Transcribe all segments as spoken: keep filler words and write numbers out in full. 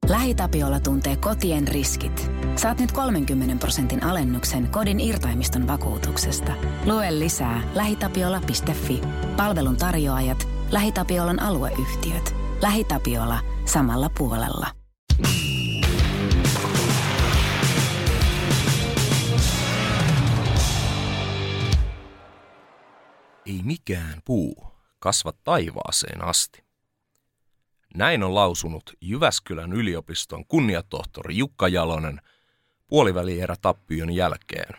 LähiTapiola tuntee kotien riskit. Saat nyt kolmenkymmenen prosentin alennuksen kodin irtaimiston vakuutuksesta. Lue lisää lähitapiola piste fi. Palvelun tarjoajat, LähiTapiolan alueyhtiöt. LähiTapiola samalla puolella. Ei mikään puu kasva taivaaseen asti. Näin on lausunut Jyväskylän yliopiston kunniatohtori Jukka Jalonen puolivälierä tappion jälkeen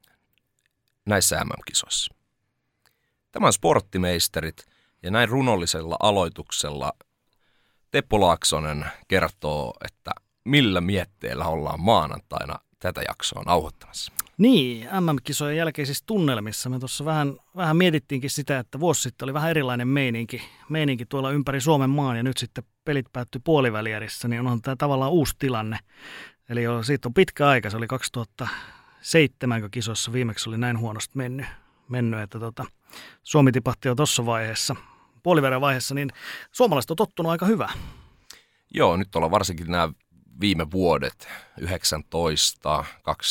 näissä M M-kisoissa. Tämän sporttimeisterit ja näin runollisella aloituksella Teppo Laaksonen kertoo, että millä mietteellä ollaan maanantaina tätä jaksoa nauhoittamassa. Niin, M M-kisojen jälkeisissä tunnelmissa me tuossa vähän, vähän mietittiinkin sitä, että vuosi sitten oli vähän erilainen meininki, meininki tuolla ympäri Suomen maan ja nyt sitten pelit päättyi puolivälierissä, niin onhan tämä tavallaan uusi tilanne. Eli jo, siitä on pitkä aika, se oli kaksituhattaseitsemän, kun kisoissa viimeksi oli näin huonosti mennyt, mennyt että tota, Suomi tipahti jo tuossa vaiheessa, puolivälierän vaiheessa, niin suomalaiset on tottunut aika hyvää. Joo, nyt ollaan varsinkin nämä viime vuodet, yhdeksäntoista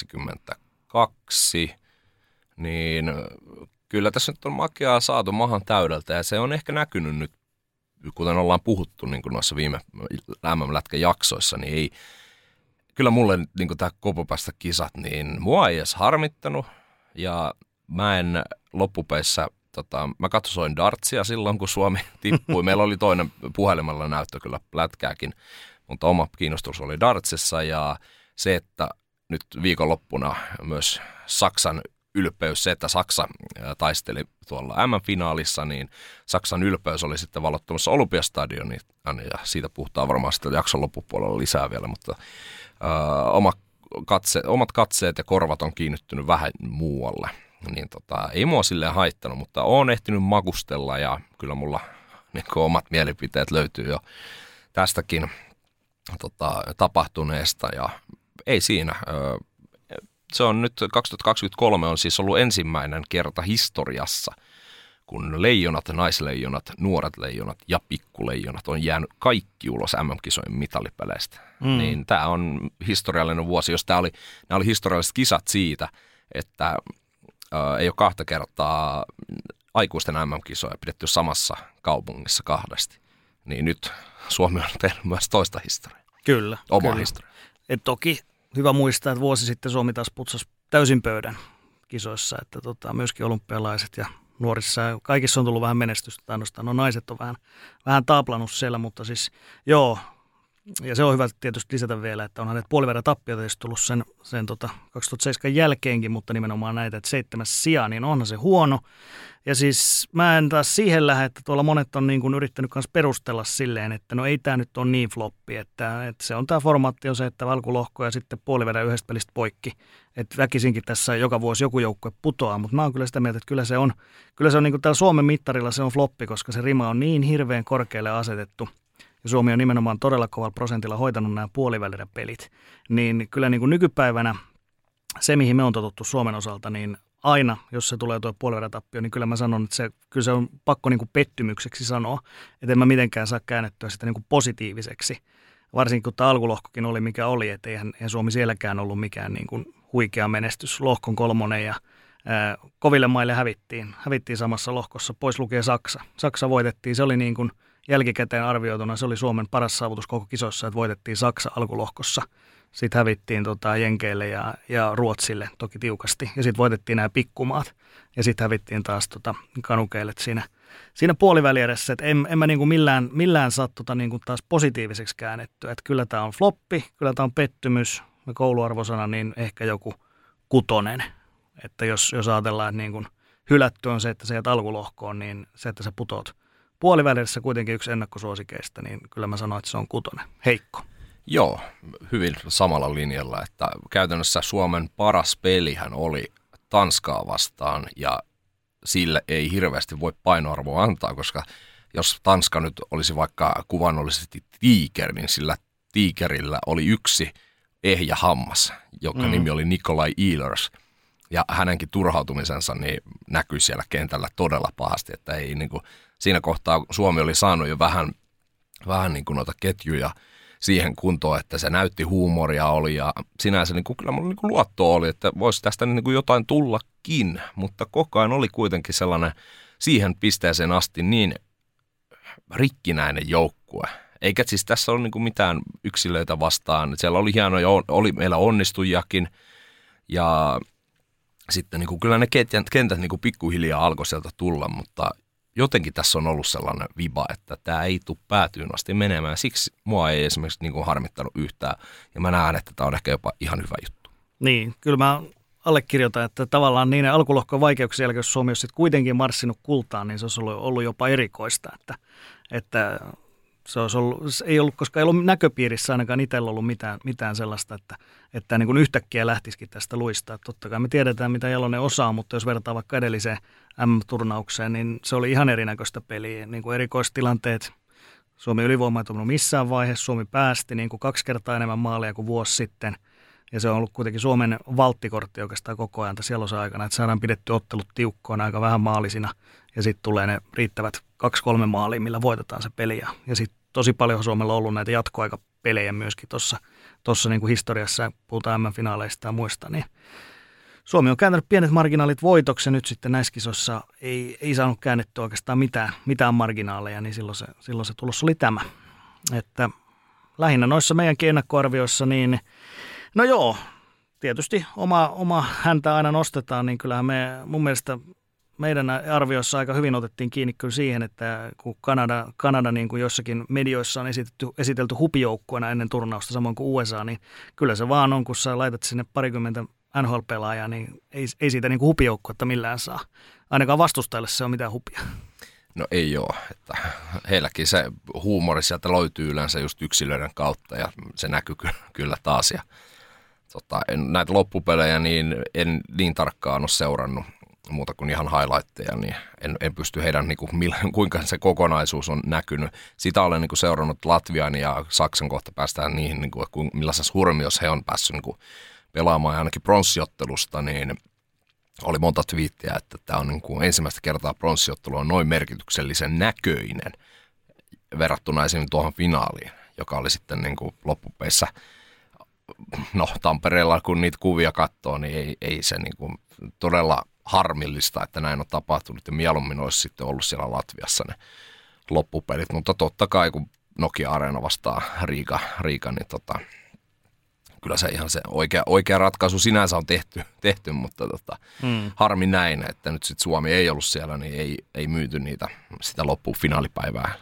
kaksikymmentäkaksi, niin kyllä tässä nyt on makeaa saatu mahan täydeltä ja se on ehkä näkynyt nyt, kuten ollaan puhuttu niin kuin noissa viime M M-lätkän jaksoissa, niin ei, kyllä mulle niin kuin tämä Kopopäästä kisat, niin mua ei edes harmittanut ja mä en loppupeissa, tota, mä katsoin dartsia silloin, kun Suomi tippui. Meillä oli toinen puhelimella näyttö kyllä lätkääkin, mutta oma kiinnostus oli dartsissa ja se, että nyt viikonloppuna myös Saksan ylpeys, se, että Saksa taisteli tuolla M M-finaalissa, niin Saksan ylpeys oli sitten valottamassa Olympiastadionia ja siitä puhutaan varmaan sitten jakson loppupuolella lisää vielä, mutta ää, oma katse, omat katseet ja korvat on kiinnittynyt vähän muualle. Niin tota, ei mua silleen haittanut, mutta oon ehtinyt makustella ja kyllä mulla niin omat mielipiteet löytyy jo tästäkin tota, tapahtuneesta ja ei siinä. Se on nyt kaksituhattakaksikymmentäkolme on siis ollut ensimmäinen kerta historiassa, kun leijonat, naisleijonat, nuoret leijonat ja pikkuleijonat on jäänyt kaikki ulos M M-kisojen mitalipeleistä. Mm. Niin tämä on historiallinen vuosi, jos tämä oli, nämä oli historialliset kisat siitä, että ää, ei ole kahta kertaa aikuisten M M-kisoja pidetty samassa kaupungissa kahdesti. Niin nyt Suomi on tehnyt myös toista historiaa. Kyllä. Omaa historiaa. Et toki hyvä muistaa, että vuosi sitten Suomi taas putsasi täysin pöydän kisoissa, että tota, myöskin olympialaiset ja nuorissa ja kaikissa on tullut vähän menestystä, ainoastaan no naiset on vähän, vähän taaplannut siellä, mutta siis joo, ja se on hyvä tietysti lisätä vielä, että onhan näitä puolivälierän tappioita tietysti tullut sen, sen tota kaksituhattaseitsemän jälkeenkin, mutta nimenomaan näitä, että seitsemäs sija, niin onhan se huono. Ja siis mä en taas siihen lähde, että tuolla monet on niin kuin yrittänyt myös perustella silleen, että no ei tämä nyt ole niin floppi, että, että se on tämä formaatti on se, että alkulohko ja sitten puolivälierä yhdestä pelistä poikki. Että väkisinkin tässä joka vuosi joku joukkue putoaa, mutta mä oon kyllä sitä mieltä, että kyllä se on, kyllä se on niin kuin täällä Suomen mittarilla se on floppi, koska se rima on niin hirveän korkealle asetettu. Ja Suomi on nimenomaan todella kovalla prosentilla hoitanut nämä puolivälierän pelit. Niin kyllä niin kuin nykypäivänä se, mihin me on totuttu Suomen osalta, niin aina, jos se tulee tuo puolivälierän tappio, niin kyllä mä sanon, että se, kyllä se on pakko niin kuin pettymykseksi sanoa, että en mä mitenkään saa käännettyä sitä niin kuin positiiviseksi. Varsinkin kun tämä alkulohkokin oli mikä oli, että eihän, eihän Suomi sielläkään ollut mikään niin kuin huikea menestys. Lohkon kolmonen ja ää, koville maille hävittiin. Hävittiin samassa lohkossa, pois lukee Saksa. Saksa voitettiin, se oli niin kuin jälkikäteen arvioituna, se oli Suomen paras saavutus koko kisoissa, että voitettiin Saksa alkulohkossa. Sitten hävittiin tota, Jenkeille ja, ja Ruotsille toki tiukasti. Ja sitten voitettiin nämä pikkumaat. Ja sitten hävittiin taas tota, kanukeille siinä, siinä puolivälieressä. Että en, en mä niinku millään, millään saa tota, niinku taas positiiviseksi käännettyä. Että kyllä tämä on floppi, kyllä tämä on pettymys. Ja kouluarvosana niin ehkä joku kutonen. Että jos, jos ajatellaan, että niinku hylätty on se, että se jäät alkulohkoon, niin se, että sä putoat puolivälissä kuitenkin yksi ennakkosuosikeista, niin kyllä mä sanoin, että se on kutonen. Heikko. Joo, hyvin samalla linjalla, että käytännössä Suomen paras pelihän oli Tanskaa vastaan ja sille ei hirveästi voi painoarvoa antaa, koska jos Tanska nyt olisi vaikka kuvannollisesti tiiker, niin sillä tiikerillä oli yksi ehjä hammas, joka mm. nimi oli Nikolai Ehlers. Ja hänenkin turhautumisensa niin näkyi siellä kentällä todella pahasti, että ei niin kuin, siinä kohtaa Suomi oli saanut jo vähän, vähän niin kuin noita ketjuja siihen kuntoon, että se näytti huumoria oli ja sinänsä niin kuin, kyllä mulla niin kuin luotto oli, että voisi tästä niin kuin jotain tullakin, mutta koko ajan oli kuitenkin sellainen siihen pisteeseen asti niin rikkinäinen joukkue. Eikä siis tässä ole niin kuin mitään yksilöitä vastaan. Siellä oli hienoja, oli meillä onnistujakin ja sitten niin kuin, kyllä ne kentät, kentät niin kuin pikkuhiljaa alkoi sieltä tulla, mutta jotenkin tässä on ollut sellainen viba, että tämä ei tule päätyyn asti menemään. Siksi mua ei esimerkiksi niin kuin harmittanut yhtään ja mä näen, että tämä on ehkä jopa ihan hyvä juttu. Niin, kyllä mä allekirjoitan, että tavallaan niin alkulohkon vaikeuksien jälkeen, jos Suomi olisi kuitenkin marssinut kultaan, niin se olisi ollut, ollut jopa erikoista, että, että se olisi ollut, se ei ollut, koska ei ollut näköpiirissä ainakaan itsellä ollut mitään, mitään sellaista, että, että niin kuin yhtäkkiä lähtisikin tästä luistaa. Totta kai me tiedetään, mitä Jalonen osaa, mutta jos vertaa vaikka edelliseen äm äm-turnaukseen, niin se oli ihan erinäköistä peliä. Niin kuin erikoistilanteet, Suomi ylivoima ei tullut missään vaiheessa, Suomi päästi niin kuin kaksi kertaa enemmän maaleja kuin vuosi sitten. Ja se on ollut kuitenkin Suomen valttikortti oikeastaan koko ajan tässä Jalosen aikana, että saadaan pidetty ottelut tiukkoina aika vähän maalisina. Ja sitten tulee ne riittävät kaksi kolme maalia, millä voitetaan se peli. Ja sitten tosi paljon Suomella on ollut näitä jatkoaikapelejä myöskin tuossa tossa niin kuin historiassa, puhutaan äm äm-finaaleista ja muista. Niin Suomi on kääntänyt pienet marginaalit voitoksi ja nyt sitten näissä kisoissa ei, ei saanut käännettyä oikeastaan mitään, mitään marginaaleja, niin silloin se, silloin se tulos oli tämä. Että lähinnä noissa meidänkin ennakkoarvioissa, niin no joo, tietysti oma, oma häntä aina nostetaan, niin kyllähän me mun mielestä meidän arvioissa aika hyvin otettiin kiinni kyllä siihen, että kun Kanada, Kanada niin kuin jossakin medioissa on esitetty, esitelty hupijoukkueena ennen turnausta, samoin kuin U S A, niin kyllä se vaan on, kun sä laitat sinne parikymmentä N H L-pelaajaa, niin ei, ei siitä niin kuin hupijoukkuetta millään saa. Ainakaan vastustajalle se on mitään hupia. No ei ole, että heilläkin se huumori sieltä löytyy yleensä just yksilöiden kautta ja se näkyy kyllä taas. Ja, tota, en, näitä loppupelejä niin en niin tarkkaan ole seurannut muuta kuin ihan highlightteja, niin en, en pysty heidän, niin kuin, millä, kuinka se kokonaisuus on näkynyt. Sitä olen niin kuin, seurannut Latvian ja Saksan kohta päästään niihin, niin kuin, millaisessa hurmiossa he on päässyt niin kuin, pelaamaan ainakin pronssiottelusta, niin oli monta twiittiä, että tämä on niin kuin ensimmäistä kertaa pronssiottelu on noin merkityksellisen näköinen verrattuna esimerkiksi tuohon finaaliin, joka oli sitten niin kuin loppupeissä, no Tampereella kun niitä kuvia katsoo, niin ei, ei se niin kuin todella harmillista, että näin on tapahtunut ja mieluummin olisi sitten ollut siellä Latviassa ne loppupelit, mutta totta kai kun Nokia-areena vastaa Riika, Riika niin tota, kyllä se ihan se oikea, oikea ratkaisu sinänsä on tehty, tehty mutta tota, mm. harmi näin, että nyt sitten Suomi ei ollut siellä, niin ei, ei myyty niitä sitä loppufinaalipäivää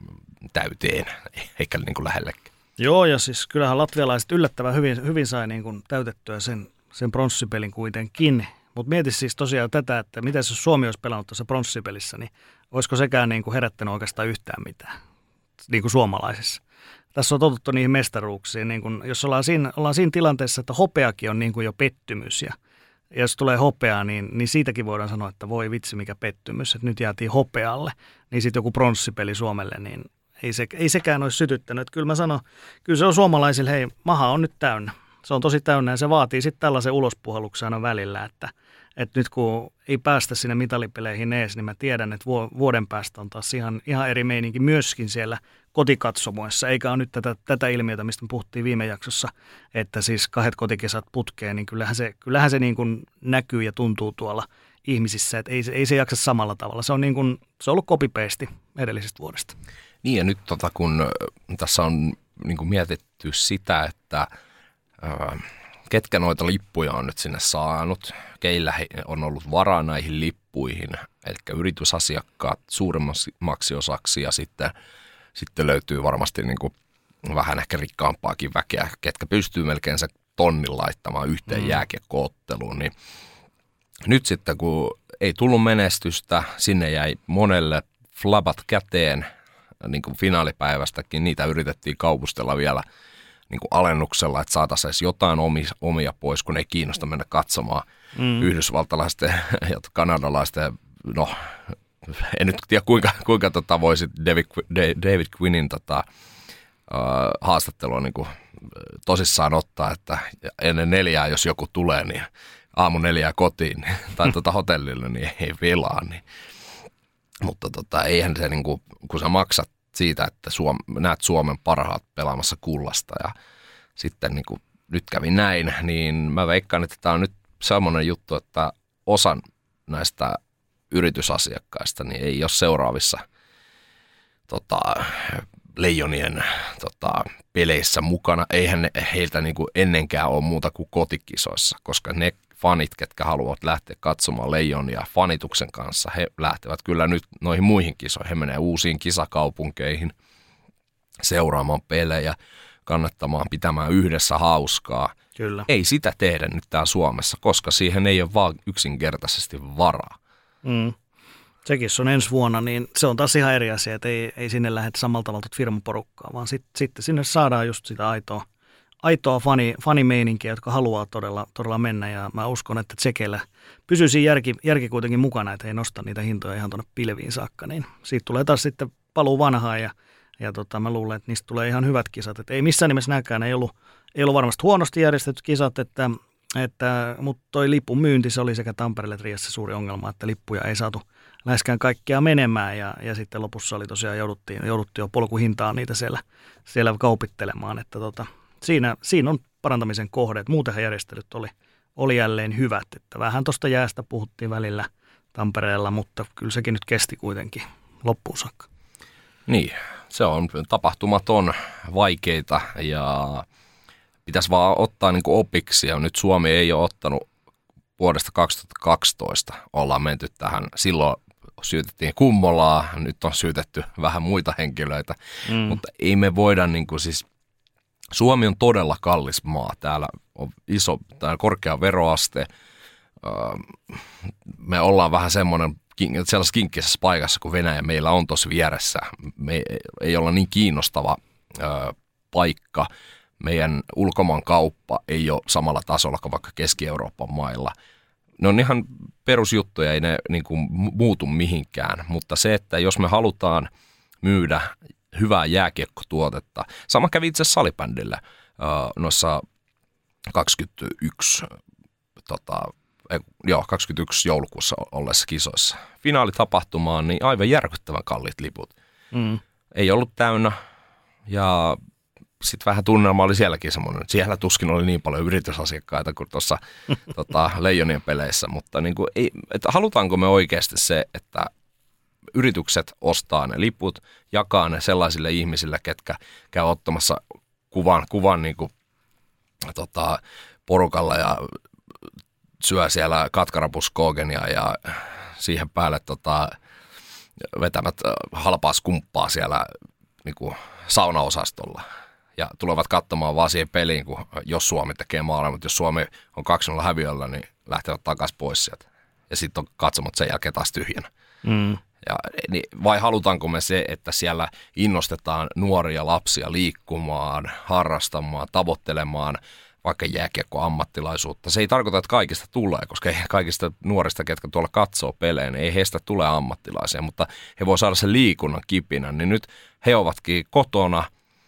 täyteen, eikä niin kuin lähellekään. Joo, ja siis kyllähän latvialaiset yllättävän hyvin, hyvin sai niin kuin täytettyä sen, sen pronssipelin kuitenkin. Mutta mieti siis tosiaan tätä, että miten jos Suomi olisi pelannut tuossa pronssipelissä, niin olisiko sekään niin kuin herättänyt oikeastaan yhtään mitään, niin kuin suomalaisissa. Tässä on totuttu niihin mestaruuksiin, niin kun, jos ollaan siinä, ollaan siinä tilanteessa, että hopeakin on niin kuin jo pettymys ja, ja jos tulee hopeaa, niin, niin siitäkin voidaan sanoa, että voi vitsi mikä pettymys, että nyt jäätiin hopealle, niin sitten joku pronssipeli Suomelle, niin ei, se, ei sekään olisi sytyttänyt. Että kyllä mä sanon, kyllä se on suomalaisille, hei maha on nyt täynnä, se on tosi täynnä ja se vaatii sitten tällaisen ulospuhalluksen aina välillä, että, että nyt kun ei päästä sinne mitalipeleihin ees, niin mä tiedän, että vuoden päästä on taas ihan, ihan eri meininki myöskin siellä kotikatsomoissa, eikä ole nyt tätä, tätä ilmiötä, mistä me puhuttiin viime jaksossa, että siis kahdet kotikesät putkeen, niin kyllähän se, kyllähän se niin kuin näkyy ja tuntuu tuolla ihmisissä, että ei, ei se jaksa samalla tavalla. Se on, niin kuin, se on ollut copy-paste edellisestä vuodesta. Niin ja nyt tota, kun tässä on niin kuin mietitty sitä, että ää, ketkä noita lippuja on nyt sinne saanut, keillä on ollut varaa näihin lippuihin, eli yritysasiakkaat suurimmaksi osaksi ja sitten Sitten löytyy varmasti niin kuin vähän ehkä rikkaampaakin väkeä, ketkä pystyy melkein se tonnin laittamaan yhteen mm. jääkiekko-otteluun. Niin nyt sitten kun ei tullut menestystä, sinne jäi monelle flabat käteen niin kuin finaalipäivästäkin. Niitä yritettiin kaupustella vielä niin kuin alennuksella, että saataisiin jotain omia pois, kun ei kiinnosta mennä katsomaan mm. yhdysvaltalaisten ja kanadalaisten, no en nyt tiedä kuinka, kuinka tota voisi David, David Quinnin tota, uh, haastattelua niin kuin tosissaan ottaa, että ennen neljää, jos joku tulee, niin aamu neljää kotiin niin, tai tota hotellille, niin ei velaa. Niin. Mutta tota, eihän se, niin kuin, kun sä maksat siitä, että Suom, näet Suomen parhaat pelaamassa kullasta ja sitten niin kuin nyt kävi näin, niin mä veikkaan, että tämä on nyt semmoinen juttu, että osan näistä yritysasiakkaista niin ei ole seuraavissa tota, Leijonien tota, peleissä mukana. Eihän ne, heiltä niin kuin ennenkään ole muuta kuin kotikisoissa, koska ne fanit, ketkä haluavat lähteä katsomaan Leijonia fanituksen kanssa, he lähtevät kyllä nyt noihin muihin kisoihin. He menee uusiin kisakaupunkeihin seuraamaan pelejä, kannattamaan, pitämään yhdessä hauskaa. Kyllä. Ei sitä tehdä nyt täällä Suomessa, koska siihen ei ole vaan yksinkertaisesti varaa. Mm. Sekin on ensi vuonna, niin se on taas ihan eri asia, että ei, ei sinne lähde samalla tavalla firmaporukkaa, vaan sit, sitten sinne saadaan just sitä aitoa, aitoa fani, fanimeininkiä, jotka haluaa todella, todella mennä, ja mä uskon, että tsekeillä pysyy siinä järki, järki kuitenkin mukana, että ei nosta niitä hintoja ihan tuonne pilviin saakka, niin siitä tulee taas sitten paluu vanhaan, ja, ja tota, mä luulen, että niistä tulee ihan hyvät kisat, että ei missään nimessä näkään, ei ollut, ei ollut varmasti huonosti järjestetty kisat, että Että, mutta toi lipun myynti, se oli sekä Tampereelle että Riassa suuri ongelma, että lippuja ei saatu läheskään kaikkia menemään, ja, ja sitten lopussa oli tosiaan jouduttiin, jouduttiin jo polkuhintaan niitä siellä, siellä kaupittelemaan, että tota, siinä, siinä on parantamisen kohde, että muutenhan järjestelyt oli, oli jälleen hyvät, että vähän tuosta jäästä puhuttiin välillä Tampereella, mutta kyllä sekin nyt kesti kuitenkin loppuun saakka. Niin, se on, tapahtumat on vaikeita ja pitäisi vaan ottaa niin kuin opiksi, ja nyt Suomi ei ole ottanut vuodesta kaksituhattakaksitoista, ollaan menty tähän, silloin syytettiin Kummolaa, nyt on syytetty vähän muita henkilöitä, mm. mutta ei me voida, niin kuin siis, Suomi on todella kallis maa, täällä on iso, täällä korkea veroaste, me ollaan vähän semmoinen, sellaisessa kinkkisessä paikassa, kun Venäjä meillä on tuossa vieressä, me ei olla niin kiinnostava paikka, meidän ulkomaan kauppa ei ole samalla tasolla kuin vaikka Keski-Euroopan mailla. Ne on ihan perusjuttuja, ei ne niin kuin muutu mihinkään, mutta se, että jos me halutaan myydä hyvää jääkiekkotuotetta, sama kävi itse asiassa salibändillä noissa kaksikymmentäyksi, tota, joo, kaksikymmentäyksi joulukuussa olleissa kisoissa. Finaalitapahtumaan niin aivan järkyttävän kalliit liput. Mm. Ei ollut täynnä ja sitten vähän tunnelma oli sielläkin semmoinen, että siellä tuskin oli niin paljon yritysasiakkaita kuin tuossa tota, Leijonien peleissä, mutta niin kuin ei, että halutaanko me oikeasti se, että yritykset ostaa ne liput, jakaa ne sellaisille ihmisille, ketkä käy ottamassa kuvan, kuvan niin kuin, tota, porukalla ja syö siellä katkarapuskoogenia ja siihen päälle tota, vetämät halpaa skumppaa siellä niin kuin saunaosastolla. Ja tulevat katsomaan vaan siihen peliin, kun jos Suomi tekee maaleja, mutta jos Suomi on kaksi nolla häviöllä, niin lähtevät takaisin pois sieltä. Ja sitten on katsomot sen jälkeen taas tyhjänä. Mm. Ja, niin, vai halutaanko me se, että siellä innostetaan nuoria lapsia liikkumaan, harrastamaan, tavoittelemaan vaikka jääkiekko-ammattilaisuutta. Se ei tarkoita, että kaikista tulee, koska kaikista nuorista, ketkä tuolla katsoo pelejä, niin ei heistä tule ammattilaisia, mutta he voi saada sen liikunnan kipinän. Niin nyt he ovatkin kotona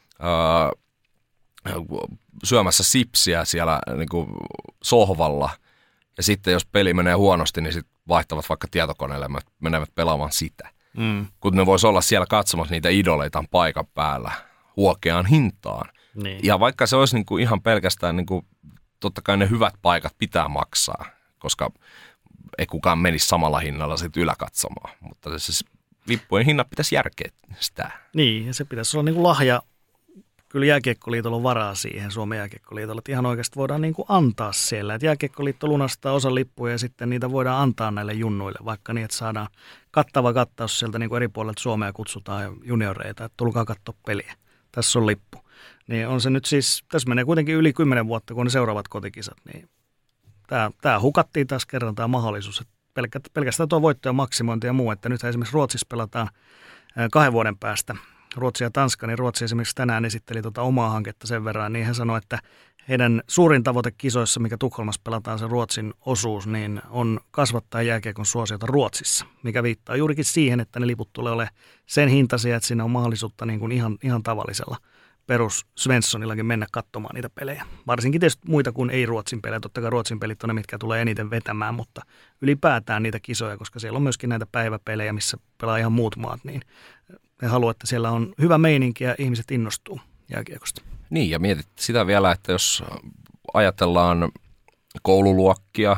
Öö, syömässä sipsiä siellä niin kuin sohvalla, ja sitten jos peli menee huonosti, niin sitten vaihtavat vaikka tietokoneelle ja menevät pelaamaan sitä. Mm. Kun ne vois olla siellä katsomassa niitä idoleitaan paikan päällä huokeaan hintaan. Niin. Ja vaikka se olisi niin kuin ihan pelkästään, niin kuin, totta kai ne hyvät paikat pitää maksaa, koska ei kukaan menisi samalla hinnalla sitten yläkatsomaan, mutta se lippujen hinnat pitäisi järkeistää. Niin, ja se pitäisi olla niin kuin lahja. Kyllä Jääkiekkoliitolla on varaa siihen, Suomen Jääkiekkoliitolla, että ihan oikeasti voidaan niin kuin antaa siellä. Että Jääkiekkoliitto lunastaa osa lippuja ja sitten niitä voidaan antaa näille junnuille, vaikka niin, että saadaan kattava kattaus sieltä niin kuin eri puolilta Suomea kutsutaan junioreita, että tulkaa katsoa peliä. Tässä on lippu. Niin on se nyt siis, tässä menee kuitenkin yli kymmenen vuotta, kun ne seuraavat kotikisat, niin tämä, tämä hukattiin taas kerran tämä mahdollisuus, että pelkä, pelkästään tuo voittojen maksimointi ja muu, että nyt esimerkiksi Ruotsissa pelataan kahden vuoden päästä. Ruotsi ja Tanska, niin Ruotsi esimerkiksi tänään esitteli tuota omaa hanketta sen verran, niin hän sanoi, että heidän suurin tavoite kisoissa, mikä Tukholmassa pelataan se Ruotsin osuus, niin on kasvattaa jääkiekon suosiota Ruotsissa, mikä viittaa juurikin siihen, että ne liput tulee olemaan sen hintaisia, että siinä on mahdollisuutta niin kuin ihan, ihan tavallisella perus Svenssonillakin mennä katsomaan niitä pelejä. Varsinkin tietysti muita kuin ei Ruotsin pelejä. Totta kai Ruotsin pelit on ne, mitkä tulee eniten vetämään, mutta ylipäätään niitä kisoja, koska siellä on myöskin näitä päiväpelejä, missä pelaa ihan muut maat, niin he haluavat, että siellä on hyvä meininki ja ihmiset innostuu jääkiekosta. Niin, ja mietit sitä vielä, että jos ajatellaan koululuokkia,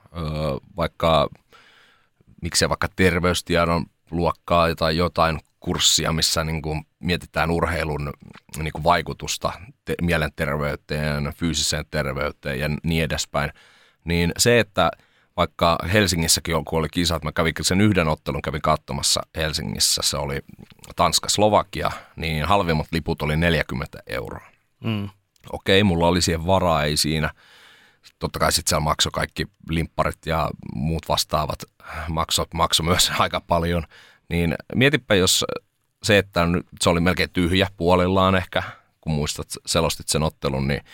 vaikka miksei vaikka terveystiedon luokkaa tai jotain kurssia, missä niin kuin mietitään urheilun niin kuin vaikutusta te- mielenterveyteen, fyysiseen terveyteen ja niin edespäin, niin se, että vaikka Helsingissäkin, kun oli kisat, mä kävin sen yhden ottelun, kävin katsomassa Helsingissä, se oli Tanska-Slovakia, niin halvimmat liput oli neljäkymmentä euroa. Mm. Okei, mulla oli siihen varaa, ei siinä. Totta kai sitten siellä maksoi kaikki limpparit ja muut vastaavat maksot maksoi myös aika paljon. Niin mietipä, jos se, että se oli melkein tyhjä puolillaan ehkä, kun muistat, selostit sen ottelun, niin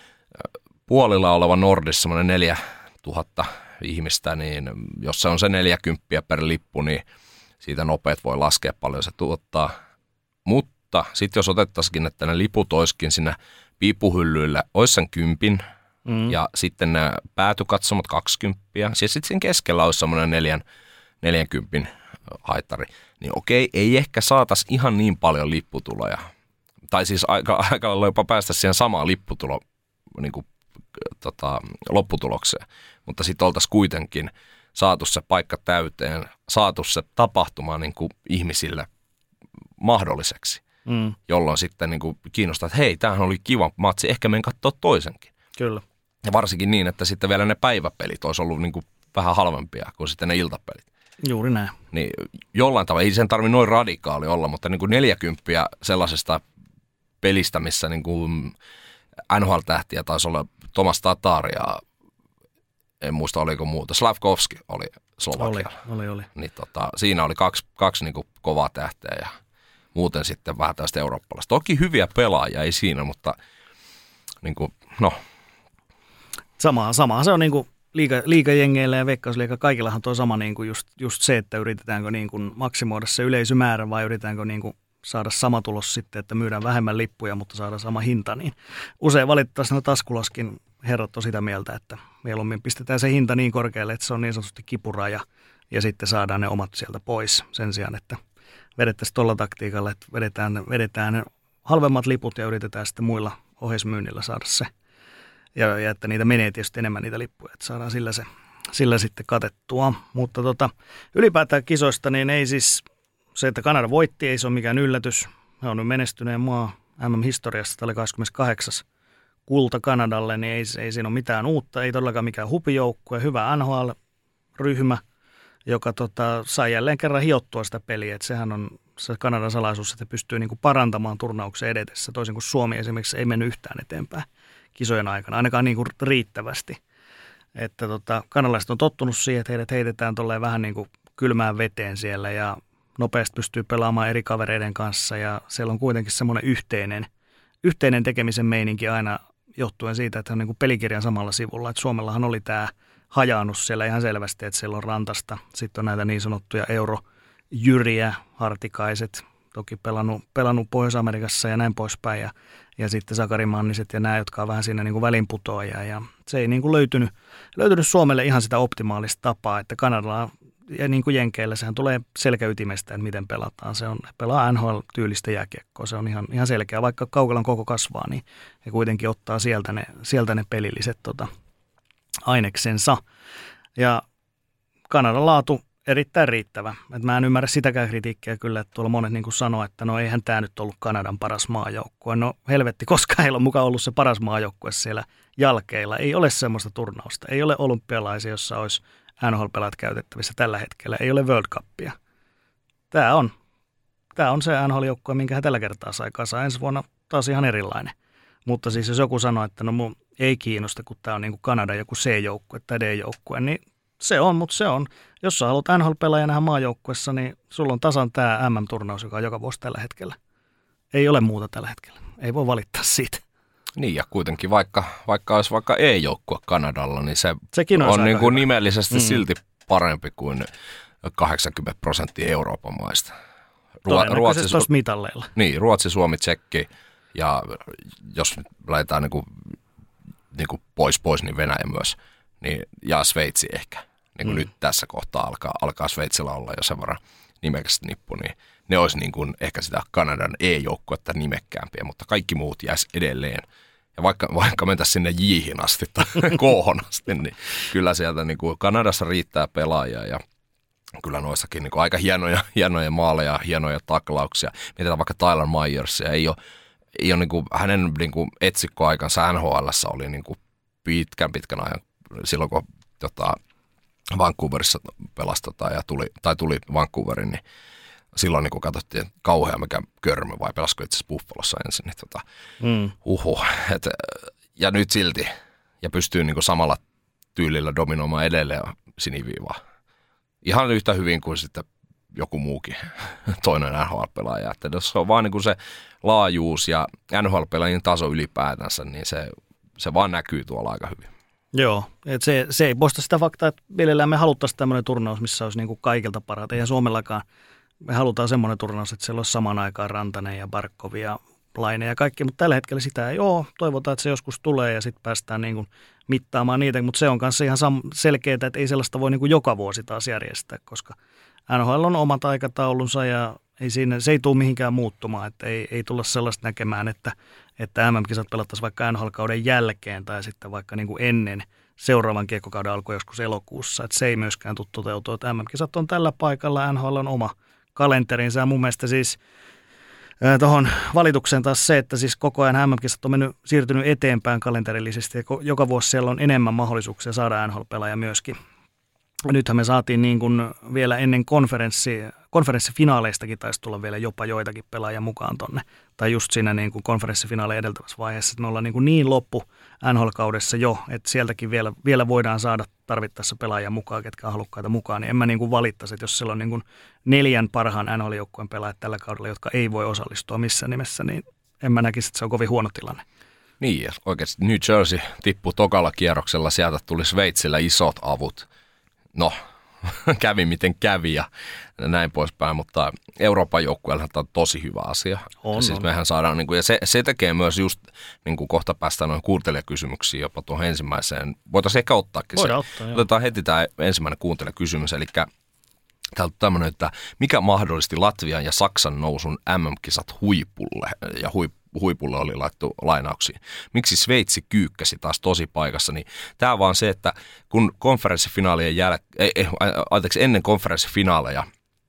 puolilla oleva Nordissa semmoinen neljä tuhatta ihmistä, niin jos se on se neljäkymppiä per lippu, niin siitä nopeat voi laskea paljon se tuottaa. Mutta sitten jos otettaisikin, että ne liput olisikin sinne piipuhyllyille, olisi sen kympin, mm. ja sitten nämä päätykatsomot kaksikymppiä, siis sitten siinä keskellä olisi semmoinen neljän, neljänkympin haittari, niin okei, ei ehkä saataisi ihan niin paljon lipputuloja. Tai siis aika, aika lailla jopa päästä siihen samaan lipputulo niin kuin, tota, lopputulokseen. Mutta sitten oltaisiin kuitenkin saatu se paikka täyteen, saatu se tapahtuma niin kuin ihmisille mahdolliseksi, mm. jolloin sitten niin kuin kiinnostaa, että hei, tämähän oli kiva matsi, ehkä menen katsoa toisenkin. Kyllä. Ja varsinkin niin, että sitten vielä ne päiväpelit olisi ollut niin kuin vähän halvempia kuin sitten ne iltapelit. Juuri näin. Niin jollain tavalla, ei sen tarvitse noin radikaali olla, mutta niin kuin neljäkymppiä sellaisesta pelistä, missä niin kuin N H L-tähtiä taisi olla Tomas Tatar ja en muista oliko muuta, Slavkovski oli Slovakialla. Oli, oli, oli. Niin tota, siinä oli kaksi, kaksi niin kuin kovaa tähteä ja muuten sitten vähän tästä eurooppalaista. Toki hyviä pelaajia, ei siinä, mutta niin kuin, no. Samaa, samaa se on niin kuin liiga, liigajengeillä ja veikkausliiga, kaikillahan tuo sama niin kuin just, just se, että yritetäänkö niin kuin maksimoida se yleisömäärä vai yritetäänkö niin kuin saada sama tulos sitten, että myydään vähemmän lippuja, mutta saadaan sama hinta. Niin usein valitettavasti taskulaskin herrat on sitä mieltä, että mieluummin pistetään se hinta niin korkealle, että se on niin sanotusti kipuraja ja sitten saadaan ne omat sieltä pois sen sijaan, että vedettäisiin tuolla taktiikalla, että vedetään, vedetään halvemmat liput ja yritetään sitten muilla oheismyynnillä saada se. Ja, ja että niitä menee tietysti enemmän niitä lippuja, että saadaan sillä, se, sillä sitten katettua. Mutta tota, ylipäätään kisoista, niin ei siis se, että Kanada voitti, ei se ole mikään yllätys. He on nyt menestyneen maa M M-historiassa, tämä oli kaksikymmentäkahdeksan kulta Kanadalle, niin ei, ei siinä ole mitään uutta, ei todellakaan mikään hupijoukkue, hyvä N H L-ryhmä, joka tota, sai jälleen kerran hiottua sitä peliä, että sehän on se Kanadan salaisuus, että pystyy niinku parantamaan turnauksen edetessä, toisin kuin Suomi esimerkiksi ei mennyt yhtään eteenpäin kisojen aikana, ainakaan niinku riittävästi. Että tota, kanalaiset on tottunut siihen, että heidät heitetään tolleen vähän niin kuin kylmään veteen siellä ja nopeasti pystyy pelaamaan eri kavereiden kanssa ja siellä on kuitenkin semmoinen yhteinen, yhteinen tekemisen meininki aina johtuen siitä, että on niin kuin pelikirjan samalla sivulla. Että Suomellahan oli tämä hajaannus siellä ihan selvästi, että siellä on Rantasta, sitten on näitä niin sanottuja eurojyriä, Hartikaiset, toki pelannut, pelannut Pohjois-Amerikassa ja näin poispäin ja, ja sitten Sakari Manniset ja nämä, jotka on vähän siinä niin kuin välinputoajia ja se ei niin kuin löytynyt, löytynyt Suomelle ihan sitä optimaalista tapaa, että Kanadalla ja niin kuin Jenkeillä sehän tulee selkäytimestä, että miten pelataan. Se on, pelaa N H L-tyylistä jääkiekkoa, se on ihan, ihan selkeä. Vaikka Kaukolan koko kasvaa, niin he kuitenkin ottaa sieltä ne, sieltä ne pelilliset tota, aineksensa. Ja Kanadan laatu erittäin riittävä. Et mä en ymmärrä sitäkään kritiikkiä kyllä, että tuolla monet niin kuin sanoo, että no eihän tämä nyt ollut Kanadan paras maajoukkue. No helvetti, koska heillä on mukaan ollut se paras maajoukkue siellä jalkeilla. Ei ole semmoista turnausta. Ei ole olympialaisia, jossa olisi N H L-pelaat käytettävissä tällä hetkellä. Ei ole World Cupia. Tämä on, tämä on se N H L-joukkue, minkä he tällä kertaa sai kasaan. Ensi vuonna taas ihan erilainen. Mutta siis jos joku sanoo, että no mun ei kiinnosta, kun tämä on niin kuin Kanadan joku C-joukkue tai D-joukkue, niin se on, mutta se on. Jos sä haluat N H L-pelaaja nähdä maajoukkuessa, niin sulla on tasan tämä M M-turnaus, joka on joka vuosi tällä hetkellä. Ei ole muuta tällä hetkellä. Ei voi valittaa siitä. Niin ja kuitenkin vaikka, vaikka olisi vaikka E-joukkue Kanadalla, niin se Sekin on niin kuin hyvä. nimellisesti mm. silti parempi kuin kahdeksankymmentä prosenttia Euroopan maista. Todennäköisesti olisi mitalleilla. Niin, Ruotsi, Suomi, Tsekki ja jos laitetaan niin kuin, niin kuin pois pois, niin Venäjä myös. Niin, ja Sveitsi ehkä. Niin kuin mm. nyt tässä kohtaa alkaa, alkaa Sveitsillä olla jo sen verran. nimekäs nippu, niin ne olisi niin kuin ehkä sitä Kanadan E-joukkuetta nimekkäämpiä, mutta kaikki muut jäisi edelleen. Ja vaikka, vaikka mentäisiin sinne Jihin asti tai Khon asti, niin kyllä sieltä niin kuin Kanadassa riittää pelaajia ja kyllä noissakin niin kuin aika hienoja, hienoja maaleja, hienoja taklauksia. Mietitään vaikka Tyler Myersia, ei ole, ei ole niin kuin, hänen niin kuin etsikkoaikansa N H L:ssä oli niin kuin pitkän pitkän ajan silloin, kun tota, Vancouverissa pelasi tota, ja tuli, tai tuli Vancouverin, niin silloin niin kun katsottiin kauhean mikä körmy, vai pelasiko itse asiassa Buffalossa ensin, niin tota, mm. uhu. Et, ja nyt silti, ja pystyy niin kuin samalla tyylillä dominoimaan edelleen siniviivaa. Ihan yhtä hyvin kuin sitten joku muukin toinen N H L-pelaaja. Että jos on vaan niin kuin se laajuus ja N H L-pelaajien taso ylipäätänsä, niin se, se vaan näkyy tuolla aika hyvin. Joo, että se, se ei poista sitä faktaa, että mielellään me haluttaisiin tämmöinen turnaus, missä olisi niin kuin kaikilta parat. Eihän Suomellakaan. Me halutaan semmoinen turnaus, että siellä olisi samaan aikaan Rantanen ja Barkov ja Laine ja kaikki, mutta tällä hetkellä sitä ei ole. Toivotaan, että se joskus tulee ja sitten päästään niin kuin mittaamaan niitä, mutta se on kanssa ihan selkeää, että ei sellaista voi niin kuin joka vuosi taas järjestää, koska N H L on omat aikataulunsa ja ei siinä, se ei tule mihinkään muuttumaan, että ei, ei tulla sellaista näkemään, että, että M M-kisat pelattaisiin vaikka N H L-kauden jälkeen tai sitten vaikka niin kuin ennen seuraavan kiekkokauden alkoi joskus elokuussa, että se ei myöskään tule toteutua, että M M-kisat on tällä paikalla, N H L on oma kalenterinsa ja mun mielestä siis tuohon valitukseen taas se, että siis koko ajan M M-kisat on mennyt, siirtynyt eteenpäin kalenterillisesti ja joka vuosi siellä on enemmän mahdollisuuksia saada N H L-pelaaja myöskin. Nythän me saatiin niin kuin vielä ennen konferenssi, konferenssifinaaleistakin taisi tulla vielä jopa joitakin pelaajia mukaan tonne. Tai just siinä niin kuin konferenssifinaaleja edeltävässä vaiheessa, että me ollaan niin, kuin niin loppu N H L-kaudessa jo, että sieltäkin vielä, vielä voidaan saada tarvittaessa pelaajia mukaan, ketkä on halukkaita mukaan. Niin en mä niin kuin valittaisi, että jos siellä on niin kuin neljän parhaan N H L-joukkueen pelaajat tällä kaudella, jotka ei voi osallistua missään nimessä, niin en mä näkisi, että se on kovin huono tilanne. Niin, ja oikeasti New Jersey tippui tokalla kierroksella, sieltä tuli Sveitsillä isot avut. No, kävi miten kävi ja näin poispäin, mutta Euroopan joukkueella on tosi hyvä asia. On, siis on. mehän saadaan, niin kuin, ja se, se tekee myös just, niin kuin kohta päästään noin kuuntelijakysymyksiin jopa tuohon ensimmäiseen. Voitaisiin ehkä ottaakin Voidaan se. ottaa, joo. Otetaan heti tämä ensimmäinen kuuntelijakysymys, eli täältä on tämmöinen, että mikä mahdollisti Latvian ja Saksan nousun M M-kisat huipulle, ja huipulle. Huipulle oli laittu lainauksiin. Miksi Sveitsi kyykkäsi taas tosi paikassa, niin tämä on vaan se, että kun konferenssifinaalien jälkeen, ei, ei, anteeksi, ennen konferenssifinaaleja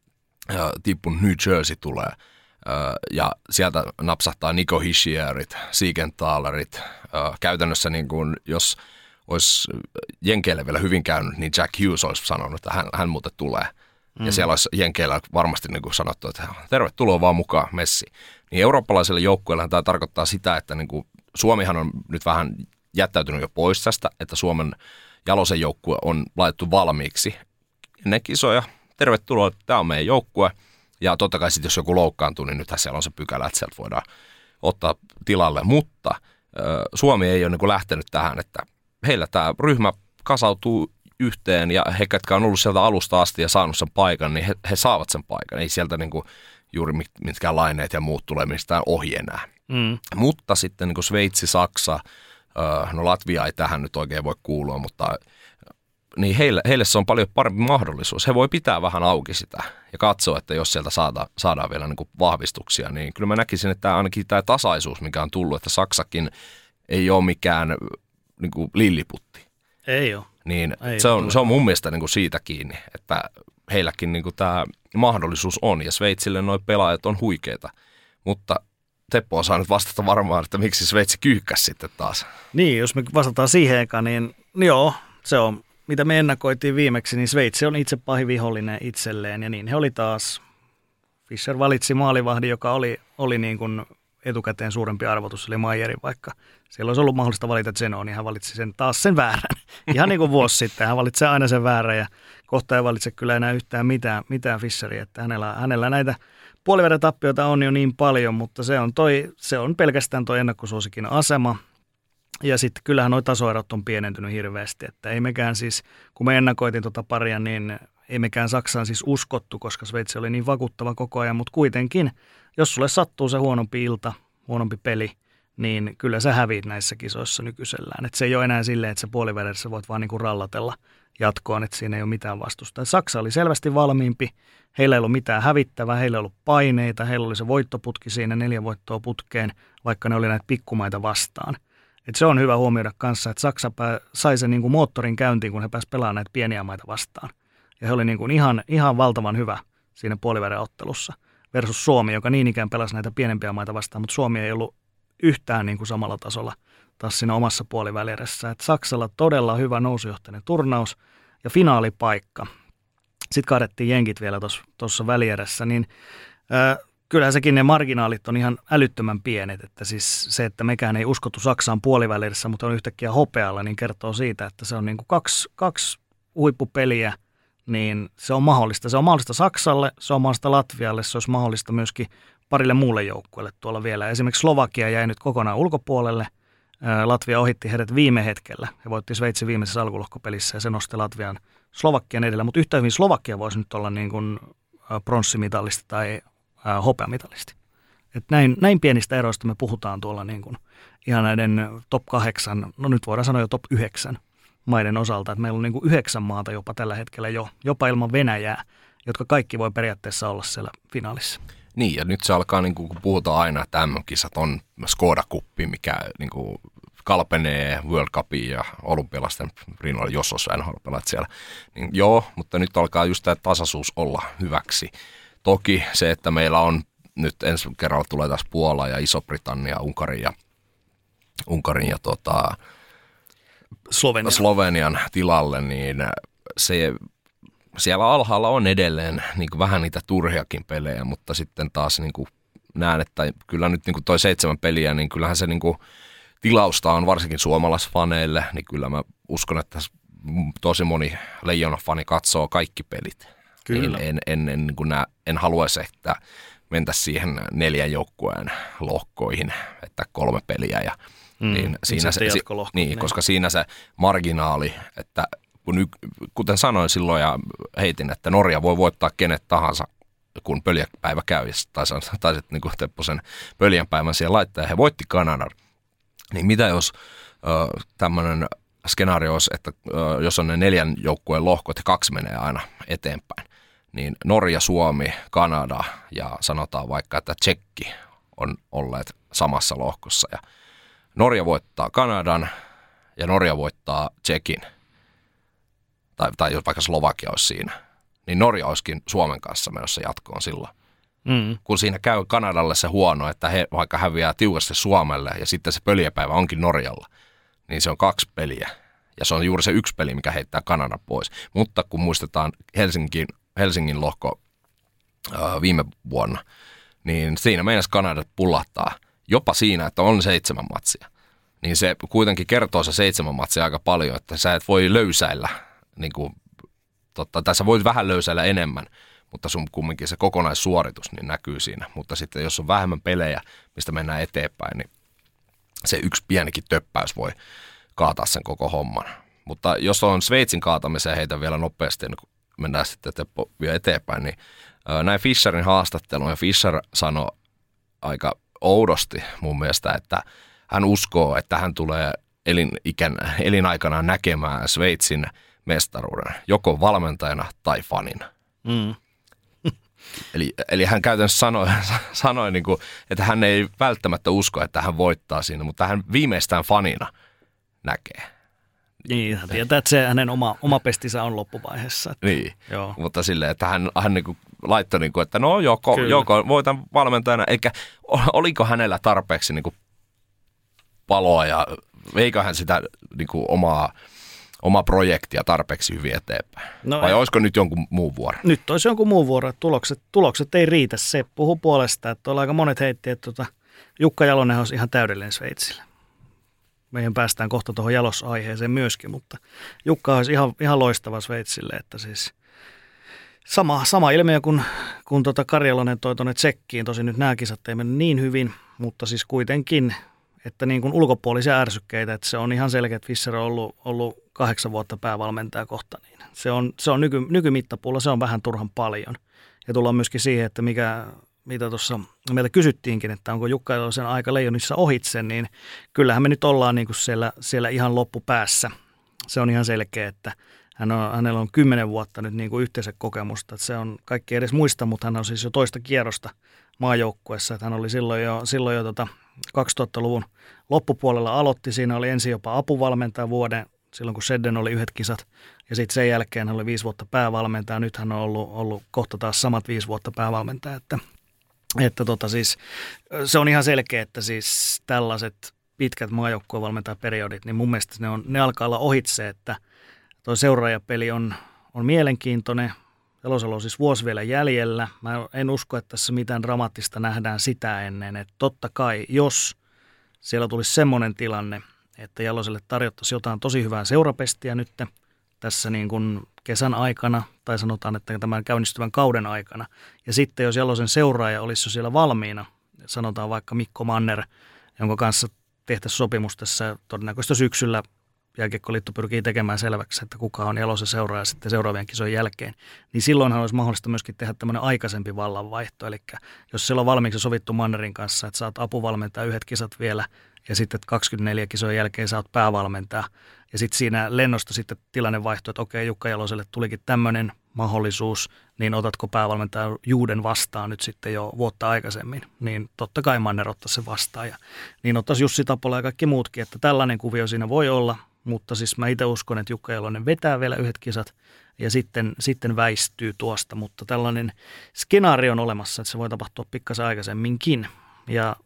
ää, tippun New Jersey tulee, ää, ja sieltä napsahtaa Nico Hischierit, Siegenthalerit, ää, käytännössä niin kuin, jos olisi Jenkeille vielä hyvin käynyt, niin Jack Hughes olisi sanonut, että hän, hän muuten tulee. Ja siellä olisi Jenkeillä varmasti niin kuin sanottu, että tervetuloa vaan mukaan messi. Niin eurooppalaiselle joukkueelle tämä tarkoittaa sitä, että niin kuin Suomihan on nyt vähän jättäytynyt jo pois tästä, että Suomen Jalosen joukkue on laitettu valmiiksi ennen kisoja. Tervetuloa, tämä on meidän joukkue. Ja totta kai sitten jos joku loukkaantuu, niin nythän siellä on se pykälä, että sieltä voidaan ottaa tilalle. Mutta äh, Suomi ei ole niin kuin lähtenyt tähän, että heillä tämä ryhmä kasautuu yhteen ja he, ketkä on ollut sieltä alusta asti ja saanut sen paikan, niin he, he saavat sen paikan. Ei sieltä niin kuin juuri mitkään Laineet ja muut tulee mistään ohi enää. Mm. Mutta sitten niin kuin Sveitsi, Saksa, no Latvia ei tähän nyt oikein voi kuulua, mutta niin heille, heille se on paljon parempi mahdollisuus. He voi pitää vähän auki sitä ja katsoa, että jos sieltä saada, saadaan vielä niin kuin vahvistuksia, niin kyllä mä näkisin, että ainakin tämä tasaisuus, mikä on tullut, että Saksakin ei ole mikään niin kuin lilliputti. Ei ole. Niin se on, se on mun mielestä niin kuin siitä kiinni, että heilläkin niin kuin tämä mahdollisuus on ja Sveitsille nuo pelaajat on huikeita, mutta Teppo osaa nyt vastata varmaan, että miksi Sveitsi kyykkäsi sitten taas. Niin, jos me vastataan siihen eka, niin joo, se on, mitä me ennakoitiin viimeksi, niin Sveitsi on itse pahin vihollinen itselleen ja niin he oli taas. Fischer valitsi maalivahdin, joka oli, oli niin kuin etukäteen suurempi arvotus, eli Meyerin, vaikka siellä olisi ollut mahdollista valita Zenon, niin hän valitsi sen taas sen väärän. Ihan niin kuin vuosi sitten, hän valitsee aina sen väärän ja kohta ei valitse kyllä enää yhtään mitään, mitään Fischeria, että hänellä, hänellä näitä puoliverran tappioita on jo niin paljon, mutta se on, toi, se on pelkästään tuo ennakkosuosikin asema. Ja sitten kyllähän nuo tasoerot on pienentynyt hirveästi, että ei mekään siis, kun me ennakoitiin tuota paria, niin ei mekään Saksaan siis uskottu, koska Sveitsi oli niin vakuuttava koko ajan, mutta kuitenkin, jos sulle sattuu se huonompi ilta, huonompi peli, niin kyllä sä häviit näissä kisoissa nykyisellään. Et se ei ole enää silleen, että sä puolivälissä voit vaan niinku rallatella jatkoon, että siinä ei ole mitään vastusta. Saksa oli selvästi valmiimpi, heillä ei ollut mitään hävittävää, heillä ei ollut paineita, heillä oli se voittoputki siinä, neljä voittoa putkeen, vaikka ne oli näitä pikkumaita vastaan. Et se on hyvä huomioida kanssa, että Saksa pää, sai sen niin kuin moottorin käyntiin, kun he pääsivät pelaamaan näitä pieniä maita vastaan. Ja he oli niin kuin ihan, ihan valtavan hyvä siinä puolivälin ottelussa versus Suomi, joka niin ikään pelasi näitä pienempiä maita vastaan, mutta Suomi ei ollut yhtään niin kuin samalla tasolla taas siinä omassa puolivälierässä. Et Saksalla todella hyvä nousujohtainen turnaus ja finaalipaikka. Sitten kaadettiin jenkit vielä tuossa välierässä, niin äh, kyllähän sekin ne marginaalit on ihan älyttömän pienet, että siis se, että mekään ei uskottu Saksaan puolivälierässä, mutta on yhtäkkiä hopealla, niin kertoo siitä, että se on niin kuin kaksi, kaksi huippupeliä, niin se on mahdollista. Se on mahdollista Saksalle, se on mahdollista Latvialle, se olisi mahdollista myöskin parille muulle joukkueelle tuolla vielä. Esimerkiksi Slovakia jäi nyt kokonaan ulkopuolelle. Latvia ohitti heidät viime hetkellä. He voitti Sveitsin viimeisessä alkulohkopelissä ja se nosti Latvian Slovakian edellä. Mutta yhtä hyvin Slovakia voisi nyt olla niin kuin pronssimitalisti tai hopeamitalisti. Et näin, näin pienistä eroista me puhutaan tuolla niin kuin ihan näiden top kahdeksan, no nyt voidaan sanoa jo top yhdeksän maiden osalta. Et meillä on niin kuin yhdeksän maata jopa tällä hetkellä jo, jopa ilman Venäjää, jotka kaikki voi periaatteessa olla siellä finaalissa. Niin, ja nyt se alkaa, niin kuin, kun puhutaan aina, että M M-kisat on Skoda-kuppi, mikä niin kuin, kalpenee World Cupin ja olympialaisten rinnalla, jos olisi N H L-pelaat siellä. Niin, joo, mutta nyt alkaa just tämä tasaisuus olla hyväksi. Toki se, että meillä on nyt ensi kerralla tulee taas Puola ja Iso-Britannia, Unkarin ja, Unkarin ja tota, Slovenian. Slovenian tilalle, niin se... Siellä alhaalla on edelleen niin kuin vähän niitä turhiakin pelejä, mutta sitten taas niin kuin näen, että kyllä nyt niin kuin toi seitsemän peliä, niin kyllähän se niin kuin tilausta on varsinkin suomalaisfaneille, niin kyllä mä uskon, että tosi moni Leijona-fani katsoo kaikki pelit. Kyllä. En, en, en, niin kuin nää, en haluaisi, että mentäisiin siihen neljän joukkueen lohkoihin, että kolme peliä. Ja, mm, niin siinä se, si, niin, niin, koska siinä se marginaali, että kun, kuten sanoin silloin ja heitin, että Norja voi voittaa kenet tahansa, kun pöljäpäivä käy, tai taisit niin kuin Tepposen pöljänpäivän siihen laittaa, ja he voitti Kanadan. Niin mitä jos ö, tämmöinen skenaario olisi, että ö, jos on ne neljän joukkueen lohkot ja kaksi menee aina eteenpäin, niin Norja, Suomi, Kanada ja sanotaan vaikka, että Tšekki on olleet samassa lohkossa. Ja Norja voittaa Kanadan ja Norja voittaa Tšekin. Tai, tai jos vaikka Slovakia olisi siinä, niin Norja olisikin Suomen kanssa menossa jatkoon silloin. Mm. Kun siinä käy Kanadalle se huono, että he vaikka häviää tiukasti Suomelle ja sitten se pöljäpäivä onkin Norjalla, niin se on kaksi peliä. Ja se on juuri se yksi peli, mikä heittää Kanadan pois. Mutta kun muistetaan Helsingin, Helsingin lohko ää, viime vuonna, niin siinä meinasi Kanadat pullahtaa jopa siinä, että on seitsemän matsia. Niin se kuitenkin kertoo se seitsemän matsia aika paljon, että sä et voi löysäillä. Niin kuin, totta, tässä voit vähän löysäillä enemmän, mutta sun kumminkin se kokonaissuoritus niin näkyy siinä. Mutta sitten jos on vähemmän pelejä, mistä mennään eteenpäin, niin se yksi pienikin töppäys voi kaataa sen koko homman. Mutta jos on Sveitsin kaatamiseen heitä vielä nopeasti, niin kun mennään sitten Teppo vielä eteenpäin, niin näin Fischerin haastattelun, ja Fischer sanoi aika oudosti mun mielestä, että hän uskoo, että hän tulee elinikän, elinaikanaan näkemään Sveitsin mestaruuden, joko valmentajana tai fanina. Mm. eli, eli hän käytännössä sanoi, sanoi niin kuin, että hän ei välttämättä usko, että hän voittaa siinä, mutta hän viimeistään fanina näkee. Niin, hän tietää, että se hänen oma, oma pestinsä on loppuvaiheessa. Että, niin, joo. Mutta silleen, että hän, hän niin kuin laittoi, niin kuin, että no joko, joko voitan valmentajana, eikä oliko hänellä tarpeeksi niin kuin paloa ja veikö hän sitä niin kuin omaa oma projektia tarpeeksi hyvin eteenpäin? No vai ei. Olisiko nyt jonkun muun vuoro? Nyt olisi jonkun muun vuoro. Tulokset, tulokset ei riitä. Se puhuu puolesta, että tuolla aika monet heitti, että tuota, Jukka Jalonen olisi ihan täydellinen Sveitsillä. Meidän päästään kohta tuohon Jalos-aiheeseen myöskin, mutta Jukka olisi ihan, ihan loistava Sveitsille. Että siis sama, sama ilmiö kuin kun tuota Kari Jalonen toi tuonne Tsekkiin. Tosin nyt nämä kisat ei mene niin hyvin, mutta siis kuitenkin, että niin kuin ulkopuolisia ärsykkeitä, että se on ihan selkeä, että Fischer on ollut, ollut kahdeksan vuotta päävalmentaja kohta. Niin se on, se on nyky, nykymittapuulla, se on vähän turhan paljon. Ja tullaan myöskin siihen, että mikä, mitä tuossa meiltä kysyttiinkin, että onko Jukka Jalosen aika Leijonissa ohitse, niin kyllähän me nyt ollaan niin kuin siellä, siellä ihan loppupäässä. Se on ihan selkeä, että hän on, hänellä on kymmenen vuotta nyt niin kuin yhteensä kokemusta, että se on kaikki edes muista, mutta hän on siis jo toista kierrosta maajoukkuessa, että hän oli silloin jo, silloin jo tota kaksituhattaluvun loppupuolella aloitti, siinä oli ensin jopa apuvalmentaja vuoden, silloin kun Sedden oli yhdet kisat, ja sitten sen jälkeen hän oli viisi vuotta päävalmentaja, nyt hän on ollut, ollut kohta taas samat viisi vuotta päävalmentaja, että, että tota siis, se on ihan selkeä, että siis tällaiset pitkät maajoukkuevalmentajaperiodit, niin mun mielestä ne, on, ne alkaa olla ohitse, että tuo seuraajapeli on, on mielenkiintoinen, Jalosella on siis vuosi vielä jäljellä, mä en usko, että tässä mitään dramaattista nähdään sitä ennen, että totta kai, jos siellä tulisi semmoinen tilanne, että Jaloselle tarjottaisiin jotain tosi hyvää seurapestiä nyt tässä niin kuin kesän aikana, tai sanotaan, että tämän käynnistyvän kauden aikana. Ja sitten jos Jalosen seuraaja olisi jo siellä valmiina, sanotaan vaikka Mikko Manner, jonka kanssa tehtäisiin sopimus tässä todennäköisesti syksyllä, Jääkiekkoliitto pyrkii tekemään selväksi, että kuka on Jalosen seuraaja sitten seuraavien kisojen jälkeen, niin silloinhan olisi mahdollista myöskin tehdä tämmöinen aikaisempi vallanvaihto. Eli jos siellä on valmiiksi sovittu Mannerin kanssa, että saat apuvalmentaja yhdet kisat vielä, ja sitten kaksikymmentäneljä kisojen jälkeen saat päävalmentaja. Ja sitten siinä lennosta sitten tilanne vaihtui, että okei, Jukka Jaloselle tulikin tämmöinen mahdollisuus, niin otatko päävalmentaja Juuden vastaan nyt sitten jo vuotta aikaisemmin. Niin totta kai Manner ottaisi se vastaan. Ja niin ottaisi Jussi Tapola ja kaikki muutkin, että tällainen kuvio siinä voi olla. Mutta siis mä itse uskon, että Jukka Jalonen vetää vielä yhdet kisat ja sitten, sitten väistyy tuosta. Mutta tällainen skenaario on olemassa, että se voi tapahtua pikkasen aikaisemminkin. Ja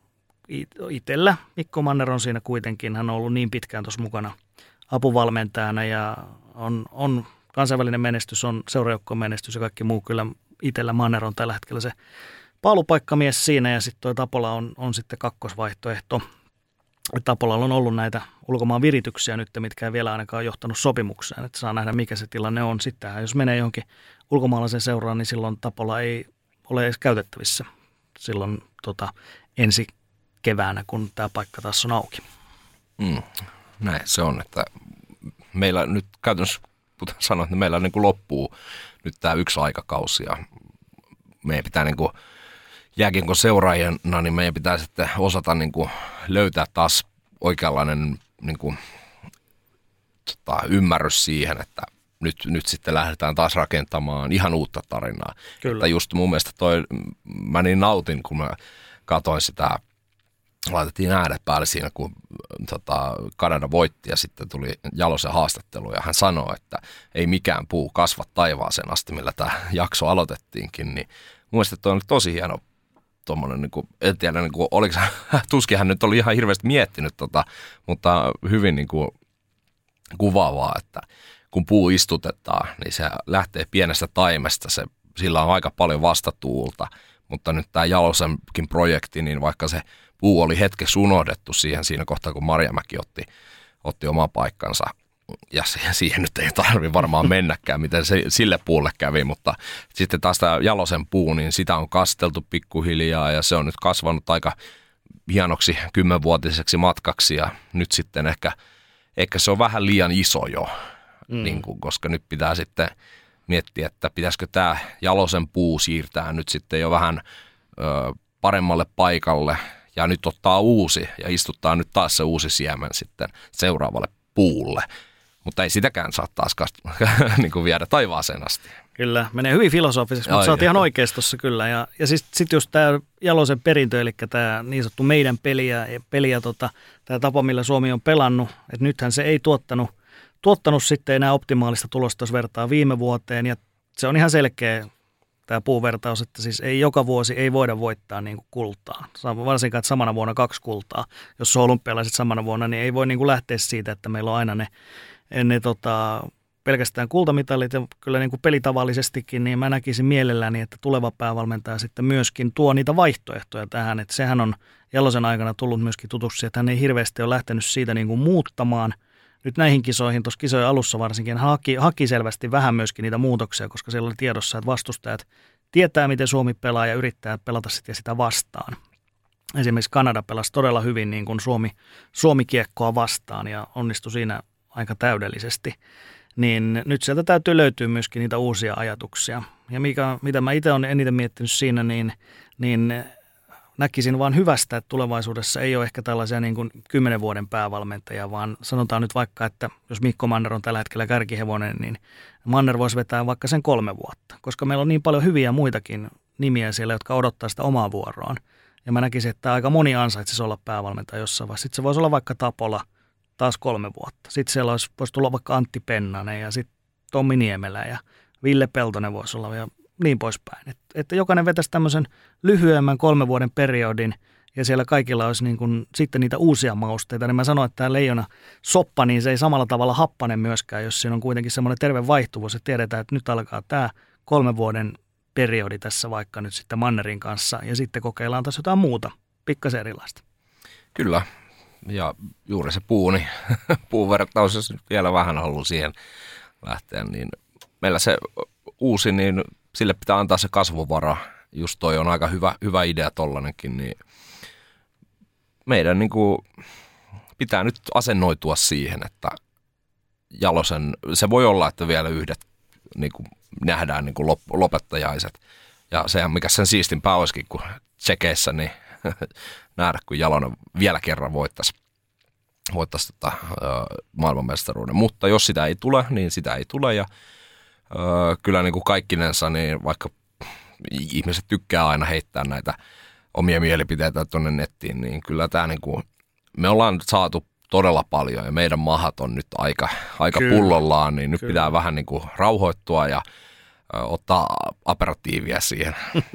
itsellä Mikko Manner on siinä kuitenkin, hän on ollut niin pitkään tuossa mukana apuvalmentajana ja on, on kansainvälinen menestys, on seuraajoukkojen menestys ja kaikki muu. Kyllä itsellä Manner on tällä hetkellä se paalupaikkamies siinä ja sitten toi Tapola on, on sitten kakkosvaihtoehto. Tapolalla on ollut näitä ulkomaan virityksiä nyt, mitkä ei vielä ainakaan johtanut sopimukseen, että saa nähdä mikä se tilanne on. Sitten jos menee johonkin ulkomaalaisen seuraan, niin silloin Tapola ei ole edes käytettävissä silloin tota, ensi keväänä, kun tämä paikka taas on auki. Mm, näin se on, että meillä nyt käytännössä, kuten sanoin, että meillä niin kuin loppuu nyt tämä yksi aikakausi ja meidän pitää niin kuin jääkiekon seuraajana, niin meidän pitää sitten osata niin kuin löytää taas oikeanlainen niin kuin, tota, ymmärrys siihen, että nyt, nyt sitten lähdetään taas rakentamaan ihan uutta tarinaa. Kyllä. Että just mun mielestä toi, mä niin nautin, kun mä katsoin sitä, laitettiin äänet päälle siinä, kun tota, Kanada voitti ja sitten tuli Jalosen haastattelu ja hän sanoi, että ei mikään puu kasva taivaaseen asti, millä tämä jakso aloitettiinkin, niin mun mielestä toi on tosi hieno tuommoinen, niin kuin, en tiedä, niin kuin, oliko tuskin hän nyt oli ihan hirveästi miettinyt, tota, mutta hyvin niin kuin, kuvaavaa, että kun puu istutetaan, niin se lähtee pienestä taimesta, se, sillä on aika paljon vastatuulta, mutta nyt tämä Jalosenkin projekti, niin vaikka se puu oli hetkeksi unohdettu siihen siinä kohtaa, kun Marjamäki otti, otti oman paikkansa, ja siihen, siihen nyt ei tarvitse varmaan mennäkään, miten se sille puulle kävi, mutta sitten taas tämä Jalosen puu, niin sitä on kasteltu pikkuhiljaa ja se on nyt kasvanut aika hienoksi kymmenvuotiseksi matkaksi ja nyt sitten ehkä, ehkä se on vähän liian iso jo, mm. niin kuin, koska nyt pitää sitten miettiä, että pitäisikö tämä Jalosen puu siirtää nyt sitten jo vähän ö, paremmalle paikalle ja nyt ottaa uusi ja istuttaa nyt taas se uusi siemen sitten seuraavalle puulle. Mutta ei sitäkään saa taas niin kuin viedä taivaaseen asti. Kyllä, menee hyvin filosofiseksi, mutta sä oot ihan oikeassa tuossa kyllä. Ja, ja sitten sit just tämä Jalosen perintö, eli tämä niin sanottu meidän peliä, peliä tota, tämä tapa, millä Suomi on pelannut, että nythän se ei tuottanut, tuottanut sitten enää optimaalista tulosta, jos vertaa viime vuoteen. Ja se on ihan selkeä tämä puuvertaus, että siis ei joka vuosi ei voida voittaa niin kuin kultaa. Varsinkaan, että samana vuonna kaksi kultaa. Jos on olympialaiset samana vuonna, niin ei voi niin kuin lähteä siitä, että meillä on aina ne ne tota, pelkästään kultamitalit ja kyllä niin kuin pelitavallisestikin, niin mä näkisin mielelläni, että tuleva päävalmentaja sitten myöskin tuo niitä vaihtoehtoja tähän, että sehän on Jalosen aikana tullut myöskin tutuksi, että hän ei hirveästi ole lähtenyt siitä niin kuin muuttamaan. Nyt näihin kisoihin, tuossa kisojen alussa varsinkin, hän haki, haki selvästi vähän myöskin niitä muutoksia, koska siellä oli tiedossa, että vastustajat tietää, miten Suomi pelaa ja yrittää pelata sitten sitä vastaan. Esimerkiksi Kanada pelasi todella hyvin niin kuin Suomi, Suomi-kiekkoa vastaan ja onnistui siinä aika täydellisesti, niin nyt sieltä täytyy löytyä myöskin niitä uusia ajatuksia. Ja mikä, mitä mä itse olen eniten miettinyt siinä, niin, niin näkisin vaan hyvästä, että tulevaisuudessa ei ole ehkä tällaisia niin kuin kymmenen vuoden päävalmentajia, vaan sanotaan nyt vaikka, että jos Mikko Manner on tällä hetkellä kärkihevonen, niin Manner voisi vetää vaikka sen kolme vuotta, koska meillä on niin paljon hyviä muitakin nimiä siellä, jotka odottaa sitä omaa vuoroaan. Ja mä näkisin, että aika moni ansaitsisi olla päävalmentaja jossain vaiheessa. Sitten se voisi olla vaikka Tapola taas kolme vuotta. Sitten siellä olisi, voisi tulla vaikka Antti Pennanen ja sitten Tommi Niemelä ja Ville Peltonen voisi olla ja niin poispäin. Et, että jokainen vetäisi tämmöisen lyhyemmän kolmen vuoden periodin ja siellä kaikilla olisi niin kuin sitten niitä uusia mausteita. Niin mä sanoin, että tämä leijona soppa, niin se ei samalla tavalla happane myöskään, jos siinä on kuitenkin semmoinen terve vaihtuvuus, että tiedetään, että nyt alkaa tämä kolmen vuoden periodi tässä vaikka nyt sitten Mannerin kanssa ja sitten kokeillaan taas jotain muuta, pikkasen erilaista. Kyllä, ja juuri se puu, niin puuvertaus, jos nyt vielä vähän haluaa siihen lähteä, niin meillä se uusi, niin sille pitää antaa se kasvuvara. Just toi on aika hyvä, hyvä idea tollanenkin, niin meidän niin kuin pitää nyt asennoitua siihen, että Jalosen, se voi olla, että vielä yhdet niin kuin nähdään niin kuin lop, lopettajaiset. Ja sehän mikä sen siistimpää olisikin, kun tsekeissä niin nähdä, kun Jalonen vielä kerran voittaisi, voittaisi tota, maailmanmestaruuden. Mutta jos sitä ei tule, niin sitä ei tule. Ja ö, kyllä niin kuin kaikkinensa, niin vaikka ihmiset tykkää aina heittää näitä omia mielipiteitä tuonne nettiin, niin kyllä tämä niin kuin, me ollaan saatu todella paljon ja meidän mahat on nyt aika, aika pullollaan, niin nyt kyllä pitää vähän niin kuin rauhoittua ja ö, ottaa aperatiivia siihen.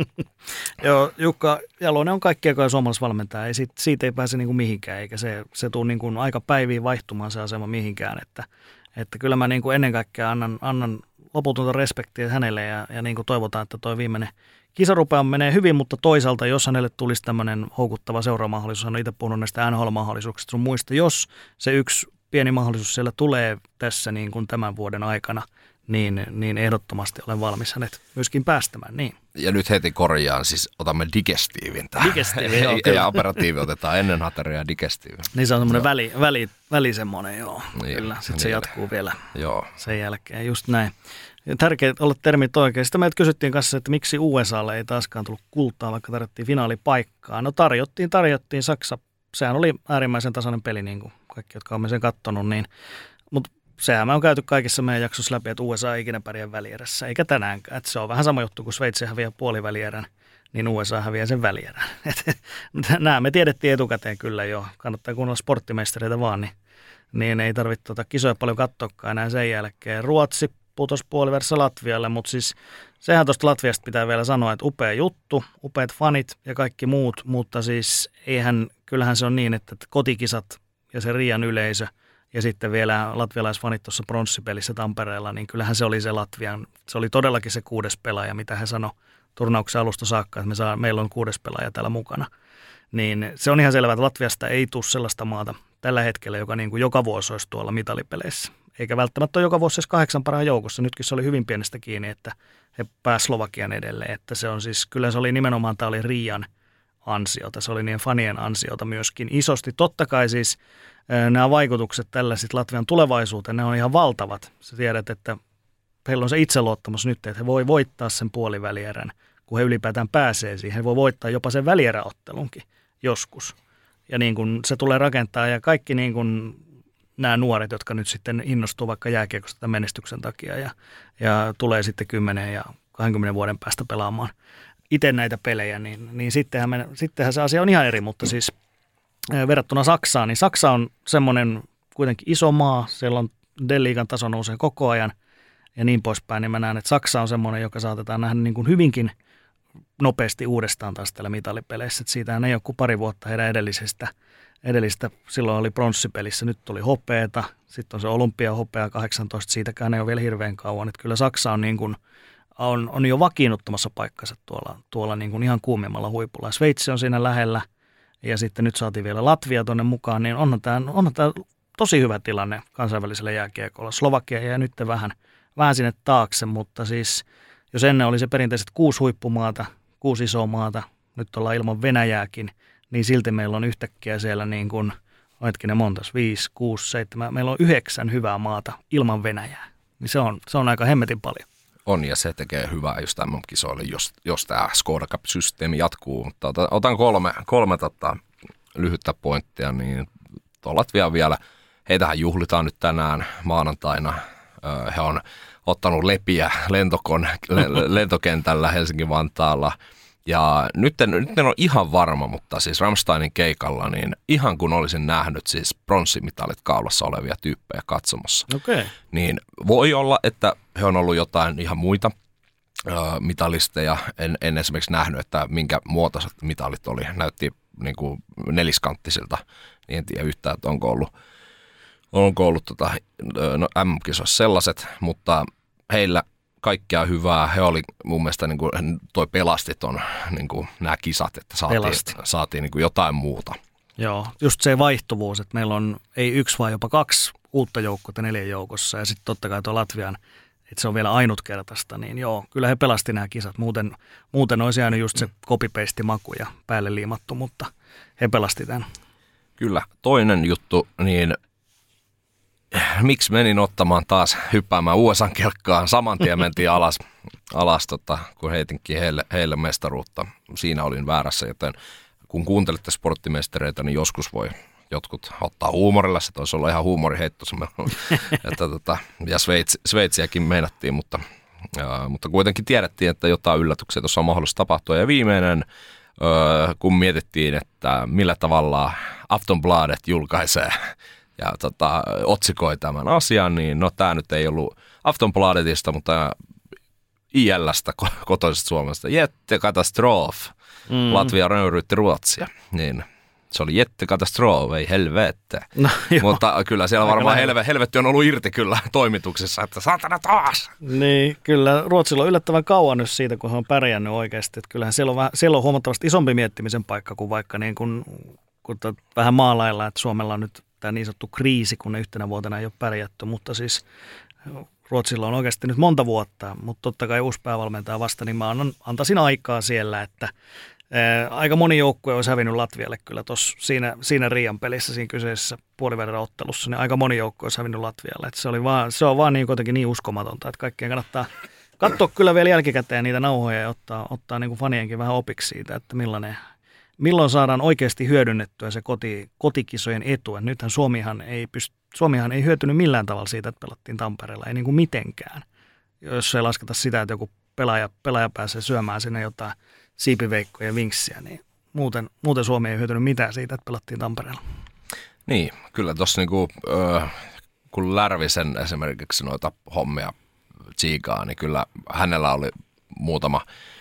Joo, Jukka Jalonen on kaikki aikoja suomalaisvalmentaja, ei siitä, siitä ei pääse niin kuin mihinkään, eikä se, se tule niin kuin aika päiviin vaihtumaan se asema mihinkään, että, että kyllä mä niin kuin ennen kaikkea annan, annan loputonta respektiä hänelle ja, ja niin kuin toivotaan, että toi viimeinen kisarupea menee hyvin, mutta toisaalta jos hänelle tulisi tämmöinen houkuttava seuraamahdollisuus, hän on itse puhunut näistä N H L-mahdollisuuksista sun muista, jos se yksi pieni mahdollisuus siellä tulee tässä niin kuin tämän vuoden aikana, niin, niin ehdottomasti olen valmis hänet myöskin päästämään. Niin. Ja nyt heti korjaan, siis otamme digestiivin tähän. Digestiivi, joo, kyllä. Ja aperatiivi otetaan ennen hateria ja digestiivi. Niin se on semmoinen väli, väli, väli semmoinen, joo. Niin, kyllä, sitten niin, se jatkuu vielä joo. sen jälkeen, just näin. Tärkeää olla termit oikein. Sitten meiltä kysyttiin kanssa, että miksi U S A:lle ei taaskaan tullut kultaa, vaikka tarjottiin finaalipaikkaa. No tarjottiin, tarjottiin. Saksa, sehän oli äärimmäisen tasainen peli, niin kuin kaikki, jotka olemme sen kattonut. Niin. Mutta sehän me on käyty kaikissa meidän jaksossa läpi, että U S A ei ikinä pärjää välierässä, eikä tänäänkään. Et se on vähän sama juttu, kun Sveitsi häviää puolivälierän, niin U S A häviää sen välierän. Nämä me tiedettiin etukäteen kyllä jo. Kannattaa kuunnella sporttimeistereitä vaan, niin, niin ei tarvitse tuota kisoja paljon katsoakaan enää sen jälkeen. Ruotsi putosi puolivälissä Latvialle, mutta siis sehän tuosta Latviasta pitää vielä sanoa, että upea juttu, upeat fanit ja kaikki muut, mutta siis eihän, kyllähän se on niin, että kotikisat ja se Riian yleisö ja sitten vielä latvialaisfanit tuossa pronssipelissä Tampereella, niin kyllähän se oli se Latvian, se oli todellakin se kuudes pelaaja, mitä he sanoi turnauksen alusta saakka, että me saa, meillä on kuudes pelaaja täällä mukana. Niin se on ihan selvää, että Latviasta ei tule sellaista maata tällä hetkellä, joka niin kuin joka vuosi olisi tuolla mitalipeleissä. Eikä välttämättä ole joka vuosi edes kahdeksan parhaan joukossa. Nytkin se oli hyvin pienestä kiinni, että he pääsivät Slovakian edelleen. Että se on siis, kyllä se oli nimenomaan, tämä oli Riian ansiota, se oli niiden fanien ansiota myöskin isosti. Totta kai siis nämä vaikutukset tällä sitten Latvian tulevaisuuteen, ne on ihan valtavat. Sä tiedät, että heillä on se itseluottamus nyt, että he voi voittaa sen puolivälierän, kun he ylipäätään pääsee siihen. He voi voittaa jopa sen välieräottelunkin joskus. Ja niin kuin se tulee rakentaa ja kaikki niin kuin nämä nuoret, jotka nyt sitten innostuu vaikka jääkiekosta tämän menestyksen takia ja, ja tulee sitten kymmenen ja kaksikymmentä vuoden päästä pelaamaan itse näitä pelejä, niin, niin sittenhän, me, sittenhän se asia on ihan eri, mutta siis verrattuna Saksaan, niin Saksa on semmoinen kuitenkin iso maa, siellä on D-liigan taso nousee koko ajan ja niin poispäin, niin mä näen, että Saksa on semmoinen, joka saatetaan nähdä niin kuin hyvinkin nopeasti uudestaan taas täällä mitalipeleissä, että siitähän ei ole kuin pari vuotta heidän edellisestä, edellistä, silloin oli pronssipelissä, nyt tuli hopeeta, sitten on se olympiahopea kahdeksantoista, siitäkään ei ole vielä hirveän kauan, että kyllä Saksa on, niin kuin, on, on jo vakiinnuttamassa paikkansa tuolla, tuolla niin kuin ihan kuumimmalla huipulla. Sveitsi on siinä lähellä ja sitten nyt saatiin vielä Latvia tuonne mukaan, niin onhan tämä, onhan tämä tosi hyvä tilanne kansainvälisellä jääkiekolla. Slovakia jäi nyt vähän, vähän sinne taakse, mutta siis jos ennen oli se perinteiset kuusi huippumaata, kuusi isoa maata, nyt ollaan ilman Venäjääkin, niin silti meillä on yhtäkkiä siellä niin kuin, hetkinen montas, viisi, kuusi, seitsemän, meillä on yhdeksän hyvää maata ilman Venäjää. Niin se on, se on aika hemmetin paljon. On, ja se tekee hyvää just M M-kisoille, jos, jos tämä Skoda Cup-systeemi jatkuu. Mutta otan, otan kolme, kolme tota, lyhyttä pointtia, niin Latvia vielä, heitähän juhlitaan nyt tänään maanantaina. He on ottanut lepiä lentokon, lentokentällä Helsinki-Vantaalla. Ja nyt en, nyt en ole ihan varma, mutta siis Rammsteinin keikalla, niin ihan kun olisin nähnyt siis pronssimitalit kaulassa olevia tyyppejä katsomassa. Okay. Niin voi olla, että he on ollut jotain ihan muita ö, mitalisteja. En, en esimerkiksi nähnyt, että minkä muotoiset mitalit oli. Näytti niin kuin neliskanttisilta, niin en tiedä yhtään, että onko ollut, onko ollut tota, no, M M-kisoissa sellaiset, mutta heillä kaikkea hyvää. He oli mun mielestä, niin kuin, toi pelasti ton, niin kuin, nämä kisat, että saatiin, saatiin niin kuin jotain muuta. Joo, just se vaihtuvuus, että meillä on ei yksi, vaan jopa kaksi uutta joukkoa neljän joukossa. Ja sitten totta kai tuo Latvian, että se on vielä ainutkertaista, niin joo, kyllä he pelasti nämä kisat. Muuten, muuten olisi jäänyt just se copy-paste-maku ja päälle liimattu, mutta he pelasti tämän. Kyllä. Toinen juttu, niin miksi menin ottamaan taas hyppäämään U S A:n kelkkaan? Saman tien mentiin alas, alas tota, kun heitinkin heille, heille mestaruutta. Siinä olin väärässä, joten kun kuuntelette sporttimestareita, niin joskus voi jotkut ottaa huumorilla. Se toisi olla ihan huumoriheitto. että, tota, ja Sveitsi, Sveitsiäkin meinattiin, mutta, ja, mutta kuitenkin tiedettiin, että jotain yllätyksiä tuossa on mahdollista tapahtua. Ja viimeinen, ö, kun mietittiin, että millä tavalla Aftonbladet julkaisee ja tota, otsikoi tämän asian, niin no tämä nyt ei ollut Aftonbladetista, mutta I L:stä kotoisesta Suomesta. Jättekatastrof. Mm. Latvia nöyryytti Ruotsia. Niin se oli jättekatastrof, ei helvette. No, mutta kyllä siellä aika varmaan helve, helvetti on ollut irti kyllä toimituksessa, että saatana taas. Niin, kyllä Ruotsilla on yllättävän kauan nyt siitä, kun he on pärjännyt oikeasti. Että kyllähän siellä on, vähän, siellä on huomattavasti isompi miettimisen paikka kuin vaikka niin kuin, kun vähän maalailla, että Suomella on nyt tämä niin sanottu kriisi, kun ne yhtenä vuotena ei ole pärjätty, mutta siis Ruotsilla on oikeasti nyt monta vuotta, mutta totta kai uusi päävalmentaja vasta, niin mä annan, antaisin aikaa siellä, että ää, aika moni joukkue olisi hävinnyt Latvialle kyllä tuossa siinä, siinä Riian pelissä, siinä kyseisessä puolivälierä ottelussa, niin aika moni joukkue olisi hävinnyt Latvialle, että se, oli vaan, se on vaan niin kuitenkin niin uskomatonta, että kaikkien kannattaa katsoa kyllä vielä jälkikäteen niitä nauhoja ja ottaa, ottaa niin kuin fanienkin vähän opiksi siitä, että millainen Milloin saadaan oikeasti hyödynnettyä se koti, kotikisojen etu? Nythän Suomihan ei, pyst- Suomihan ei hyötynyt millään tavalla siitä, että pelattiin Tampereella, ei niin kuin mitenkään. Jos ei lasketa sitä, että joku pelaaja, pelaaja pääsee syömään sinne jotain siipiveikkoja ja vinksiä, niin muuten, muuten Suomi ei hyötynyt mitään siitä, että pelattiin Tampereella. Niin, kyllä tuossa niinku, äh, kun Lärvisen esimerkiksi noita hommia tsiikaa, niin kyllä hänellä oli muutama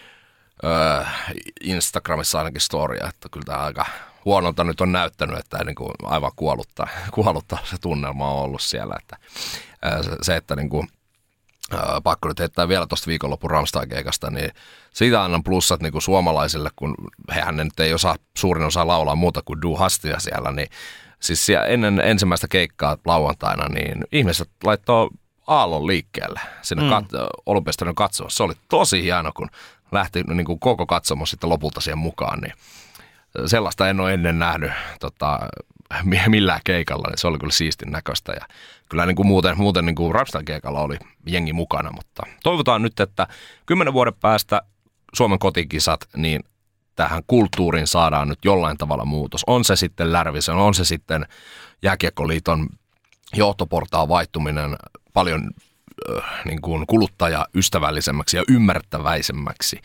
Öö, Instagramissa ainakin storia, että kyllä tämä aika huonolta nyt on näyttänyt, että niin kuin aivan kuollutta, kuollutta se tunnelma on ollut siellä. Että, öö, se, että niin kuin, öö, pakko nyt heittää vielä tuosta viikonlopun Rammstein-keikasta, niin siitä annan plussat niin kuin suomalaisille, kun hehän nyt ei osaa, suurin osa laulaa muuta kuin Du Hastia siellä, niin siis ennen ensimmäistä keikkaa lauantaina, niin ihmiset laittoi aallon liikkeelle sinne mm. kat- Olympiastadion katsomaan. Se oli tosi hieno, kun lähti niin kuin koko katsomus sitten lopulta siihen mukaan, niin sellaista en ole ennen nähnyt tota, millään keikalla, niin se oli kyllä siistin näköistä. Ja kyllä niin kuin muuten, muuten niin kuin Rammstein keikalla oli jengi mukana, mutta toivotaan nyt, että kymmenen vuoden päästä Suomen kotikisat, niin tähän kulttuuriin saadaan nyt jollain tavalla muutos. On se sitten Lärvisen, on se sitten Jääkiekkoliiton johtoportaan vaihtuminen paljon niin kuin kuluttajaystävällisemmäksi ja ymmärtäväisemmäksi,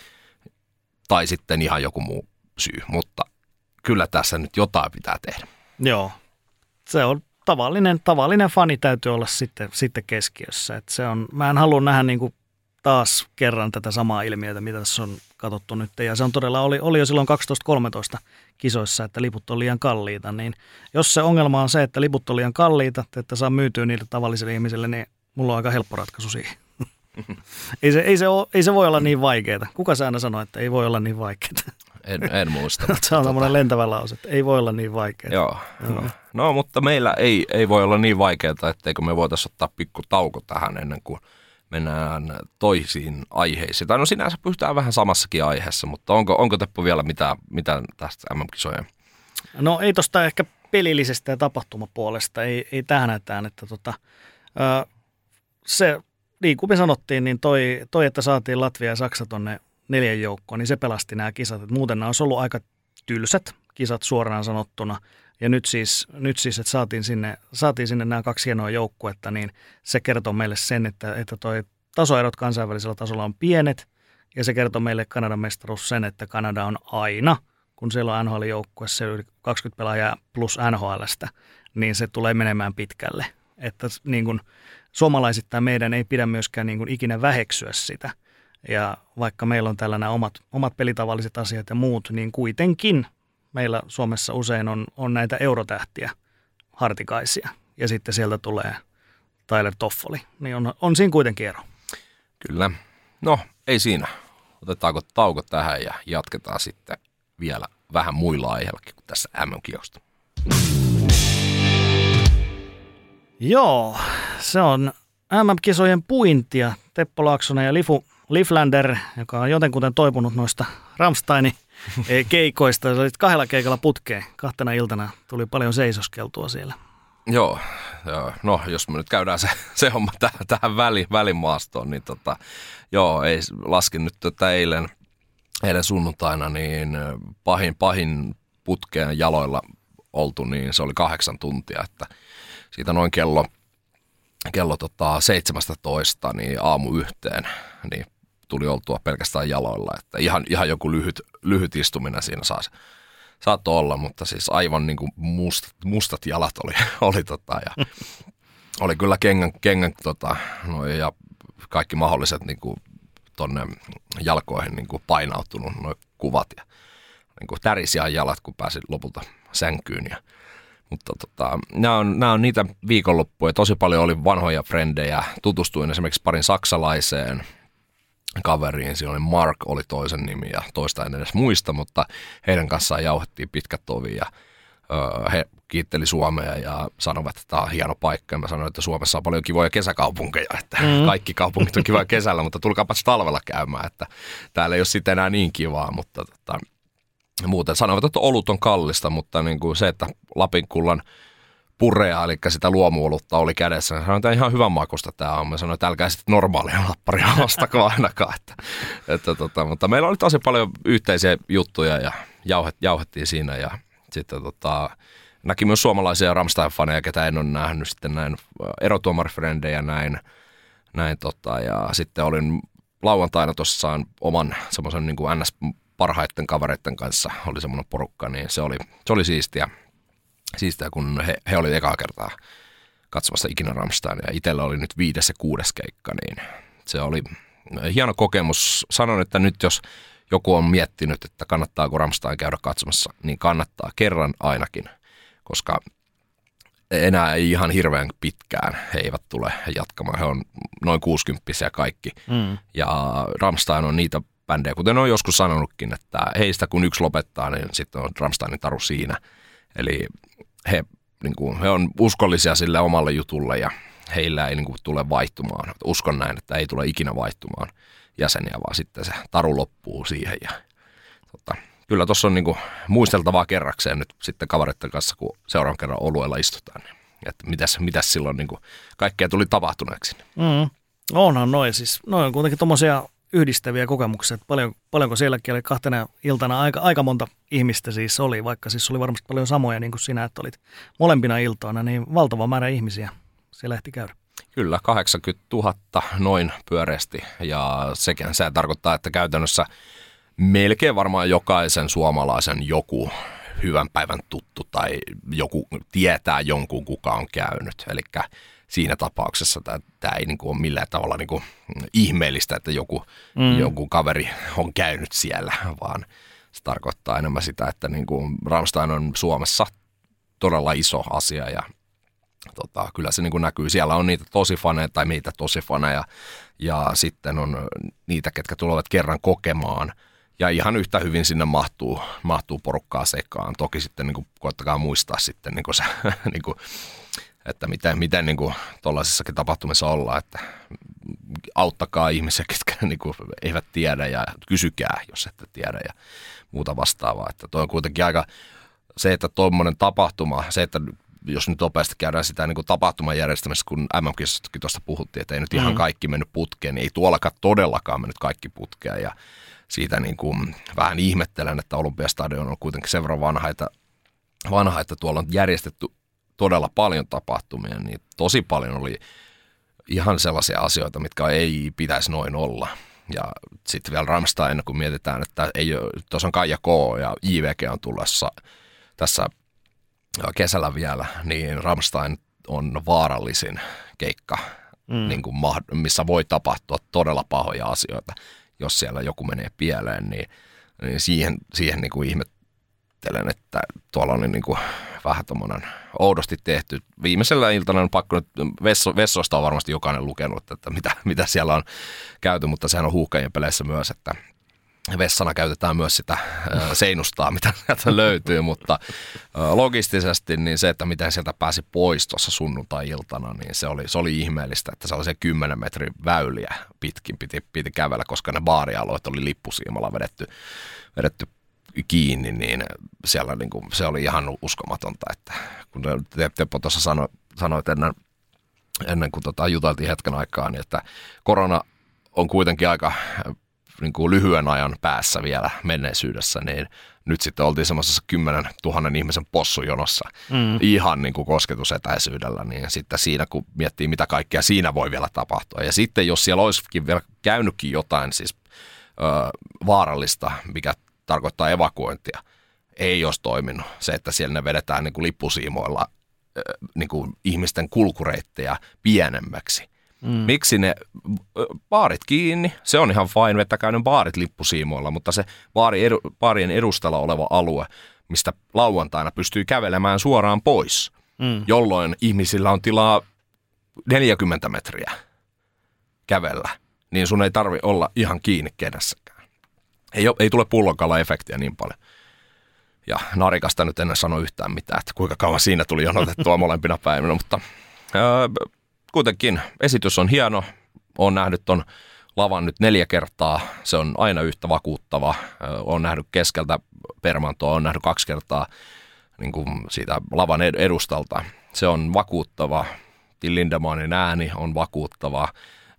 tai sitten ihan joku muu syy, mutta kyllä tässä nyt jotain pitää tehdä. Joo, se on tavallinen, tavallinen fani täytyy olla sitten, sitten keskiössä, että se on, mä en halua nähdä niin kuin taas kerran tätä samaa ilmiötä, mitä tässä on katsottu nyt, ja se on todella, oli, oli jo silloin kaksitoista kolmetoista kisoissa, että liput on liian kalliita, niin jos se ongelma on se, että liput on liian kalliita, että saa myytyä niille tavallisille ihmisille, niin mulla on aika helppo ratkaisu siihen. ei, se, ei, se ole, ei se voi olla niin vaikeaa. Kuka sä aina sanoo, että ei voi olla niin vaikeaa? En, en muista. Se on tämmöinen lentävä lause, että ei voi olla niin vaikeaa. Joo. No, no mutta meillä ei, ei voi olla niin vaikeaa, etteikö me voitaisiin ottaa pikku tauko tähän ennen kuin mennään toisiin aiheisiin. Tai no sinänsä pystytään vähän samassakin aiheessa, mutta onko, onko Teppo vielä mitään, mitään tästä M M-kisojen? No ei tuosta ehkä pelillisestä ja tapahtumapuolesta, ei, ei tähän näytään, että tota, ö, se niin kuin me sanottiin, niin toi, toi, että saatiin Latvia ja Saksa tonne neljän joukkoon, niin se pelasti nämä kisat. Et muuten nämä olisi ollut aika tylsät kisat suoraan sanottuna. Ja nyt siis, nyt siis että saatiin sinne, saatiin sinne nämä kaksi hienoa joukkuetta, niin se kertoo meille sen, että, että toi tasoerot kansainvälisellä tasolla on pienet. Ja se kertoo meille Kanadan mestaruus sen, että Kanada on aina, kun siellä on N H L-joukkueessa yli kaksikymmentä pelaajaa plus N H L:stä, niin se tulee menemään pitkälle. Että niin kuin suomalaisittain meidän ei pidä myöskään niin kuin ikinä väheksyä sitä. Ja vaikka meillä on täällä nämä omat, omat pelitavalliset asiat ja muut, niin kuitenkin meillä Suomessa usein on, on näitä eurotähtiä, hartikaisia. Ja sitten sieltä tulee Tyler Toffoli. Niin on, on siinä kuitenkin ero. Kyllä. No, ei siinä. Otetaanko tauko tähän ja jatketaan sitten vielä vähän muilla aiheilla kuin tässä M M-kiosta. Joo, se on M M-kisojen puintia. Teppo Laaksonen ja Lifu Liflander, joka on jotenkuten toipunut noista Rammsteinin keikoista. Se oli kahdella keikalla putkeen. Kahtena iltana tuli paljon seisoskeltua siellä. Joo, joo. No jos me nyt käydään se, se homma tähän, tähän väli, välimaastoon, niin tota, joo, ei laskin nyt tätä eilen, eilen sunnuntaina, niin pahin, pahin putkeen jaloilla oltu, niin se oli kahdeksan tuntia, että siitä noin kello, kello tota seitsemästätoista niin aamu yhteen, niin tuli oltua pelkästään jaloilla, että ihan, ihan joku lyhyt, lyhyt istuminen siinä saasi. Saattoi olla, mutta siis aivan niin kuin mustat, mustat jalat oli, oli tota, ja oli kyllä kengän, kengän tota, no, ja kaikki mahdolliset niin kuin tonne jalkoihin niin kuin painautunut nuo kuvat ja niin kuin tärisi ihan jalat, kun pääsin lopulta sänkyyn. Ja, mutta tota, nämä on, nämä on niitä viikonloppuja. Tosi paljon oli vanhoja frendejä. Tutustuin esimerkiksi parin saksalaiseen kaveriin. Siinä oli Mark, oli toisen nimi ja toista en edes muista, mutta heidän kanssaan jauhettiin pitkät tovi ja öö, he kiitteli Suomea ja sanoivat, että tämä on hieno paikka. Ja mä sanoin, että Suomessa on paljon kivoja kesäkaupunkeja, että mm. kaikki kaupungit on kivoja kesällä, mutta tulkaapas talvella käymään, että täällä ei ole sitten enää niin kivaa, mutta tota, muuten sanoivat, että olut on kallista, mutta niin kuin se, että Lapinkullan purea, eli sitä luomuolutta oli kädessä. Sanoin, että ihan hyvän makusta tämä on. Mä sanoin, että älkää sitten normaalia lapparia ostako ainakaan. Että, että, tota, mutta meillä oli tosi paljon yhteisiä juttuja ja jauhet, jauhettiin siinä. Ja sitten tota, näki myös suomalaisia Rammstein-faneja, ketä en ole nähnyt. Sitten näin erotuomarifrendejä näin. näin tota, ja sitten olin lauantaina tuossaan oman semmoisen niin kuin N S-parhaiten kavereiden kanssa. Oli semmoinen porukka, niin se oli, se oli siistiä. Siistiä, kun he, he olivat ekaa kertaa katsomassa ikinä Rammstein ja itsellä oli nyt viides ja kuudes keikka, niin se oli hieno kokemus. Sanon, että nyt jos joku on miettinyt, että kannattaako Rammstein käydä katsomassa, niin kannattaa kerran ainakin, koska enää ei ihan hirveän pitkään he eivät tule jatkamaan. He on noin kuusikymppisiä kaikki mm. ja Rammstein on niitä bändejä, kuten olen joskus sanonutkin, että heistä kun yksi lopettaa, niin sitten on Rammsteinin taru siinä. Eli he, niin kuin, he on uskollisia sille omalle jutulle ja heillä ei niin kuin, tule vaihtumaan. Uskon näin, että ei tule ikinä vaihtumaan jäseniä, vaan sitten se taru loppuu siihen. Ja, tota, kyllä tuossa on niin kuin, muisteltavaa kerrakseen nyt sitten kavereiden kanssa, kun seuraavan kerran oluella istutaan. Että mitäs, mitäs silloin niin kuin, kaikkea tuli tapahtuneeksi. Mm. Onhan noin siis. Noin on kuitenkin tuommoisia yhdistäviä kokemuksia. Paljon, paljonko sielläkin oli kahtena iltana aika, aika monta ihmistä siis oli, vaikka siis oli varmasti paljon samoja niin kuin sinä, että olit molempina iltoina, niin valtava määrä ihmisiä siellä ehti käydä. Kyllä, kahdeksankymmentätuhatta noin pyöreästi ja sekin se tarkoittaa, että käytännössä melkein varmaan jokaisen suomalaisen joku hyvän päivän tuttu tai joku tietää jonkun, kuka on käynyt, eli siinä tapauksessa tämä ei niinku ole millään tavalla niinku ihmeellistä, että joku, mm. joku kaveri on käynyt siellä, vaan se tarkoittaa enemmän sitä, että niinku Rammstein on Suomessa todella iso asia ja tota, kyllä se niinku näkyy. Siellä on niitä tosifaneja tai meitä tosifaneja ja sitten on niitä, ketkä tulevat kerran kokemaan ja ihan yhtä hyvin sinne mahtuu, mahtuu porukkaa sekaan. Toki sitten niinku, koettakaa muistaa sitten niinku se niinku, että miten, miten niin kuin tuollaisissakin tapahtumissa ollaan, että auttakaa ihmisiä, ketkä niin kuin eivät tiedä ja kysykää, jos ette tiedä ja muuta vastaavaa. Että toi on kuitenkin aika se, että tuommoinen tapahtuma, se, että jos nyt nopeasti käydään sitä niin kuin tapahtuman järjestämisessä, kun M M-kisostakin tuosta puhuttiin, että ei nyt ihan kaikki mennyt putkeen, niin ei tuollakaan todellakaan mennyt kaikki putkeen. Ja siitä niin kuin vähän ihmettelen, että Olympiastadion on kuitenkin sen verran vanha, että, vanha, että tuolla on järjestetty todella paljon tapahtumia, niin tosi paljon oli ihan sellaisia asioita, mitkä ei pitäisi noin olla. Ja sitten vielä Rammstein, kun mietitään, että ei ole, tuossa on Kaija K ja I V G on tulossa tässä kesällä vielä, niin Rammstein on vaarallisin keikka, mm. niin kuin, missä voi tapahtua todella pahoja asioita, jos siellä joku menee pieleen, niin, niin siihen, siihen niin kuin ihmettelen, että tuolla on niin kuin vähän tommoinen oudosti tehty. Viimeisellä iltana on pakko nyt, vesso, vessoista on varmasti jokainen lukenut, että mitä, mitä siellä on käyty, mutta sehän on Huuhkajien peleissä myös, että vessana käytetään myös sitä seinustaa, mitä sieltä löytyy, mutta logistisesti niin se, että miten sieltä pääsi pois tuossa sunnuntai-iltana, niin se oli, se oli ihmeellistä, että sellaisia kymmenen metrin väyliä pitkin piti, piti kävellä, koska ne baarialueet oli lippusiimalla vedetty, vedetty kiinni, niin siellä niin kuin, se oli ihan uskomatonta, että kun Teppo tuossa sano, sanoit ennen, ennen kuin tota, juteltiin hetken aikaa, niin että korona on kuitenkin aika niin kuin lyhyen ajan päässä vielä menneisyydessä, niin nyt sitten oltiin semmoisessa kymmenen tuhannen ihmisen possujonossa mm. ihan niin kuin kosketusetäisyydellä, niin sitten siinä kun miettii mitä kaikkea siinä voi vielä tapahtua. Ja sitten jos siellä olisikin vielä käynytkin jotain siis ö, vaarallista, mikä tarkoittaa evakuointia, ei olisi toiminut. Se, että siellä ne vedetään niin kuin lippusiimoilla ö, niin kuin ihmisten kulkureittejä pienemmäksi. Mm. Miksi ne baarit kiinni? Se on ihan fine, vettäkää ne baarit lippusiimoilla, mutta se baari edu, baarien edustalla oleva alue, mistä lauantaina pystyy kävelemään suoraan pois, mm. jolloin ihmisillä on tilaa neljäkymmentä metriä kävellä, niin sun ei tarvi olla ihan kiinni kenässäkään. Ei, ole, ei tule pullonkala-efektiä niin paljon. Ja Narikasta nyt en sano yhtään mitään, että kuinka kauan siinä tuli jonotettua molempina päivinä, mutta Öö, kuitenkin esitys on hieno. Olen nähnyt ton lavan nyt neljä kertaa. Se on aina yhtä vakuuttava. Olen nähnyt keskeltä permantoa, olen nähnyt kaksi kertaa niin kuin siitä lavan edustalta. Se on vakuuttava. Till Lindemanin ääni on vakuuttava.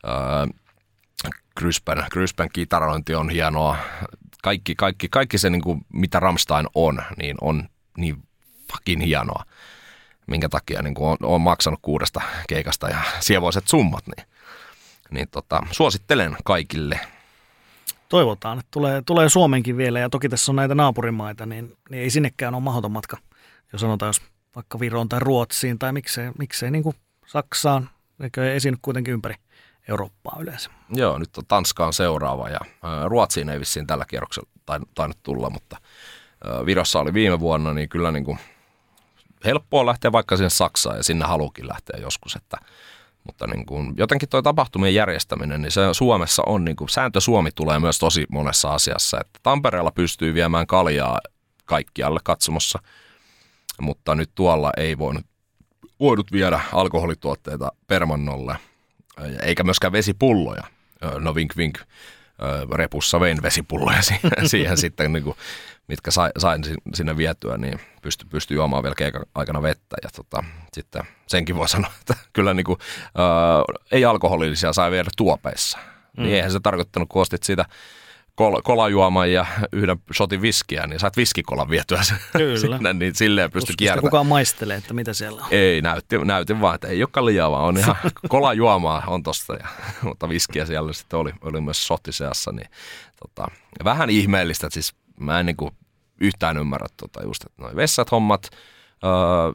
Kryspen, Kryspen kitarointi on hienoa. Kaikki, kaikki, kaikki se, niin kuin, mitä Rammstein on, niin on niin fucking hienoa. Minkä takia niin on, on maksanut kuudesta keikasta ja sievoiset summat, niin, niin tota, suosittelen kaikille. Toivotaan, että tulee, tulee Suomenkin vielä, ja toki tässä on näitä naapurimaita, niin, niin ei sinnekään ole mahdoton matka, jos sanotaan, jos vaikka Viroon tai Ruotsiin, tai miksei, miksei niin kuin Saksaan, eikö esiinny kuitenkin ympäri Eurooppaa yleensä. Joo, nyt on Tanska on seuraava, ja ä, Ruotsiin ei vissiin tällä kierroksella tainnut tulla, mutta ä, Virossa oli viime vuonna, niin kyllä niin kuin helppoa lähteä vaikka sinne Saksaan ja sinne haluukin lähteä joskus, että, mutta niin kuin, jotenkin tuo tapahtumien järjestäminen, niin se Suomessa on, niin kuin, sääntö Suomi tulee myös tosi monessa asiassa, että Tampereella pystyy viemään kaljaa kaikkialle katsomossa, mutta nyt tuolla ei voinut, voinut viedä alkoholituotteita permannolle, eikä myöskään vesipulloja, no vink vink, repussa vein vesipulloja siihen, siihen sitten, niin kuin, mitkä sain, sain sinne vietyä, niin pystyi pysty juomaan vielä keikan aikana vettä. Ja tota, sitten senkin voi sanoa, että kyllä niin kuin, ää, ei alkoholillisia sai viedä tuopeissa. Mm. Niin eihän se tarkoittanut, kun ostit siitä kol- kolajuoman ja yhden shotin viskiä, niin sait viskikolan vietyä sinne, niin silleen pystyi kiertämään. Kukaan maistelee, että mitä siellä on? Ei, näytti, näytin vaan, että ei olekaan liiaa, vaan on ihan kolajuomaa on tosta, ja, mutta viskiä siellä sitten oli, oli myös shottiseassa. Niin, tota, vähän ihmeellistä, että siis mä en niin kuin yhtään ymmärrä tota just, että noi vessat hommat, öö,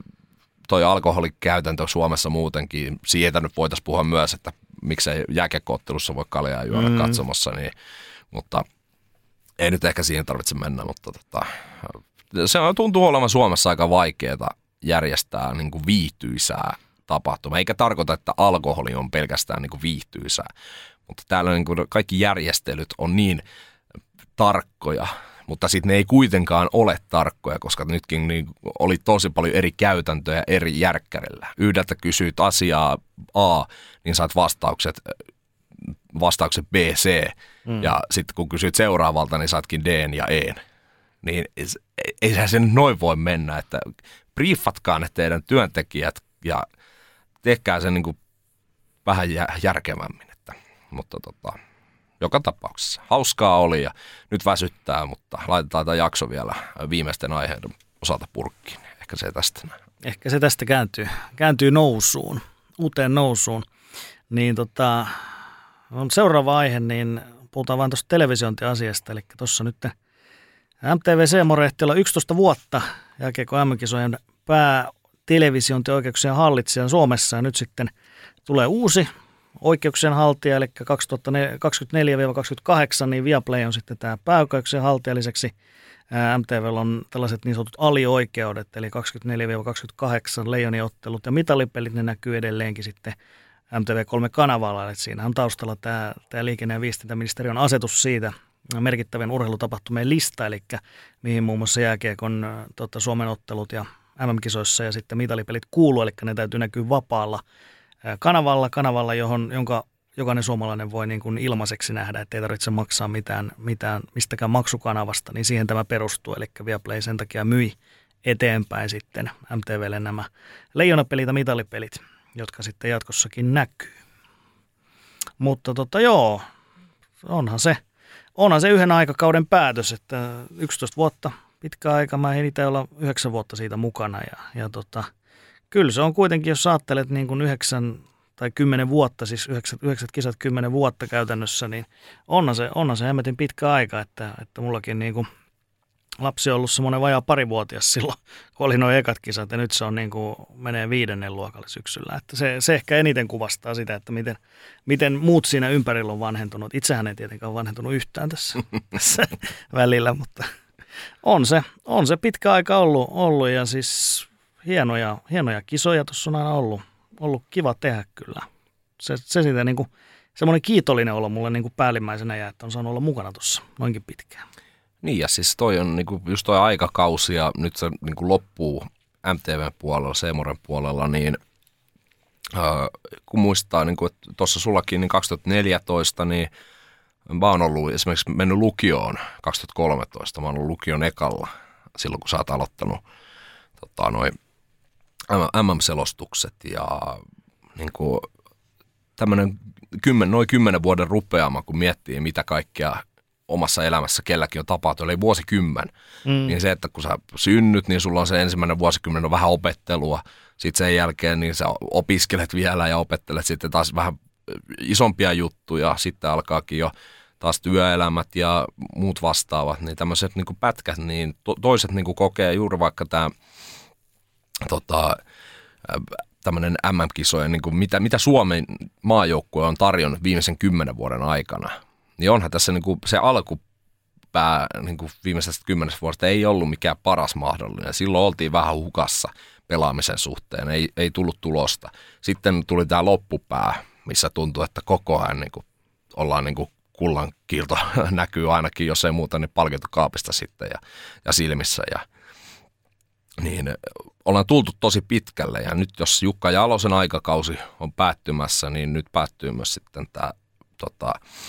toi alkoholikäytäntö Suomessa muutenkin, siitä nyt voitaisiin puhua myös, että miksei jääkiekko-ottelussa voi kaljaa juoda mm. katsomossa, niin, mutta ei nyt ehkä siihen tarvitse mennä, mutta tota, se on, tuntuu olevan Suomessa aika vaikeaa järjestää niin kuin viihtyisää tapahtumaa, eikä tarkoita, että alkoholi on pelkästään niin kuin viihtyisää, mutta täällä niin kuin kaikki järjestelyt on niin tarkkoja, mutta sitten ne ei kuitenkaan ole tarkkoja, koska nytkin niin oli tosi paljon eri käytäntöjä eri järkkärillä. Yhdeltä kysyit asiaa A, niin saat vastaukset, vastaukset B, C, mm. ja sitten kun kysyit seuraavalta, niin saatkin D ja E. Niin eihän se noin voi mennä, että briefatkaa ne teidän työntekijät ja tehkää se niin kuin vähän järkevämmin. Että, mutta tota, joka tapauksessa hauskaa oli ja nyt väsyttää, mutta laitetaan tämä jakso vielä viimeisten aiheiden osalta purkkiin. Ehkä se tästä näin. Ehkä se tästä kääntyy, kääntyy nousuun, uuteen nousuun. Niin tota, on seuraava aihe, niin puhutaan vain tuosta televisiointiasiasta. Eli tuossa nyt M T V Seemore ehti olla yksitoista vuotta jälkeen, kun M M-kisojen päätelevisiointioikeuksien hallitsija Suomessa. Ja nyt sitten tulee uusi oikeuksien haltija, eli kaksituhattakaksikymmentäneljä kaksikymmentäkahdeksan, niin Viaplay on sitten tämä pääoikeuksien haltija. Lisäksi M T V:llä on tällaiset niin sanotut alioikeudet, eli kaksikymmentäneljä kaksikymmentäkahdeksan leijonottelut ja mitalipelit, ne näkyy edelleenkin sitten M T V kolme kanavalla. Eli siinä on taustalla tämä, tämä liikenne- ja viestintäministeriön asetus siitä merkittävien urheilutapahtumien lista, eli mihin muun muassa jääkiekon tota, Suomen ottelut ja M M-kisoissa ja sitten mitalipelit kuuluu, eli ne täytyy näkyä vapaalla kanavalla, kanavalla johon, jonka jokainen suomalainen voi niin kuin ilmaiseksi nähdä, ettei tarvitse maksaa mitään, mitään mistäkään maksukanavasta, niin siihen tämä perustuu. Eli Viaplay sen takia myi eteenpäin sitten M T V:lle nämä leijonapelit ja mitalipelit, jotka sitten jatkossakin näkyy. Mutta tota joo, onhan se, onhan se yhden aikakauden päätös, että yksitoista vuotta pitkä aika, mä en itse olla yhdeksän vuotta siitä mukana ja, ja tota, kyllä se on kuitenkin, jos ajattelet niin kuin yhdeksän tai kymmenen vuotta, siis yhdeksät, yhdeksät kisat kymmenen vuotta käytännössä, niin onhan se, onhan se hemmetin pitkä aika, että, että mullakin niin kuin lapsi on ollut semmoinen vajaa parivuotias silloin, kun oli nuo ekat kisat, ja nyt se on niin kuin, menee viidennen luokalle syksyllä. Että se, se ehkä eniten kuvastaa sitä, että miten, miten muut siinä ympärillä on vanhentunut. Itsehän ei tietenkään ole vanhentunut yhtään tässä, tässä välillä, mutta on se, on se pitkä aika ollut, ollut ja siis hienoja, hienoja kisoja tuossa on aina ollut. Ollut kiva tehdä kyllä. Se, se siitä niin kuin, semmoinen kiitollinen olo mulle niin kuin päällimmäisenä jää, että on saanut olla mukana tuossa noinkin pitkään. Niin ja siis toi on niin kuin, just toi aikakausi ja nyt se niin kuin loppuu M T V:n puolella, Seemoren puolella, niin äh, kun muistaa, niin kuin, että tuossa sullakin niin kaksituhattaneljätoista, niin mä oon ollut esimerkiksi mennyt lukioon kaksituhattakolmetoista, mä oon ollut lukion ekalla silloin, kun sä oot aloittanut tota, noin M M-selostukset ja niin kuin tämmöinen kymmen, noin kymmenen vuoden rupeama, kun miettii, mitä kaikkea omassa elämässä kelläkin on tapahtunut, eli vuosikymmen, mm. niin se, että kun sä synnyt, niin sulla on se ensimmäinen vuosikymmen on vähän opettelua, sitten sen jälkeen niin sä opiskelet vielä ja opettelet sitten taas vähän isompia juttuja, sitten alkaakin jo taas työelämät ja muut vastaavat, niin tämmöiset niin kuin pätkät, niin to- toiset niin kuin kokee juuri vaikka tämä Tota, tämmöinen M M-kisojen, niin kuin mitä, mitä Suomen maajoukkue on tarjonnut viimeisen kymmenen vuoden aikana, niin onhan tässä niin kuin se alkupää niin kuin viimeisestä kymmenestä vuodesta ei ollut mikään paras mahdollinen. Silloin oltiin vähän hukassa pelaamisen suhteen, ei, ei tullut tulosta. Sitten tuli tämä loppupää, missä tuntui, että koko ajan niin kuin ollaan niin kuin kullan kiilto näkyy ainakin, jos ei muuta, niin palkintokaapista sitten ja, ja silmissä ja niin ollaan tultu tosi pitkälle ja nyt jos Jukka Jalosen aikakausi on päättymässä, niin nyt päättyy myös sitten tämä tota,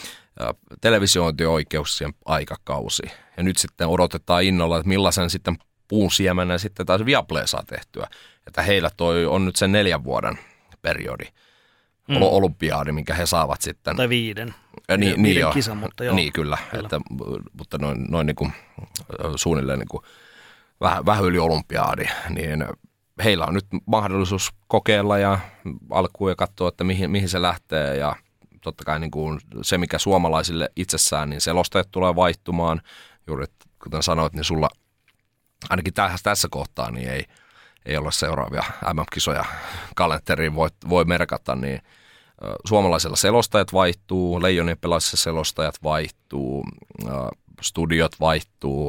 televisiointioikeuksien aikakausi. Ja nyt sitten odotetaan innolla, että millaisen sitten puun siemenen sitten taas Viaplay saa tehtyä. Että heillä toi on nyt sen neljän vuoden periodi, mm. olympiaadi, minkä he saavat sitten. Tai viiden. Ja niin, viiden niin jo. kisa, mutta joo. Niin kyllä, kyllä. Että, mutta noin, noin niin kuin, suunnilleen niin kuin vähän, vähän yli olympiaadi, niin heillä on nyt mahdollisuus kokeilla ja alkuun ja katsoa, että mihin, mihin se lähtee ja totta kai niin kuin se, mikä suomalaisille itsessään, niin selostajat tulee vaihtumaan. Juuri kuten sanoit, niin sulla ainakin tässä, tässä kohtaa niin ei, ei ole seuraavia M M-kisoja kalenteriin voi, voi merkata, niin suomalaisilla selostajat vaihtuu, Leijonien pelaajissa selostajat vaihtuu, studiot vaihtuu.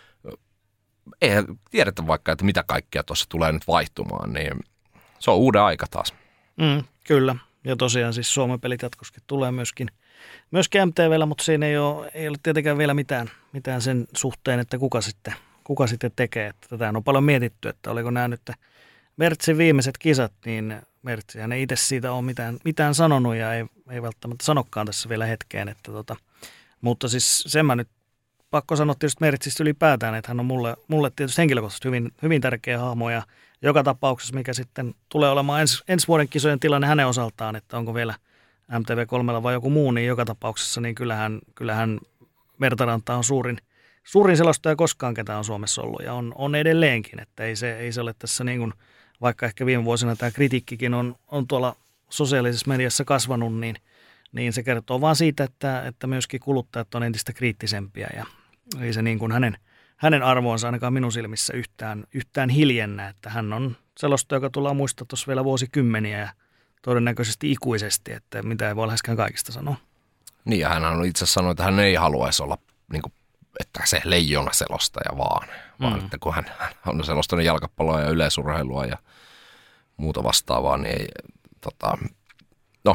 Ei tiedetä vaikka, että mitä kaikkea tuossa tulee nyt vaihtumaan, niin se on uuden aika taas. Mm, kyllä. Ja tosiaan siis Suomen pelit jatkossakin tulee myöskin, myöskin M T V:llä, mutta siinä ei ole, ei ole tietenkään vielä mitään, mitään sen suhteen, että kuka sitten, kuka sitten tekee. Että tätä on paljon mietitty, että oliko nämä nyt Mertsin viimeiset kisat, niin Mertsihän ei itse siitä ole mitään, mitään sanonut ja ei, ei välttämättä sanokaan tässä vielä hetkeen. Että tota, mutta siis sen mä nyt pakko sanoa tietysti Mertsistä ylipäätään, että hän on mulle, mulle tietysti henkilökohtaisesti hyvin, hyvin tärkeä hahmo ja joka tapauksessa, mikä sitten tulee olemaan ens, ensi vuoden kisojen tilanne hänen osaltaan, että onko vielä M T V kolme vai joku muu, niin joka tapauksessa niin kyllähän, kyllähän Mertaranta on suurin, suurin selostaja koskaan, ketä on Suomessa ollut ja on, on edelleenkin, että ei se, ei se ole tässä niin kuin, vaikka ehkä viime vuosina tämä kritiikkikin on, on tuolla sosiaalisessa mediassa kasvanut, niin, niin se kertoo vaan siitä, että, että myöskin kuluttajat on entistä kriittisempiä ja ei se niin kuin hänen, hänen arvoonsa ainakaan minun silmissä yhtään, yhtään hiljennä, että hän on selostaja, joka tullaan muistaa tuossa vielä vuosikymmeniä ja todennäköisesti ikuisesti, että mitä ei voi läheskään kaikista sanoa. Niin ja hän on itse sanonut, että hän ei haluaisi olla niin kuin, että se leijona selostaja vaan, mm. vaan että kun hän on selostanut jalkapalloa ja yleisurheilua ja muuta vastaavaa, niin ei, tota, no,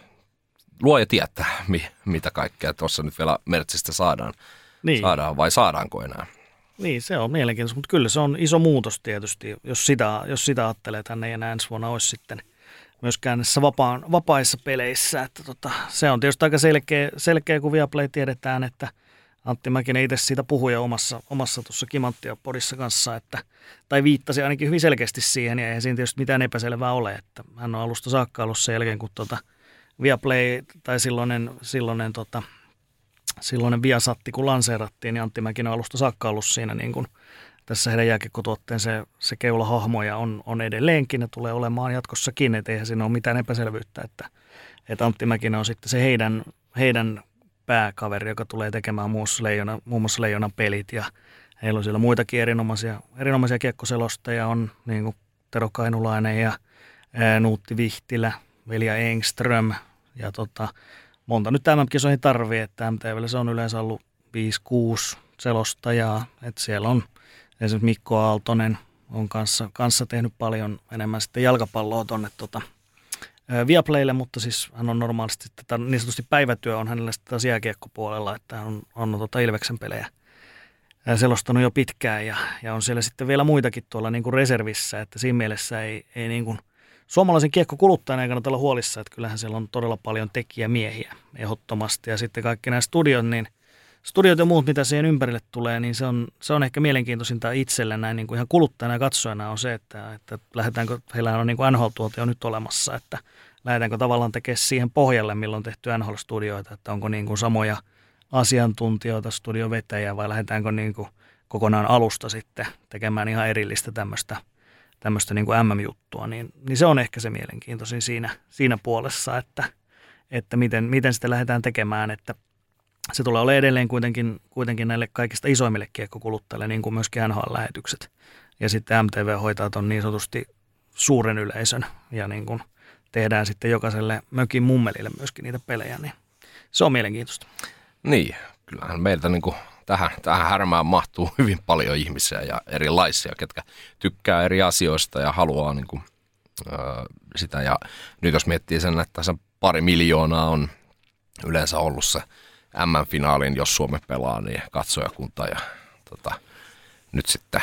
luoja tietää, mi, mitä kaikkea tuossa nyt vielä Mertsistä saadaan, niin. saadaan vai saadaanko enää. Niin, se on mielenkiintoista, mutta kyllä se on iso muutos tietysti, jos sitä, jos sitä ajattelee, että hän ei enää ensi vuonna olisi sitten myöskään näissä vapaan, vapaissa peleissä. Että tota, se on tietysti aika selkeä, selkeä, kun Viaplay tiedetään, että Antti Mäkinen itse siitä puhui jo omassa, omassa tuossa Kimanttia-podissa kanssa, että, tai viittasi ainakin hyvin selkeästi siihen, ja eihän siinä tietysti mitään epäselvää ole, että hän on alusta saakka ollut sen jälkeen, kun tota Viaplay tai silloinen, silloinen, tota, silloinen Viasatti, kun lanseerattiin, niin Antti Mäkinen on alusta saakka ollut siinä niin kuin tässä heidän jääkiekkotuotteen se, se keulahahmo ja on, on edelleenkin ja tulee olemaan jatkossakin, että eihän siinä ole mitään epäselvyyttä, että, että Antti Mäkinen on sitten se heidän, heidän pääkaveri, joka tulee tekemään muun muassa, Leijona, muun muassa Leijonan pelit ja heillä on siellä muitakin erinomaisia, erinomaisia kiekkoselostajia, on niin kuin Tero Kainulainen ja ää, Nuutti Vihtilä, Velja Engström ja tota, monta nyt tämän kisoihin tarvii, että M T V:llä se on yleensä ollut viisi kuusi selostajaa, että siellä on esimerkiksi Mikko Aaltonen on kanssa, kanssa tehnyt paljon enemmän sitten jalkapalloa tuonne tota, Viaplaylle, mutta siis hän on normaalisti, tätä, niin sanotusti päivätyö on hänellä sitten taas jääkiekkopuolella, että hän on, on tota Ilveksen pelejä selostanut jo pitkään ja, ja on siellä sitten vielä muitakin tuolla niin kuin reservissä, että siinä mielessä ei, ei niin kuin suomalaisen kiekkokuluttajan ei kannata olla huolissa, että kyllähän siellä on todella paljon tekijämiehiä ehdottomasti ja sitten kaikki nämä studiot, niin studiot ja muut, mitä siihen ympärille tulee, niin se on, se on ehkä mielenkiintoisinta itselle näin niin kuin ihan kuluttajana ja katsojana on se, että, että lähdetäänkö, heillä on niin kuin N H L-tuote jo nyt olemassa, että lähdetäänkö tavallaan tekemään siihen pohjalle, milloin on tehty N H L-studioita, että onko niin kuin samoja asiantuntijoita, studiovetäjiä vai lähdetäänkö niin kuin kokonaan alusta sitten tekemään ihan erillistä tämmöistä, tämmöistä niin kuin M M-juttua, niin, niin se on ehkä se mielenkiintoisin siinä, siinä puolessa, että, että miten, miten sitä lähdetään tekemään, että se tulee olemaan edelleen kuitenkin, kuitenkin näille kaikista isoimmille kiekkokuluttajille, niin kuin myöskin N H L-lähetykset. Ja sitten M T V hoitaa tuon niin sanotusti suuren yleisön ja niin kuin tehdään sitten jokaiselle mökin mummelille myöskin niitä pelejä, niin se on mielenkiintoista. Niin, kyllähän meiltä niin kuin tähän, tähän härmään mahtuu hyvin paljon ihmisiä ja erilaisia, ketkä tykkää eri asioista ja haluaa niin kuin, äh, sitä. Ja nyt jos miettii sen, että se pari miljoonaa on yleensä ollut se M M-finaalin, jos Suomi pelaa, niin katsojakunta ja tota, nyt sitten,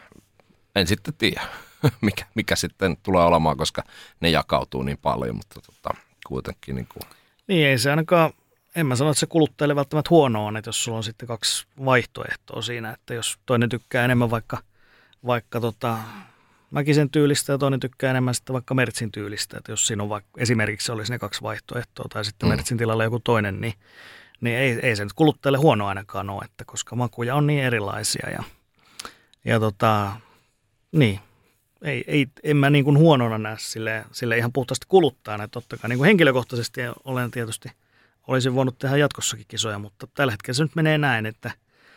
en sitten tiedä, mikä, mikä sitten tulee olemaan, koska ne jakautuu niin paljon, mutta tota, kuitenkin niin kuin. Niin ei se ainakaan, en mä sano, että se kuluttajille välttämättä huono on, että jos sulla on sitten kaksi vaihtoehtoa siinä, että jos toinen tykkää enemmän vaikka, vaikka tota, Mäkisen tyylistä ja toinen tykkää enemmän sitten vaikka Mertsin tyylistä, että jos siinä on vaikka, esimerkiksi olisi ne kaksi vaihtoehtoa tai sitten mm. Mertsin tilalla joku toinen, niin niin ei, ei se nyt kuluttajille huono ainakaan ole, että koska makuja on niin erilaisia ja, ja tota, niin, ei, ei, en mä niin kuin huonona näe sille, sille ihan puhtaasti kuluttajana, että totta kai niin kuin henkilökohtaisesti olen tietysti, olisin voinut tehdä jatkossakin kisoja, mutta tällä hetkellä se nyt menee näin, että,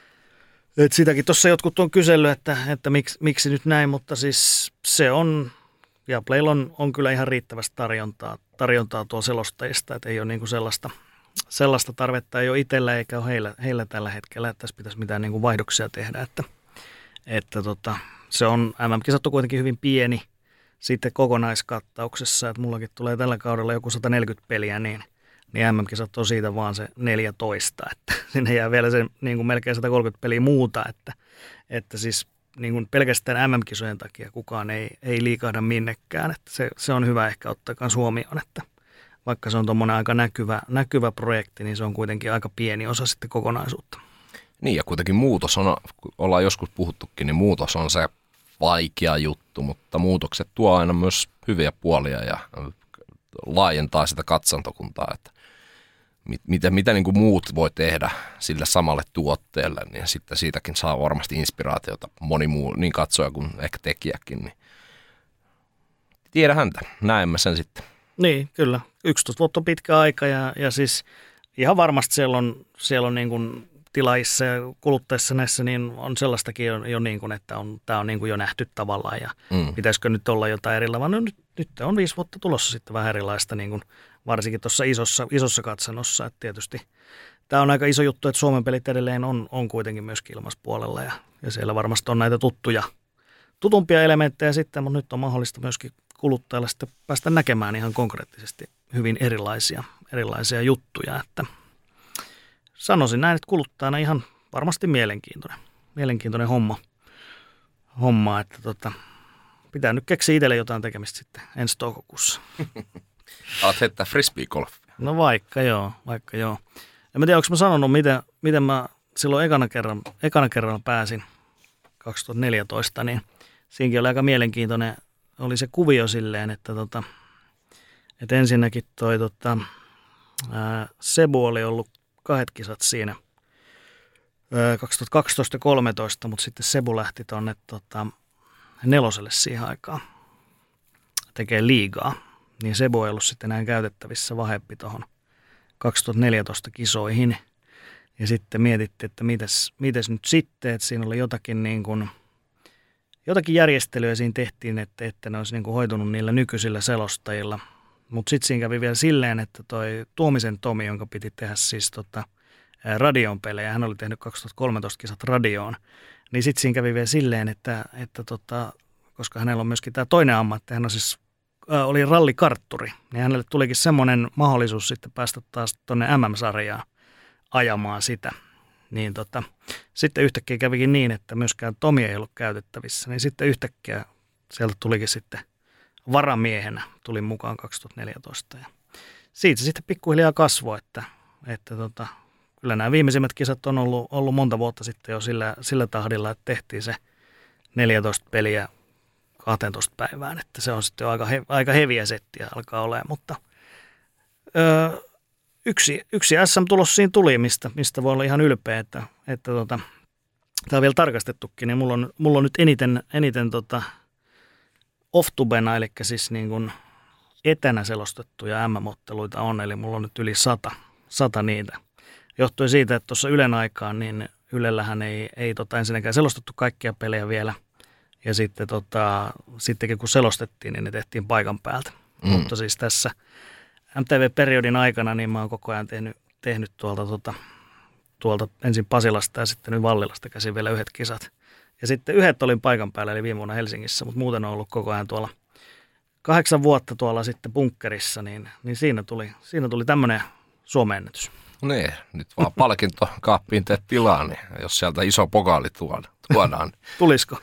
että sitäkin tuossa jotkut on kysellyt, että, että miksi, miksi nyt näin, mutta siis se on, ja Playlla on, on kyllä ihan riittävästi tarjontaa, tarjontaa tuo selostajista, että ei ole niin kuin sellaista, Sellaista tarvetta ei ole itsellä eikä ole heillä, heillä tällä hetkellä, että tässä pitäisi mitään niin kuin vaihdoksia tehdä. Että, että tota, se on, M M-kisat on kuitenkin hyvin pieni sitten kokonaiskattauksessa, että mullakin tulee tällä kaudella joku sata neljäkymmentä peliä, niin, niin M M-kisat on siitä vaan se neljätoista, että sinne jää vielä se niin kuin melkein sata kolmekymmentä peliä muuta, että, että siis niin kuin pelkästään M M-kisojen takia kukaan ei, ei liikahda minnekään, että se, se on hyvä ehkä ottaa myös huomioon, että vaikka se on tuommoinen aika näkyvä, näkyvä projekti, niin se on kuitenkin aika pieni osa sitten kokonaisuutta. Niin ja kuitenkin muutos on, ollaan joskus puhuttukin, niin muutos on se vaikea juttu, mutta muutokset tuo aina myös hyviä puolia ja laajentaa sitä katsantokuntaa, että mitä, mitä niin kuin muut voi tehdä sille samalle tuotteelle, niin sitten siitäkin saa varmasti inspiraatiota moni muu, niin katsoja kuin ehkä tekijäkin. Niin tiedä häntä, näemme sen sitten. Niin, kyllä. yksitoista vuotta on pitkä aika ja, ja siis ihan varmasti siellä on, siellä on niin kuin tilaissa ja kuluttajissa näissä niin on sellaistakin jo, jo niin kuin, että on, tämä on niin kuin jo nähty tavallaan ja mm. pitäisikö nyt olla jotain erilaista. No nyt, nyt on viisi vuotta tulossa sitten vähän erilaista, niin kuin varsinkin tuossa isossa, isossa katsannossa. Että tietysti tämä on aika iso juttu, että Suomen pelit edelleen on, on kuitenkin myöskin ilmaispuolella ja, ja siellä varmasti on näitä tuttuja, tutumpia elementtejä sitten, mutta nyt on mahdollista myöskin kuluttajalla sitten päästä näkemään ihan konkreettisesti hyvin erilaisia, erilaisia juttuja, että sanoisin näin, että kuluttajana ihan varmasti mielenkiintoinen, mielenkiintoinen homma, homma että tota, pitää nyt keksiä itselle jotain tekemistä sitten ensi toukokuussa. Alat heittää frisbee-golfia. No vaikka joo, vaikka joo. En mä tiedä, onko mä sanonut, miten, miten mä silloin ekana kerran, ekana kerran pääsin kaksituhattaneljätoista, niin siinäkin oli aika mielenkiintoinen, oli se kuvio silleen, että, tota, että ensinnäkin toi tota, ää, Sebu oli ollut kahdet kisat siinä ää, kaksituhattakaksitoista ja kolmetoista, mutta sitten Sebu lähti tuonne tota, neloselle siihen aikaan tekee liigaa, niin Sebu ei ollut sitten enää käytettävissä vahempi tuohon kaksituhattaneljätoista kisoihin. Ja sitten mietittiin, että mites, mites nyt sitten, että siinä oli jotakin, niin kuin, jotakin järjestelyä siinä tehtiin, että, että ne olisi niin kuin hoitunut niillä nykyisillä selostajilla. Mutta sitten siinä kävi vielä silleen, että toi Tuomisen Tomi, jonka piti tehdä siis tota, radion pelejä, hän oli tehnyt kaksituhattakolmetoista kisat radioon, niin sitten siinä kävi vielä silleen, että, että tota, koska hänellä on myöskin tämä toinen ammatti, hän on siis, ä, oli rallikartturi, niin hänelle tulikin semmoinen mahdollisuus sitten päästä taas tuonne M M-sarjaan ajamaan sitä. Niin tota, sitten yhtäkkiä kävikin niin, että myöskään Tomi ei ollut käytettävissä, niin sitten yhtäkkiä sieltä tulikin sitten varamiehenä, tuli mukaan kaksituhattaneljätoista. Ja siitä se sitten pikkuhiljaa kasvoi, että, että tota, kyllä nämä viimeisimmät kisat on ollut, ollut monta vuotta sitten jo sillä, sillä tahdilla, että tehtiin se neljätoista peliä kahteentoista päivään, että se on sitten jo aika, he, aika heviä settiä alkaa olemaan, mutta öö, yksi, yksi S M-tulos siinä tuli, mistä, mistä voi olla ihan ylpeä, että, että tota, tämä on vielä tarkastettukin, niin mulla on, mulla on nyt eniten, eniten tota, off-tubena, eli siis niin kuin etänä selostettuja M M-otteluita on, eli mulla on nyt yli sata, sata niitä. Johtui siitä, että tuossa Ylen aikaan, niin Ylellähän ei, ei tota ensinnäkään selostettu kaikkia pelejä vielä, ja sitten tota, sittenkin kun selostettiin, niin ne tehtiin paikan päältä. Mm. Mutta siis tässä M T V-periodin aikana, niin mä oon koko ajan tehnyt, tehnyt tuolta, tuolta, tuolta ensin Pasilasta ja sitten nyt Vallilasta käsin vielä yhdet kisat. Ja sitten yhdet olin paikan päällä, eli viime vuonna Helsingissä, mutta muuten on ollut koko ajan tuolla kahdeksan vuotta tuolla sitten bunkkerissa, niin, niin siinä tuli, siinä tuli tämmöinen Suomen ennätys. Niin, nyt vaan palkinto kaappiin teet tilaa, niin jos sieltä iso pokaali tuodaan. Tulisiko?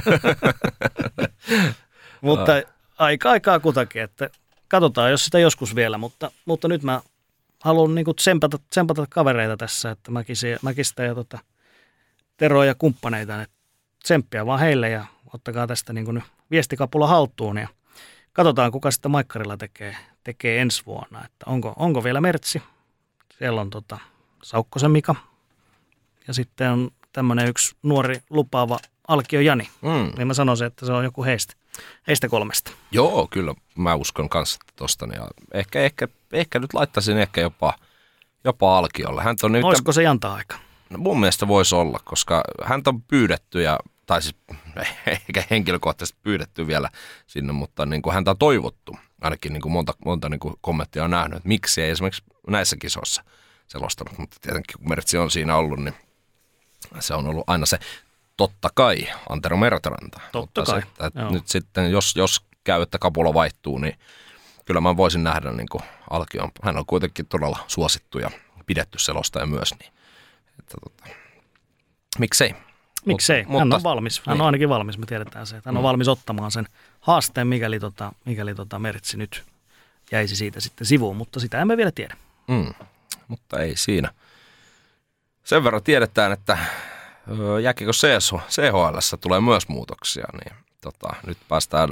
Mutta aika aikaa kutakin, että katsotaan, jos sitä joskus vielä, mutta, mutta nyt mä haluan niin kuin tsempata, tsempata kavereita tässä, että Mäkistä ja tota, Teroa ja kumppaneita, että tsemppiä vaan heille ja ottakaa tästä niin kuin viestikapula haltuun ja katsotaan, kuka sitä Maikkarilla tekee, tekee ensi vuonna, että onko, onko vielä Mertsi. Siellä on tota Saukkosen Mika ja sitten on tämmöinen yksi nuori lupaava Alkio Jani. Mm. Niin mä sanoisin, että se on joku heistä, heistä kolmesta. Joo, kyllä mä uskon kanssa tosta. Ja ehkä, ehkä, ehkä nyt laittaisin ehkä jopa, jopa Alkiolle. Häntä on nyt, olisiko se Janta aika? No mun mielestä voisi olla, koska häntä on pyydetty, ja, tai siis eikä henkilökohtaisesti pyydetty vielä sinne, mutta niin kuin häntä on toivottu. Ainakin niin kuin monta, monta niin kuin kommenttia on nähnyt, että miksi ei esimerkiksi näissä kisoissa selostanut. Mutta tietenkin kun Mertsi on siinä ollut, niin se on ollut aina se totta kai Antero Mertaranta. Totta mutta kai. Se, että nyt sitten, jos, jos käy, että kapula vaihtuu, niin kyllä mä voisin nähdä niin kuin Alkion. Hän on kuitenkin todella suosittu ja pidetty selostaja myös. Niin, että, tota, miksei? Miksei? Mutta, hän on valmis. Hän niin. on ainakin valmis, me tiedetään se. Että hän on mm. valmis ottamaan sen haasteen, mikäli, tota, mikäli tota Mertsi nyt jäisi siitä sitten sivuun, mutta sitä emme vielä tiedä. Mm. Mutta ei siinä. Sen verran tiedetään, että jääkiekko C H L:ssä tulee myös muutoksia, niin tota, nyt päästään,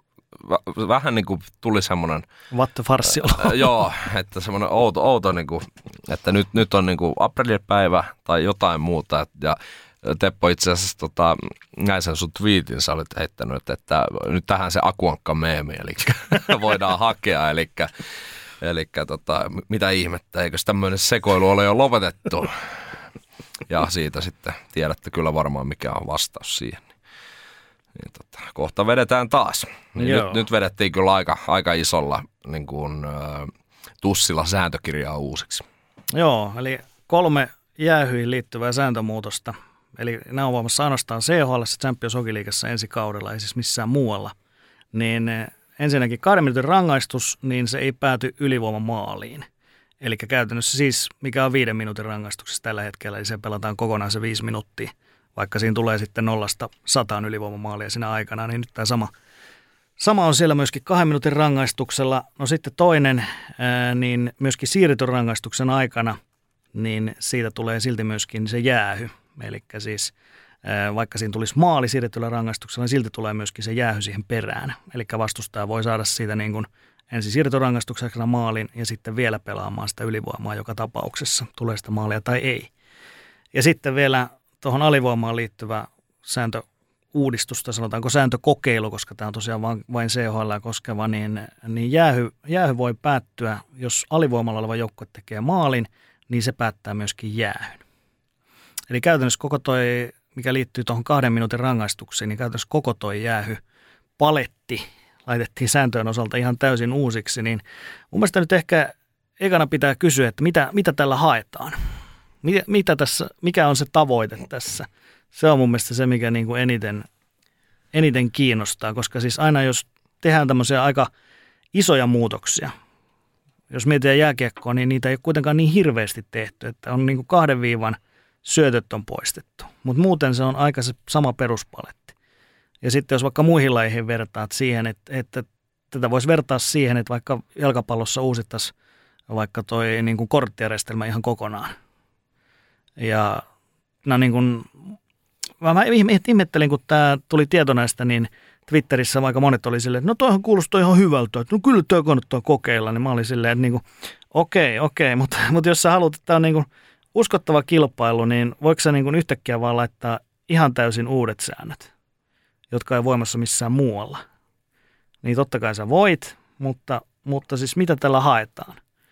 v- vähän niin kuin tuli semmoinen... What the farssi äh, Joo, että semmoinen outo, outo niin kuin, että nyt, nyt on niin kuin aprillipäivä tai jotain muuta, ja Teppo itse asiassa tota, näin sen sun twiitin, sä olit heittänyt, että nyt tähän se akuankka meemi, eli voidaan hakea, eli, eli tota, mitä ihmettä, eikö tämmöinen sekoilu ole jo lopetettu? Ja siitä sitten tiedätte kyllä varmaan, mikä on vastaus siihen. Niin, tota, kohta vedetään taas. Niin nyt, nyt vedettiin kyllä aika, aika isolla niin kuin, äh, tussilla sääntökirjaa uusiksi. Joo, eli kolme jäähyihin liittyvää sääntömuutosta. Eli nämä on voimassa ainoastaan C H L:ssä Champions Hockey Leaguessa ensi kaudella, ei siis missään muualla. Niin ensinnäkin kahden minuutin rangaistus, niin se ei pääty ylivoimamaaliin. Eli käytännössä siis, mikä on viiden minuutin rangaistuksessa tällä hetkellä, eli se pelataan kokonaan se viisi minuuttia. Vaikka siinä tulee sitten nollasta sataan ylivoimamaalia siinä aikana, niin nyt tämä sama, sama on siellä myöskin kahden minuutin rangaistuksella. No sitten toinen, ää, niin myöskin siirretyn rangaistuksen aikana, niin siitä tulee silti myöskin se jäähy. Eli siis ää, vaikka siinä tulisi maali siirretyllä rangaistuksella, niin silti tulee myöskin se jäähy siihen perään. Eli vastustaja voi saada siitä niin kuin ensin siirretyn rangaistuksella maalin ja sitten vielä pelaamaan sitä ylivoimaa joka tapauksessa, tulee sitä maalia tai ei. Ja sitten vielä tuohon alivoimaan liittyvä sääntöuudistusta, sanotaanko sääntökokeilu, koska tämä on tosiaan vain, vain C H L koskeva, niin, niin jäähy, jäähy voi päättyä, jos alivoimalla oleva joukkue tekee maalin, niin se päättää myöskin jäähyn. Eli käytännössä koko toi, mikä liittyy tuohon kahden minuutin rangaistuksiin, niin käytännössä koko toi jäähy paletti laitettiin sääntöjen osalta ihan täysin uusiksi, niin mun mielestä nyt ehkä ekana pitää kysyä, että mitä, mitä tällä haetaan? Mitä, mitä tässä, mikä on se tavoite tässä? Se on mun mielestä se, mikä niin kuin eniten, eniten kiinnostaa, koska siis aina jos tehdään tämmöisiä aika isoja muutoksia, jos mietitään jääkiekkoa, niin niitä ei ole kuitenkaan niin hirveästi tehty, että on niin kuin kahden viivan syötöt on poistettu, mutta muuten se on aika se sama peruspaletti. Ja sitten jos vaikka muihin lajeihin vertaat siihen, että, että tätä voisi vertaa siihen, että vaikka jalkapallossa uusittaisiin vaikka toi niin kuin korttijärjestelmä ihan kokonaan. Ja no niin kuin, mä ihmettelin, kun tämä tuli tieto näistä, niin Twitterissä aika monet oli silleen, että no toihan kuulostaa ihan hyvältä, että no kyllä tämä kannattaa kokeilla. Niin mä olin silleen, että niin kuin, okei, okei, mutta, mutta jos sä haluat, että tämä on niin kuin uskottava kilpailu, niin voiko sä niin kuin yhtäkkiä vaan laittaa ihan täysin uudet säännöt, jotka ei voimassa missään muualla? Niin totta kai sä voit, mutta, mutta siis mitä tällä haetaan?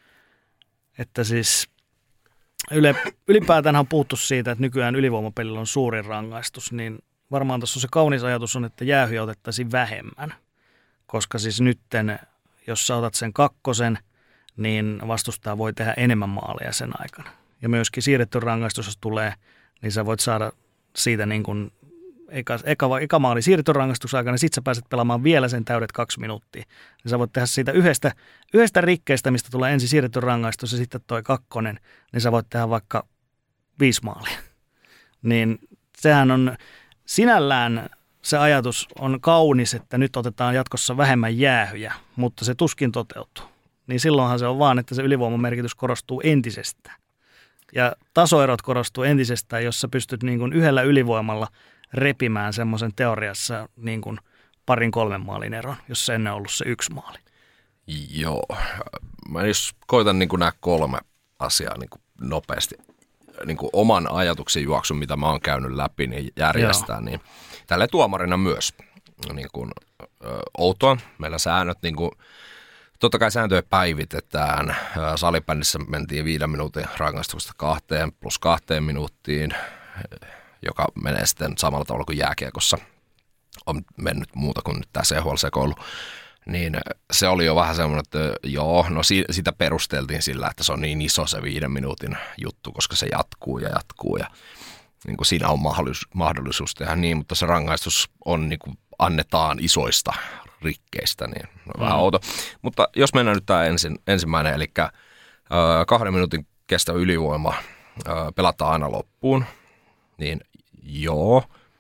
Että siis yle, ylipäätään on puhuttu siitä, että nykyään ylivoimapelillä on suurin rangaistus, niin varmaan tuossa se kaunis ajatus on, että jäähyjä otettaisiin vähemmän, koska siis nytten, jos sä otat sen kakkosen, niin vastustaja voi tehdä enemmän maaleja sen aikana. Ja myöskin siirretty rangaistus, jos tulee, niin sä voit saada siitä niin kuin eka, eka, eka maali siirretty rangaistuksen aikana, niin sit sä pääset pelaamaan vielä sen täydet kaksi minuuttia. Ja sä voit tehdä siitä yhdestä, yhdestä rikkeestä, mistä tulee ensin siirretty rangaistus ja sitten toi kakkonen, niin sä voit tehdä vaikka viisi maalia. Niin sehän on sinällään se ajatus on kaunis, että nyt otetaan jatkossa vähemmän jäähyjä, mutta se tuskin toteutuu. Niin silloinhan se on vaan, että se ylivoimamerkitys korostuu entisestään. Ja tasoerot korostuu entisestään, jos sä pystyt niin kuin yhdellä ylivoimalla repimään semmoisen teoriassa niin kuin parin kolmen maalin eron, jos se ennen on ollut se yksi maali. Joo. Mä jos koitan niin kuin nämä kolme asiaa niin kuin nopeasti, niin kuin oman ajatuksen juoksun, mitä mä oon käynyt läpi, niin järjestää, niin tälleen tuomarina myös niin kuin, ö, outoa. Meillä säännöt, niin kuin, totta kai sääntöjä päivitetään. Salibändissä mentiin viiden minuutin rangaistuksesta kahteen plus kahteen minuuttiin, joka menee sitten samalla tavalla kuin jääkiekossa on mennyt muuta kuin nyt tämä C H L-sekoilu. Niin se oli jo vähän semmoinen, että joo, no si- sitä perusteltiin sillä, että se on niin iso se viiden minuutin juttu, koska se jatkuu ja jatkuu ja niin kuin siinä on mahdollisuus, mahdollisuus tehdä niin, mutta se rangaistus on niin kuin annetaan isoista rikkeistä, niin on mm. vähän outo. Mutta jos mennään nyt tämä ensin, ensimmäinen, eli äh, kahden minuutin kestävä ylivoima äh, pelataan aina loppuun, niin joo.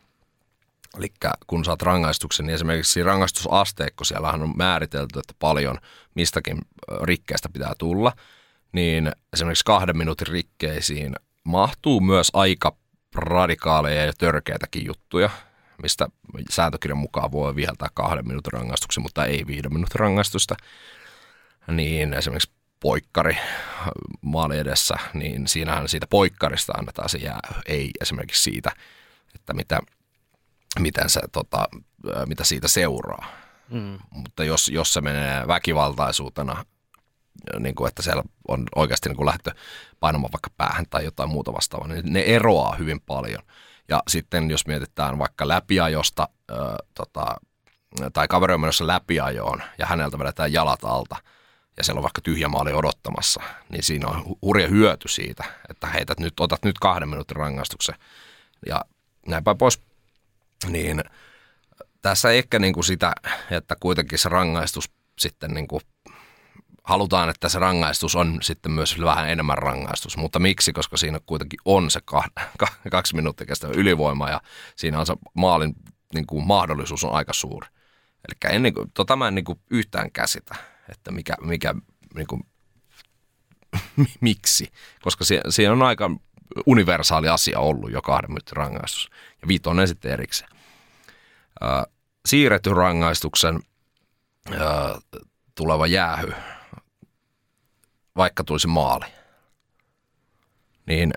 Eli kun saat rangaistuksen, niin esimerkiksi rangaistusasteikko, siellähän on määritelty, että paljon mistäkin rikkeestä pitää tulla, niin esimerkiksi kahden minuutin rikkeisiin mahtuu myös aika radikaaleja ja törkeitäkin juttuja, mistä sääntökirjan mukaan voi viheltää kahden minuutin rangaistuksen, mutta ei viiden minuutin rangaistusta. Niin esimerkiksi poikkari maali edessä, niin siinähän siitä poikkarista annetaan se jää, ei esimerkiksi siitä, että mitä, miten se, tota, mitä siitä seuraa. Mm. Mutta jos, jos se menee väkivaltaisuutena, niin kuin, että siellä on oikeasti niin kuin lähdetty painamaan vaikka päähän tai jotain muuta vastaavaa, niin ne eroaa hyvin paljon. Ja sitten jos mietitään vaikka läpiajosta, äh, tota, tai kaveri on menossa läpiajoon ja häneltä vedetään jalat alta, ja siellä on vaikka tyhjä maali odottamassa, niin siinä on hurja hyöty siitä, että heität nyt, otat nyt kahden minuutin rangaistuksen ja näin päin pois. Niin tässä ehkä niin kuin sitä, että kuitenkin se rangaistus sitten niin kuin, halutaan, että se rangaistus on sitten myös vähän enemmän rangaistus, mutta miksi? Koska siinä kuitenkin on se kaksi minuuttia kestävä ylivoima ja siinä on se maalin niin kuin mahdollisuus on aika suuri. Eli en, niin kuin, tota mä en niin kuin yhtään käsitä, että mikä, mikä niin kuin, miksi, koska siinä on aika universaali asia ollut jo kahden minuutin rangaistus ja viitonen sitten erikseen. Äh, siirretty rangaistuksen äh, tuleva jäähy, vaikka tulisi maali, niin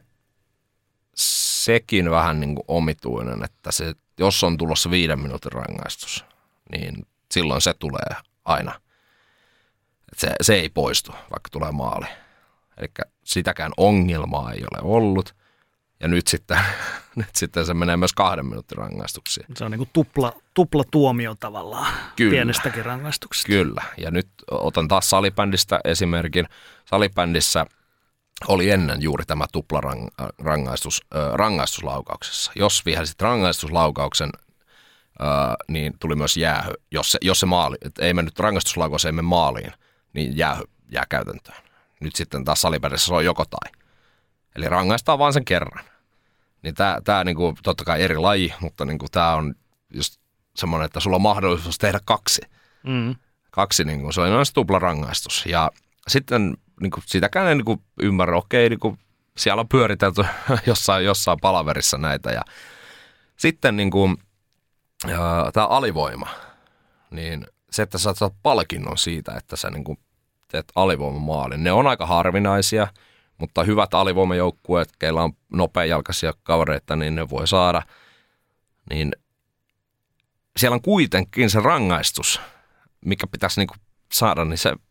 sekin vähän niin kuin omituinen, että se, jos on tulossa viiden minuutin rangaistus, niin silloin se tulee aina. Se, se ei poistu, vaikka tulee maali. Eli sitäkään ongelmaa ei ole ollut. Ja nyt sitten, nyt sitten se menee myös kahden minuutin rangaistuksiin. Se on niin kuin tupla, tupla tuomio tavallaan. Kyllä. Pienestäkin rangaistuksesta. Kyllä. Ja nyt otan taas salibändistä esimerkin. Salibändissä oli ennen juuri tämä tuplarangaistus rangaistuslaukauksessa. Jos vihelsit rangaistuslaukauksen, niin tuli myös jäähy. Jos se, jos se maali, ei mennyt rangaistuslaukaus, ei mene maaliin, niin jäähy jää käytäntöön. Nyt sitten taas salibändissä se on joko tai. Eli rangaistaan vaan sen kerran. Niin tää, tää niinku, totta kai eri laji, mutta niinku tää on just semmoinen, että sulla on mahdollisuus tehdä kaksi. Mm. Kaksi, niinku, se on noin se tupla rangaistus. Ja sitten niinku, sitäkään ei niinku ymmärrä, okei, niinku, siellä on pyöritelty jossain, jossain palaverissa näitä. Ja sitten niinku, tämä alivoima, niin se, että sä saat palkinnon siitä, että sä niinku, teet alivoimamaalin, ne on aika harvinaisia. Mutta hyvät alivoimajoukkueet, keillä on nopeajalkaisia kavereita, niin ne voi saada. Niin siellä on kuitenkin se rangaistus, mikä pitäisi niinku saada, niin se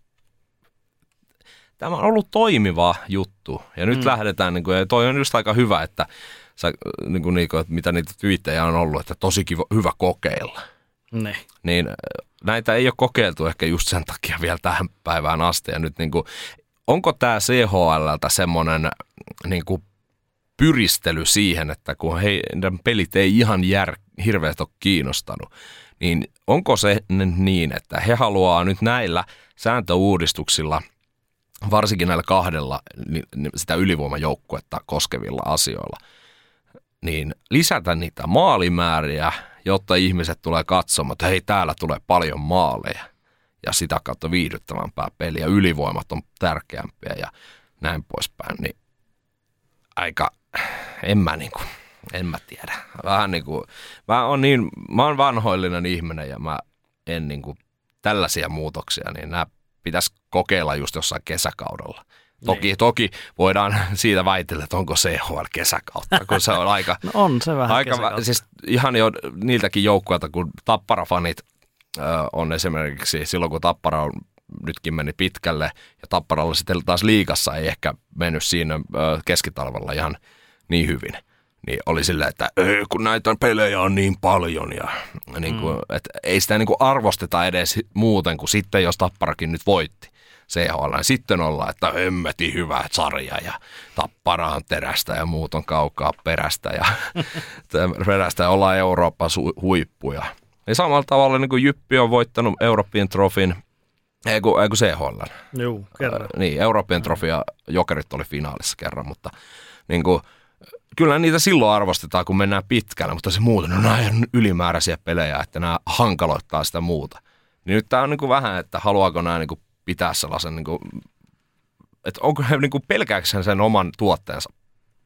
tämä on ollut toimiva juttu. Ja nyt mm. lähdetään, niinku, ja toi on just aika hyvä, että, sä, niinku, niinku, että mitä niitä twiittejä on ollut, että tosi kiva, hyvä kokeilla. Ne. Niin näitä ei ole kokeiltu ehkä just sen takia vielä tähän päivään asti. Ja nyt niinku, onko tämä C H L:ltä semmoinen niin kuin pyristely siihen, että kun heidän pelit ei ihan jär, hirveästi ole kiinnostanut, niin onko se niin, että he haluaa nyt näillä sääntöuudistuksilla, varsinkin näillä kahdella sitä ylivoimajoukkuetta koskevilla asioilla, niin lisätä niitä maalimääriä, jotta ihmiset tulee katsomaan, että hei, täällä tulee paljon maaleja. Ja sitä kautta viihdyttävämpää peliä, ylivoimat on tärkeämpiä ja näin poispäin, niin aika, en mä niinku, en mä tiedä. Vähän niinku, mä oon niin, mä oon vanhoillinen ihminen ja mä en niinku, tällaisia muutoksia, niin nämä pitäisi kokeilla just jossain kesäkaudella. Toki, niin. toki voidaan siitä väitellä, että onko C H L kesäkautta, kun se on aika, no on se vähän aika siis ihan jo niiltäkin joukkueilta, kun Tappara-fanit on esimerkiksi silloin, kun Tappara on, nytkin meni pitkälle ja Tapparalla sitten taas liigassa ei ehkä mennyt siinä keskitalvella ihan niin hyvin, niin oli silleen, että kun näitä pelejä on niin paljon ja niin kuin, mm. että ei sitä niin kuin arvosteta edes muuten kuin sitten, jos Tapparakin nyt voitti C H L, niin sitten ollaan, että hemmetin hyvä sarja ja Tappara on terästä ja muut on kaukaa perästä ja perästä ja ollaan Euroopan huippuja. Ja samalla tavalla niin kuin Jyppi on voittanut European Trophyn, ei kun, ei kun C H L. Joo, kerran. Äh, niin, European Trophy ja Jokerit oli finaalissa kerran, mutta niin kuin, kyllä niitä silloin arvostetaan, kun mennään pitkälle, mutta se muuten on aivan ylimääräisiä pelejä, että nämä hankaloittaa sitä muuta. Niin nyt tämä on niin kuin vähän, että haluaako nämä niin kuin pitää sellaisen, niin kuin, että onko he niin kuin pelkääkseen sen oman tuotteensa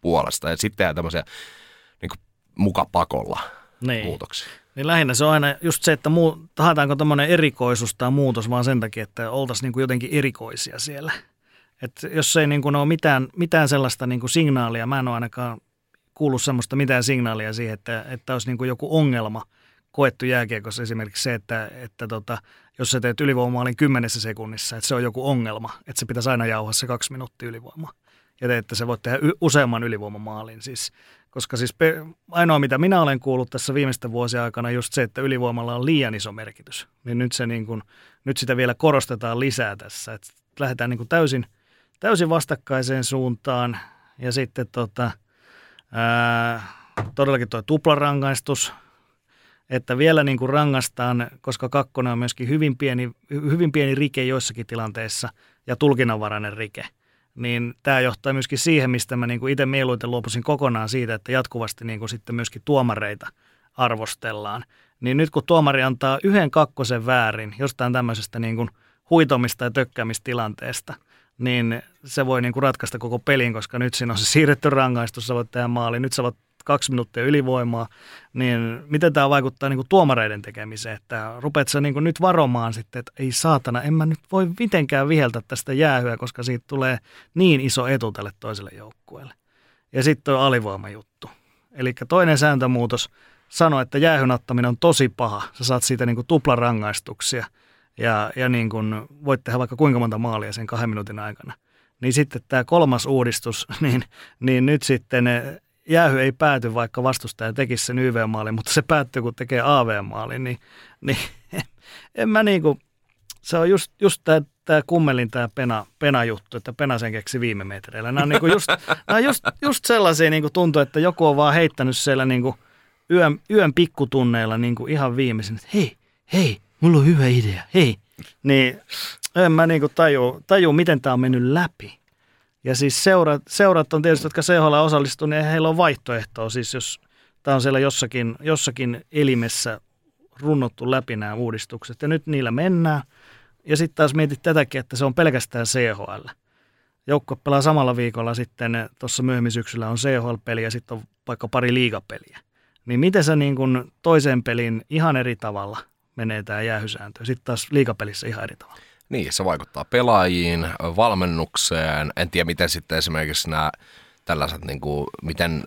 puolesta ja sitten tehdään tämmöisiä niin kuin muka pakolla niin. muutoksia. Niin lähinnä se on aina just se, että muu, tahataanko tämmöinen erikoisuus tai muutos vaan sen takia, että oltaisiin niin kuin jotenkin erikoisia siellä. Että jos ei niin kuin ole mitään, mitään sellaista niin kuin signaalia, mä en ole ainakaan kuullut semmoista mitään signaalia siihen, että, että olisi niin kuin joku ongelma koettu jääkiekossa esimerkiksi se, että, että tota, jos sä teet ylivoimaalin kymmenessä sekunnissa, että se on joku ongelma, että se pitäisi aina jauhaa se kaksi minuuttia ylivoimaa. Ja te, että sä voit tehdä y- useamman ylivoimamaalin. Siis, koska siis pe- ainoa, mitä minä olen kuullut tässä viimeisten vuosien aikana, just se, että ylivoimalla on liian iso merkitys. Niin nyt, se niin kuin, nyt sitä vielä korostetaan lisää tässä. Että lähdetään niin kuin täysin, täysin vastakkaiseen suuntaan. Ja sitten tota, ää, todellakin tuo tuplarangaistus, että vielä niin kuin rangaistaan, koska kakkonen on myöskin hyvin pieni, hyvin pieni rike joissakin tilanteissa ja tulkinnanvarainen rike. Niin tämä johtaa myöskin siihen, mistä mä niinku itse mieluiten luopuisin kokonaan siitä, että jatkuvasti niinku sitten myöskin tuomareita arvostellaan. Niin nyt kun tuomari antaa yhden kakkosen väärin jostain tämmöisestä niinku huitomista ja tökkäämistilanteesta, niin se voi niinku ratkaista koko pelin, koska nyt siinä on se siirretty rangaistus, sä voit tehdä maali, nyt sä voit kaksi minuuttia ylivoimaa, niin miten tämä vaikuttaa niinku tuomareiden tekemiseen, että rupeat sä niinku nyt varomaan sitten, että ei saatana, en mä nyt voi mitenkään viheltää tästä jäähyä, koska siitä tulee niin iso etu tälle toiselle joukkueelle. Ja sitten tuo alivoimajuttu. Eli toinen sääntömuutos sanoo, että jäähyn ottaminen on tosi paha, sä saat siitä niinku tuplarangaistuksia ja, ja niin kun voit tehdä vaikka kuinka monta maalia sen kahden minuutin aikana. Niin sitten tämä kolmas uudistus, niin, niin nyt sitten jäähy ei pääty, vaikka vastustaja tekisi sen Y V-maalin, mutta se päättyy, kun tekee A V-maalin, niin, niin en mä niinku, se on just, just tämä tää kummelin tämä pena, pena-juttu, että pena sen keksi viime metreillä. Nämä on, niinku just, nämä on just, just sellaisia, niinku tuntuu, että joku on vaan heittänyt siellä niinku yön, yön pikkutunneilla niinku ihan viimeisin, että hei, hei, mulla on hyvä idea, hei. Niin en mä niinku tajua, tajua, miten tämä on mennyt läpi. Ja siis seurat, seurat on tietysti, jotka C H L osallistuu, niin heillä on vaihtoehtoa. Siis jos tämä on siellä jossakin, jossakin elimessä runnottu läpi nämä uudistukset. Ja nyt niillä mennään. Ja sitten taas mietit tätäkin, että se on pelkästään C H L. Joukkue pelaa samalla viikolla sitten, tuossa myöhemmin syksyllä on C H L-peli ja sitten on vaikka pari liigapeliä. Niin miten se niin kun toiseen peliin ihan eri tavalla menee tämä jäähysääntö. Sitten taas liigapelissä ihan eri tavalla. Niin, se vaikuttaa pelaajiin, valmennukseen. En tiedä, miten sitten esimerkiksi nämä tällaiset, niin kuin, miten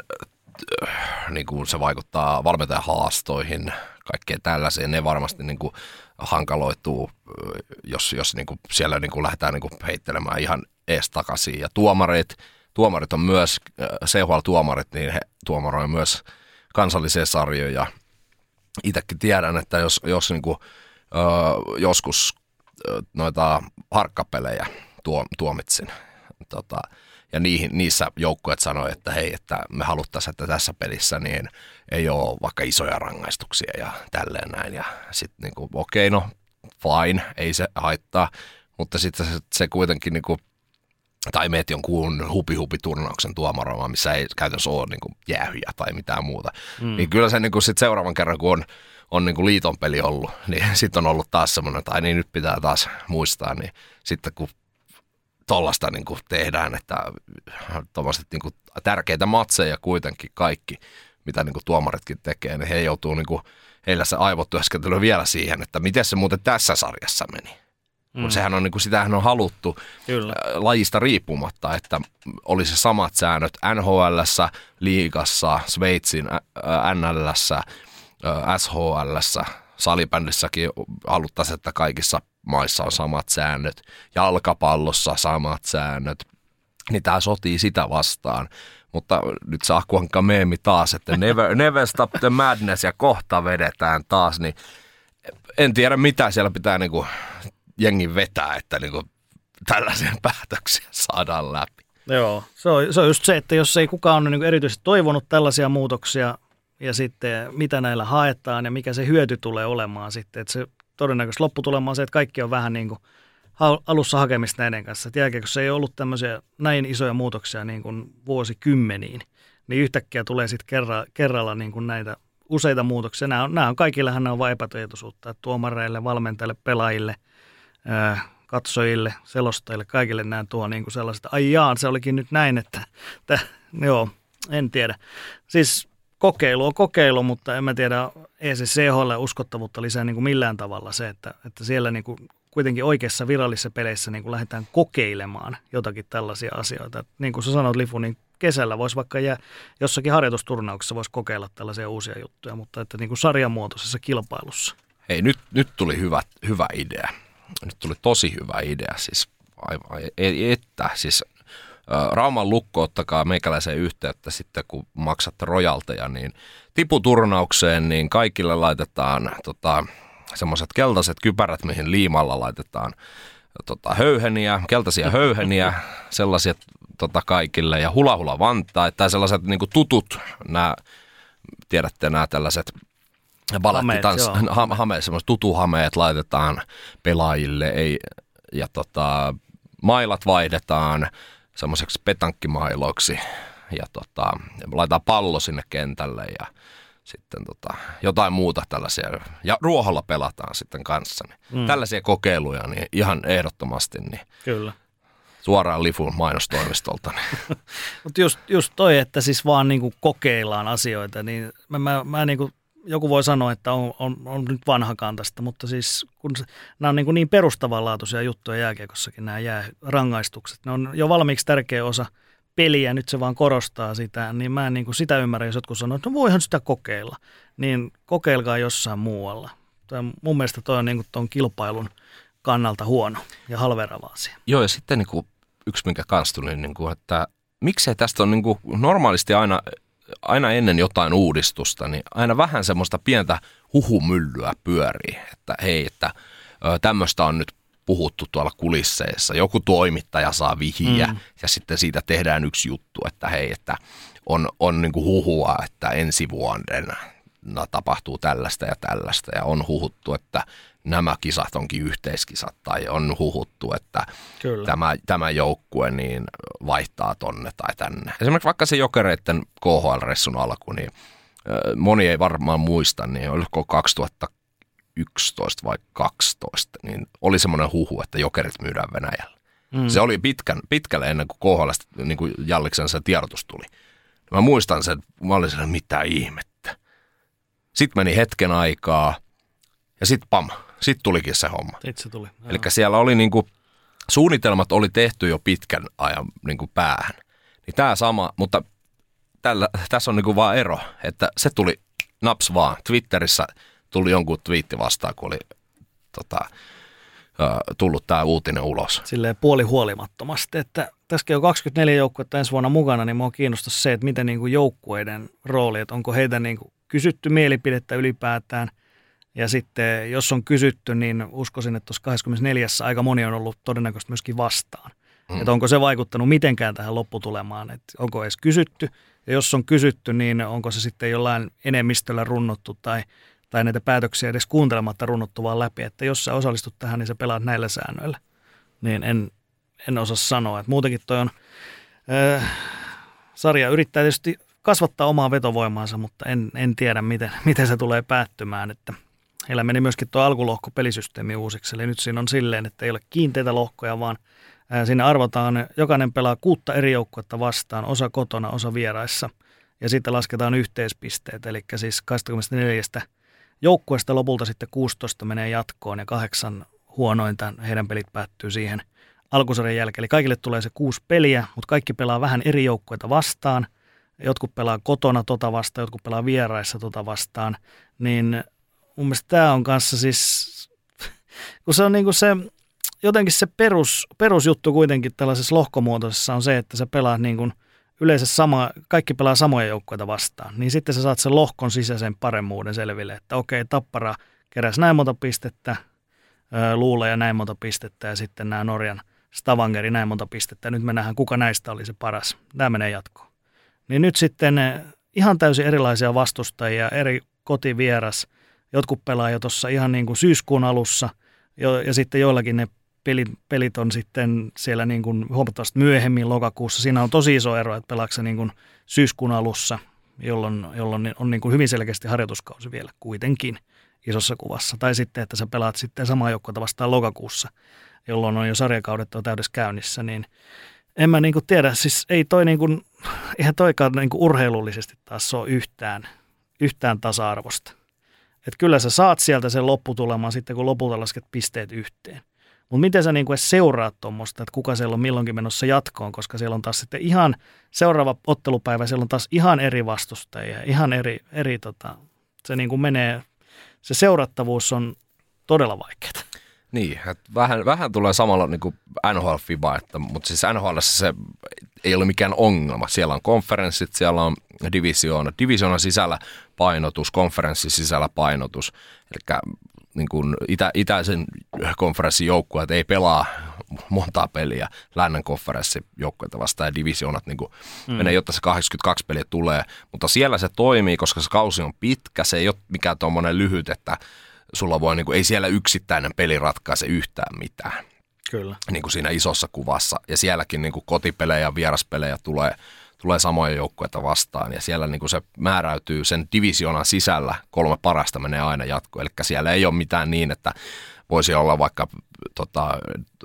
niin kuin se vaikuttaa valmentajan haastoihin, kaikkeen tällaiseen. Ne varmasti niin kuin hankaloituu, jos, jos niin kuin siellä niin kuin lähdetään niin kuin heittelemään ihan ees takaisin. Ja tuomarit, tuomarit on myös, C H L-tuomarit, niin he tuomaroivat myös kansallisia sarjoja. Itsekin tiedän, että jos, jos niin kuin, ö, joskus noita harkkapelejä tuo, tuomitsin. Tota, ja niihin, niissä joukkueet sanoi, että hei, että me haluttaisiin, että tässä pelissä niin ei ole vaikka isoja rangaistuksia ja tälleen näin. Ja sitten niinku, okei, okay, no fine, ei se haittaa, mutta sitten se, se kuitenkin, niinku, tai meet jonkun hupi-hupi-turnauksen tuomaroimaan, missä ei käytännössä ole niinku jäähyjä tai mitään muuta. Mm. Niin kyllä se niinku sit seuraavan kerran, kun on on niin kuin liiton peli ollut, niin sitten on ollut taas semmoinen, tai niin nyt pitää taas muistaa, niin sitten kun tollaista niin kuin tehdään, että tuommoiset niin kuin tärkeitä matseja kuitenkin kaikki, mitä niin kuin tuomaritkin tekee, niin he joutuu, niin kuin, heillä se aivotyöskentely vielä siihen, että miten se muuten tässä sarjassa meni. Mm. Kun sehän on, niin kuin, sitähän on haluttu Kyllä. lajista riippumatta, että olisi samat säännöt N H L:ssä, liigassa, Sveitsin N L:ssä, S H L:ssä, salibändissäkin haluttaisiin, että kaikissa maissa on samat säännöt, jalkapallossa samat säännöt, niin tämä sotii sitä vastaan. Mutta nyt saa kuinka meemi taas, että never, never stop the madness ja kohta vedetään taas, niin en tiedä mitä siellä pitää niinku jengin vetää, että niinku tällaisia päätöksiä saadaan läpi. Joo, se on, se on just se, että jos ei kukaan ole niinku erityisesti toivonut tällaisia muutoksia, ja sitten mitä näillä haetaan ja mikä se hyöty tulee olemaan sitten. Että se todennäköisesti lopputulema on se, että kaikki on vähän niin kuin alussa hakemista näiden kanssa. Että jälkeen, ei ollut tämmöisiä näin isoja muutoksia niin kuin vuosikymmeniin, niin yhtäkkiä tulee sitten kerra, kerralla niin kuin näitä useita muutoksia. Nämä on, nämä on kaikillehan nämä on vain epätietoisuutta. Että tuomareille, valmentajille, pelaajille, ää, katsojille, selostajille, kaikille nämä tuo niin kuin sellaiset, ai jaan, se olikin nyt näin, että, että joo. En tiedä. Siis kokeilu on kokeilu, mutta en mä tiedä, ei se C H L uskottavuutta lisää niin kuin millään tavalla se, että, että siellä niin kuin kuitenkin oikeassa virallisissa peleissä niin kuin lähdetään kokeilemaan jotakin tällaisia asioita. Et niin kuin sä sanoit, Lifu, niin kesällä voisi vaikka jää, jossakin harjoitusturnauksessa voisi kokeilla tällaisia uusia juttuja, mutta että niin kuin sarjamuotoisessa kilpailussa. Hei, nyt, nyt tuli hyvä, hyvä idea. Nyt tuli tosi hyvä idea. Siis aivan, että siis Rauman Lukko, ottakaa meikäläiseen yhteyttä sitten, kun maksatte rojalteja, niin tiputurnaukseen, niin kaikille laitetaan tota, semmoiset keltaiset kypärät, mihin liimalla laitetaan tota, höyheniä, keltaisia höyheniä, sellaisia tota, kaikille, ja hula hula vantaa, tai sellaiset niinku tutut, nämä, tiedätte nämä tällaiset balettitans, hameet, hame, semmoiset tutuhameet laitetaan pelaajille, ei, ja tota, mailat vaihdetaan semmoiseksi petankimailoiksi, ja tota, laitetaan pallo sinne kentälle, ja sitten tota, jotain muuta tällaisia, ja ruoholla pelataan sitten kanssa. Niin mm. Tällaisia kokeiluja niin ihan ehdottomasti niin kyllä. Suoraan Lifun mainostoimistolta. Niin. Mutta just, just toi, että siis vaan niinku kokeillaan asioita, niin mä, mä, mä niinku, joku voi sanoa, että on, on, on nyt vanhakantaista, mutta siis kun se, nämä on niinku niin perustavanlaatuisia juttuja jääkiekossakin, nämä jäärangaistukset, ne on jo valmiiksi tärkeä osa peliä, nyt se vaan korostaa sitä, niin mä en niin kuin sitä ymmärrä, jos jotkut sanoo, että no voihan sitä kokeilla, niin kokeilkaa jossain muualla. Tämä, mun mielestä toi on niin kuin ton kilpailun kannalta huono ja halveerava asia. Joo, ja sitten niin kuin yksi, minkä kanssa tuli, niin kuin, että miksei tästä on niin kuin normaalisti aina, aina ennen jotain uudistusta, niin aina vähän semmoista pientä huhumyllyä pyörii, että hei, että tämmöistä on nyt puhuttu tuolla kulisseissa. Joku toimittaja saa vihiä mm. ja sitten siitä tehdään yksi juttu, että hei, että on, on niin kuin huhua, että ensi vuonna tapahtuu tällaista ja tällaista ja on huhuttu, että nämä kisat onkin yhteiskisat tai on huhuttu, että tämä, tämä joukkue niin vaihtaa tonne tai tänne. Esimerkiksi vaikka se Jokereiden K H L-ressun alku, niin moni ei varmaan muista, niin oliko kaksituhattayksitoista vai kaksitoista, niin oli semmoinen huhu, että Jokerit myydään Venäjällä. Mm. Se oli pitkän, pitkälle ennen kuin K H L:stä niin kuin Jalliksen se tiedotus tuli. Mä muistan sen, mä olin sellainen, mitä ihmettä. Sitten meni hetken aikaa ja sitten pam, sitten tulikin se homma. Sitten se tuli. Eli siellä oli niin kuin, suunnitelmat oli tehty jo pitkän ajan niin kuin päähän. Niin tämä sama, mutta tällä, tässä on niin kuin vaan ero, että se tuli naps vaan. Twitterissä tuli jonkun twiitti vastaan, kun oli tota, tullut tämä uutinen ulos. Silleen puoli huolimattomasti, että tässäkin on kaksikymmentäneljä joukkuetta ensi vuonna mukana, niin minua kiinnostaisi se, että miten niin kuin joukkueiden rooli, että onko heitä niin kuin kysytty mielipidettä ylipäätään. Ja sitten jos on kysytty, niin uskoisin, että tuossa kahdeskymmenesneljäs aika moni on ollut todennäköisesti myöskin vastaan. Mm. Että onko se vaikuttanut mitenkään tähän lopputulemaan, että onko edes kysytty. Ja jos on kysytty, niin onko se sitten jollain enemmistöllä runnottu tai, tai näitä päätöksiä edes kuuntelematta runnottu vaan läpi. Että jos sä osallistut tähän, niin sä pelaat näillä säännöillä. Niin en, en osaa sanoa. Että muutenkin toi on, äh, sarja yrittää tietysti kasvattaa omaa vetovoimaansa, mutta en, en tiedä, miten, miten se tulee päättymään, että heillä meni myöskin tuo alkulohko pelisysteemi uusiksi, eli nyt siinä on silleen, että ei ole kiinteitä lohkoja, vaan ää, siinä arvotaan, jokainen pelaa kuutta eri joukkuetta vastaan, osa kotona, osa vieraissa, ja sitten lasketaan yhteispisteet, eli siis kaksikymmentäneljä joukkueesta lopulta sitten kuusitoista menee jatkoon, ja kahdeksan huonointa heidän pelit päättyy siihen alkusarjan jälkeen, eli kaikille tulee se kuusi peliä, mutta kaikki pelaa vähän eri joukkueita vastaan, jotkut pelaa kotona tota vastaan, jotkut pelaa vieraissa tota vastaan, niin mun mielestä tämä on kanssa siis, kun se on niinku se, jotenkin se perus, perusjuttu kuitenkin tällaisessa lohkomuotoisessa on se, että sä pelaat niinku yleensä sama, kaikki pelaa samoja joukkoita vastaan, niin sitten sä saat sen lohkon sisäisen paremmuuden selville, että okei, Tappara keräsi näin monta pistettä, Luule ja näin monta pistettä ja sitten nämä Norjan Stavangeri näin monta pistettä ja nyt me nähdään, kuka näistä oli se paras. Tämä menee jatkoon. Niin nyt sitten ihan täysin erilaisia vastustajia, eri kotivieras. Jotkut pelaa jo tuossa ihan niin kuin syyskuun alussa jo, ja sitten joillakin ne pelit, pelit on sitten siellä niin kuin huomattavasti myöhemmin lokakuussa. Siinä on tosi iso ero, että pelaako se niin kuin syyskuun alussa, jolloin, jolloin on niin kuin hyvin selkeästi harjoituskausi vielä kuitenkin isossa kuvassa. Tai sitten, että sä pelaat sitten samaa joukkuetta vastaan lokakuussa, jolloin on jo sarjakaudet on täydessä käynnissä. Niin en mä niin kuin tiedä, siis ei toi niin kuin, eihän toikaan niin kuin urheilullisesti taas se ole yhtään, yhtään tasa-arvosta. Että kyllä sä saat sieltä sen lopputulemaan sitten, kun lopulta lasket pisteet yhteen. Mutta miten sä niin kuin edes seuraat tuommoista, että kuka siellä on milloinkin menossa jatkoon, koska siellä on taas sitten ihan seuraava ottelupäivä, siellä on taas ihan eri vastustajia, ihan eri, eri tota, se niin kuin menee, se seurattavuus on todella vaikeaa. Niin, että vähän, vähän tulee samalla niin kuin N H L-fiba, että, mutta siis N H L:ssä se ei ole mikään ongelma. Siellä on konferenssit, siellä on divisioona, divisioonan sisällä painotus, konferenssin sisällä painotus. Eli niin kuin itä, itäisen konferenssin joukkueet ei pelaa montaa peliä lännen konferenssin joukkueita vastaan ja divisioonat niin kuin mm. menee, jotta se kahdeksankymmentäkaksi peliä tulee. Mutta siellä se toimii, koska se kausi on pitkä, se ei ole mikään tuommoinen lyhyt, että sulla voi, niin kuin, ei siellä yksittäinen peli ratkaise yhtään mitään. Kyllä. Niin kuin siinä isossa kuvassa. Ja sielläkin niin kuin kotipelejä ja vieraspelejä tulee, tulee samoja joukkueita vastaan. Ja siellä niin kuin se määräytyy sen divisioonan sisällä, kolme parasta menee aina jatkoon. Eli siellä ei ole mitään niin, että voisi olla vaikka tota,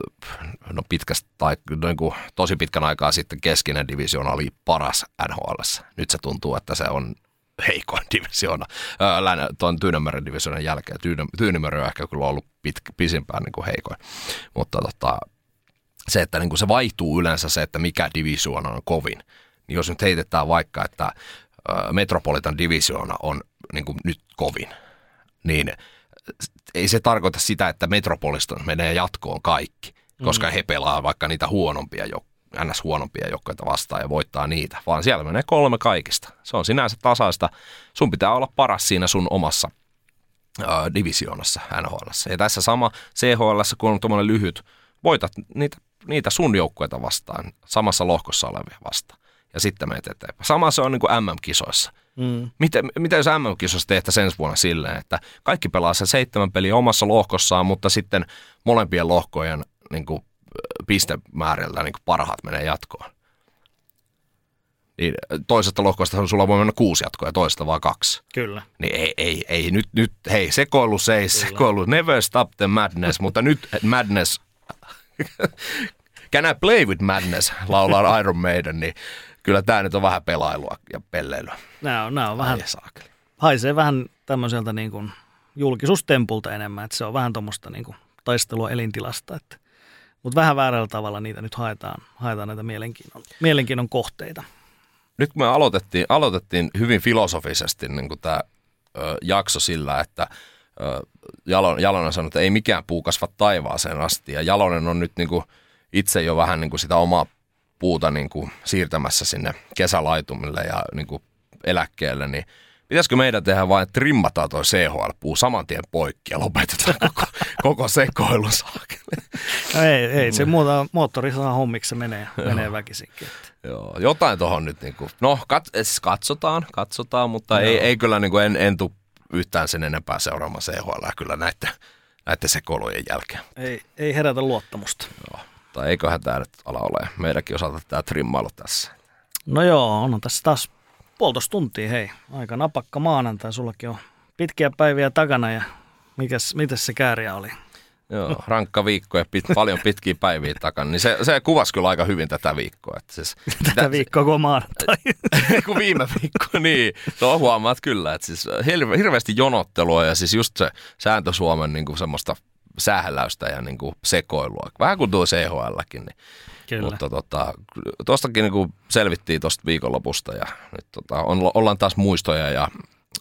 no pitkästä tai niin kuin tosi pitkän aikaa sitten keskinen divisioona oli paras N H L:ssä. Nyt se tuntuu, että se on heikoin divisioona, tuon Tyynemeren divisioonan jälkeen. Tyynemeren on ehkä kyllä ollut pitkä, pisimpään niin kuin heikoin, mutta tota, se, että niin kuin se vaihtuu yleensä se, että mikä divisioona on kovin, niin jos nyt heitetään vaikka, että Metropolitan divisioona on niin kuin nyt kovin, niin ei se tarkoita sitä, että Metropolista menee jatkoon kaikki, koska mm. he pelaa vaikka niitä huonompia joukkoja. ns. Huonompia joukkoja vastaan ja voittaa niitä, vaan siellä menee kolme kaikista. Se on sinänsä tasaista. Sun pitää olla paras siinä sun omassa ää, divisioonassa N H L:ssä. Ja tässä sama C H L:ssä, kun on tuommoinen lyhyt, voitat niitä, niitä sun joukkoita vastaan, samassa lohkossa olevia vastaan. Ja sitten menet eteenpäin. Sama se on niin kuin M M-kisoissa. Mm. Miten, miten jos M M-kisoissa tehtäisiin ensi vuonna silleen, että kaikki pelaa sen seitsemän peliä omassa lohkossaan, mutta sitten molempien lohkojen niin kuin pistemäärillä niin parhaat menee jatkoon. Niin toisesta lohkosta sulla voi mennä kuusi jatkoa ja toisesta vaan kaksi. Kyllä. Niin ei, ei, ei nyt, nyt, hei, sekoilu seis, sekoilu, never stop the madness, mutta nyt madness, can I play with madness, laulaa Iron Maiden, niin kyllä tämä nyt on vähän pelailua ja pelleilyä. Nämä on, nämä on vähän, haisee vähän tämmöiseltä niin kuin julkisuustempulta enemmän, että se on vähän tuommoista niin kuin taistelua elintilasta, että mutta vähän väärällä tavalla niitä nyt haetaan, haetaan näitä mielenkiinnon, mielenkiinnon kohteita. Nyt kun me aloitettiin, aloitettiin hyvin filosofisesti niin kuin tämä ö, jakso sillä, että ö, Jalonen, Jalonen sanoi, että ei mikään puu kasva taivaaseen asti. Ja Jalonen on nyt niin kuin itse jo vähän niin kuin sitä omaa puuta niin kuin siirtämässä sinne kesälaitumille ja niin kuin eläkkeelle, niin pitäisikö meidän tehdä vain, että trimmataan toi C H L-puu saman tien poikki ja lopetetaan koko, koko sekoilun saakeli? No ei, ei se muuta moottori saa hommiksi, se menee, menee väkisinkin. Joo, jotain tuohon nyt, niin kuin, no kat, siis katsotaan, katsotaan, mutta ei, ei kyllä niin kuin en, en tule yhtään sen enempää seuraamaan C H L kyllä näiden, näiden sekoilujen jälkeen. Ei, ei herätä luottamusta. Joo, tai eiköhän tämä nyt ala ole meidänkin osalta tämä trimmailu tässä. No joo, on tässä taas puolitoista tuntia, hei. Aika napakka maanantai, sullakin on pitkiä päiviä takana ja mikäs, mitäs se kääriä oli? Joo, rankka viikko ja pit, paljon pitkiä päiviä takana, niin se, se kuvasi kyllä aika hyvin tätä viikkoa. Että siis, tätä sitä, viikkoa kun on maanantai. Kun viime viikko, niin. No huomaat kyllä, että siis hirve, hirveästi jonottelua ja siis just se sääntö Suomen niin kuin semmoista sähläystä ja niin kuin sekoilua. Vähän kuin tuo C H L:kin, niin. Kyllä. Mutta tota, tuostakin niin kuin selvittiin tuosta viikonlopusta ja nyt tota, on, ollaan taas muistoja ja äh,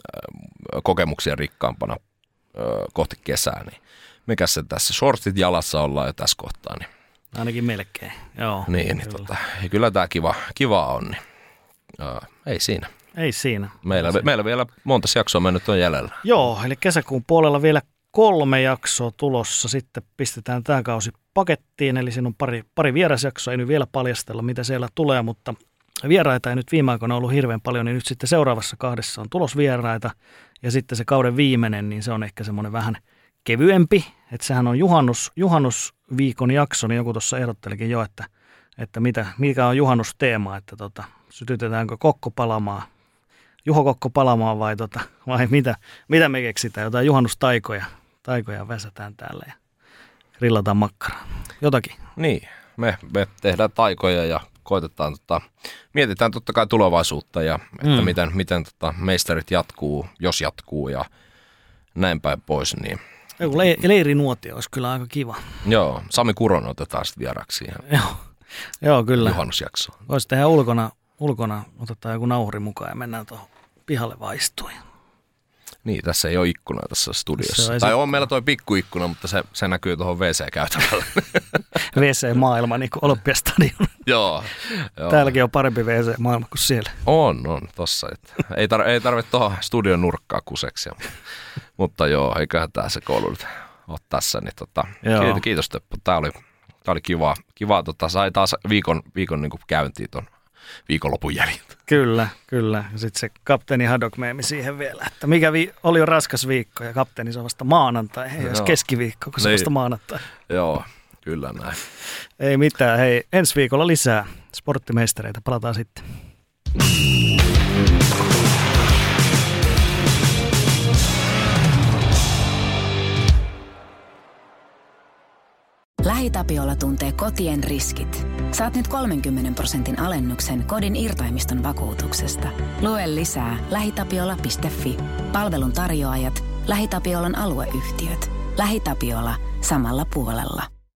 kokemuksia rikkaampana äh, kohti kesää. Niin mikäs se tässä, shortit jalassa ollaan jo tässä kohtaa. Niin. Ainakin melkein, joo. Niin, kyllä, niin, tota, kyllä tämä kiva, kiva on, niin äh, ei siinä. Ei siinä. Meillä, meillä vielä monta jaksoa mennyt on jäljellä. Joo, eli kesäkuun puolella vielä kolme jaksoa tulossa, sitten pistetään tämä kausi pakettiin, eli siinä on pari, pari vierasjaksoa, ei nyt vielä paljastella, mitä siellä tulee, mutta vieraita ei nyt viime aikoina ollut hirveän paljon, niin nyt sitten seuraavassa kahdessa on tulosvieraita, ja sitten se kauden viimeinen, niin se on ehkä semmoinen vähän kevyempi, että sehän on juhannus, juhannusviikon jakso, niin joku tuossa ehdottelikin jo, että, että mitä, mikä on juhannusteema, että tota, sytytetäänkö kokko palamaan, Juho Kokko palamaan vai, tota, vai mitä, mitä me keksitään, jotain juhannustaikoja, taikoja väsätään täällä ja grillataan makkaraa, jotakin. Niin, me, me tehdään taikoja ja koitetaan, tota, mietitään totta kai tulevaisuutta ja että Mm. miten, miten tota, meisterit jatkuu, jos jatkuu ja näin päin pois. Niin. Joku le- leirinuotio olisi kyllä aika kiva. Joo, Sami Kuronen otetaan sitten vieraksi siihen Joo, Joo kyllä. juhannusjaksoon. Voisi tehdä ulkona, ulkona, otetaan joku nauhuri mukaan ja mennään tuohon pihalle vaan istuin. Niin, tässä ei ole ikkunaa tässä studiossa. Se on Tai esi- on meillä toi pikkuikkuna, mutta se, se näkyy tuohon V C-käytävällä. V C-maailma, niin kuin Olympiastadion. Joo. joo. Täälläkin on parempi V C-maailma kuin siellä. On, on, tossa. Että ei, tar- ei tarvitse tuohon studion nurkkaa kuseksi. Mutta joo, eiköhän tämä se koulu nyt ole tässä. Niin tota, kiitos, kiitos Teppo. Tämä oli, tää oli kiva. kiva tota, sai taas viikon, viikon niin käyntiin tuon viikonlopun jäljiltä. Kyllä, kyllä. Ja sitten se kapteeni Haddock-meemi siihen vielä, että mikä vi- oli jo raskas viikko ja kapteeni se on vasta maanantai. Ei olisi Joo. keskiviikko, kun se on Niin. vasta maanantai. Joo, kyllä näin. Ei mitään. Hei, ensi viikolla lisää sporttimeistereitä. Palataan sitten. LähiTapiola tuntee kotien riskit. Saat nyt kolmenkymmenen prosentin alennuksen kodin irtaimiston vakuutuksesta. Lue lisää lähitapiola piste fi. Palvelun tarjoajat, LähiTapiolan alueyhtiöt. LähiTapiola samalla puolella.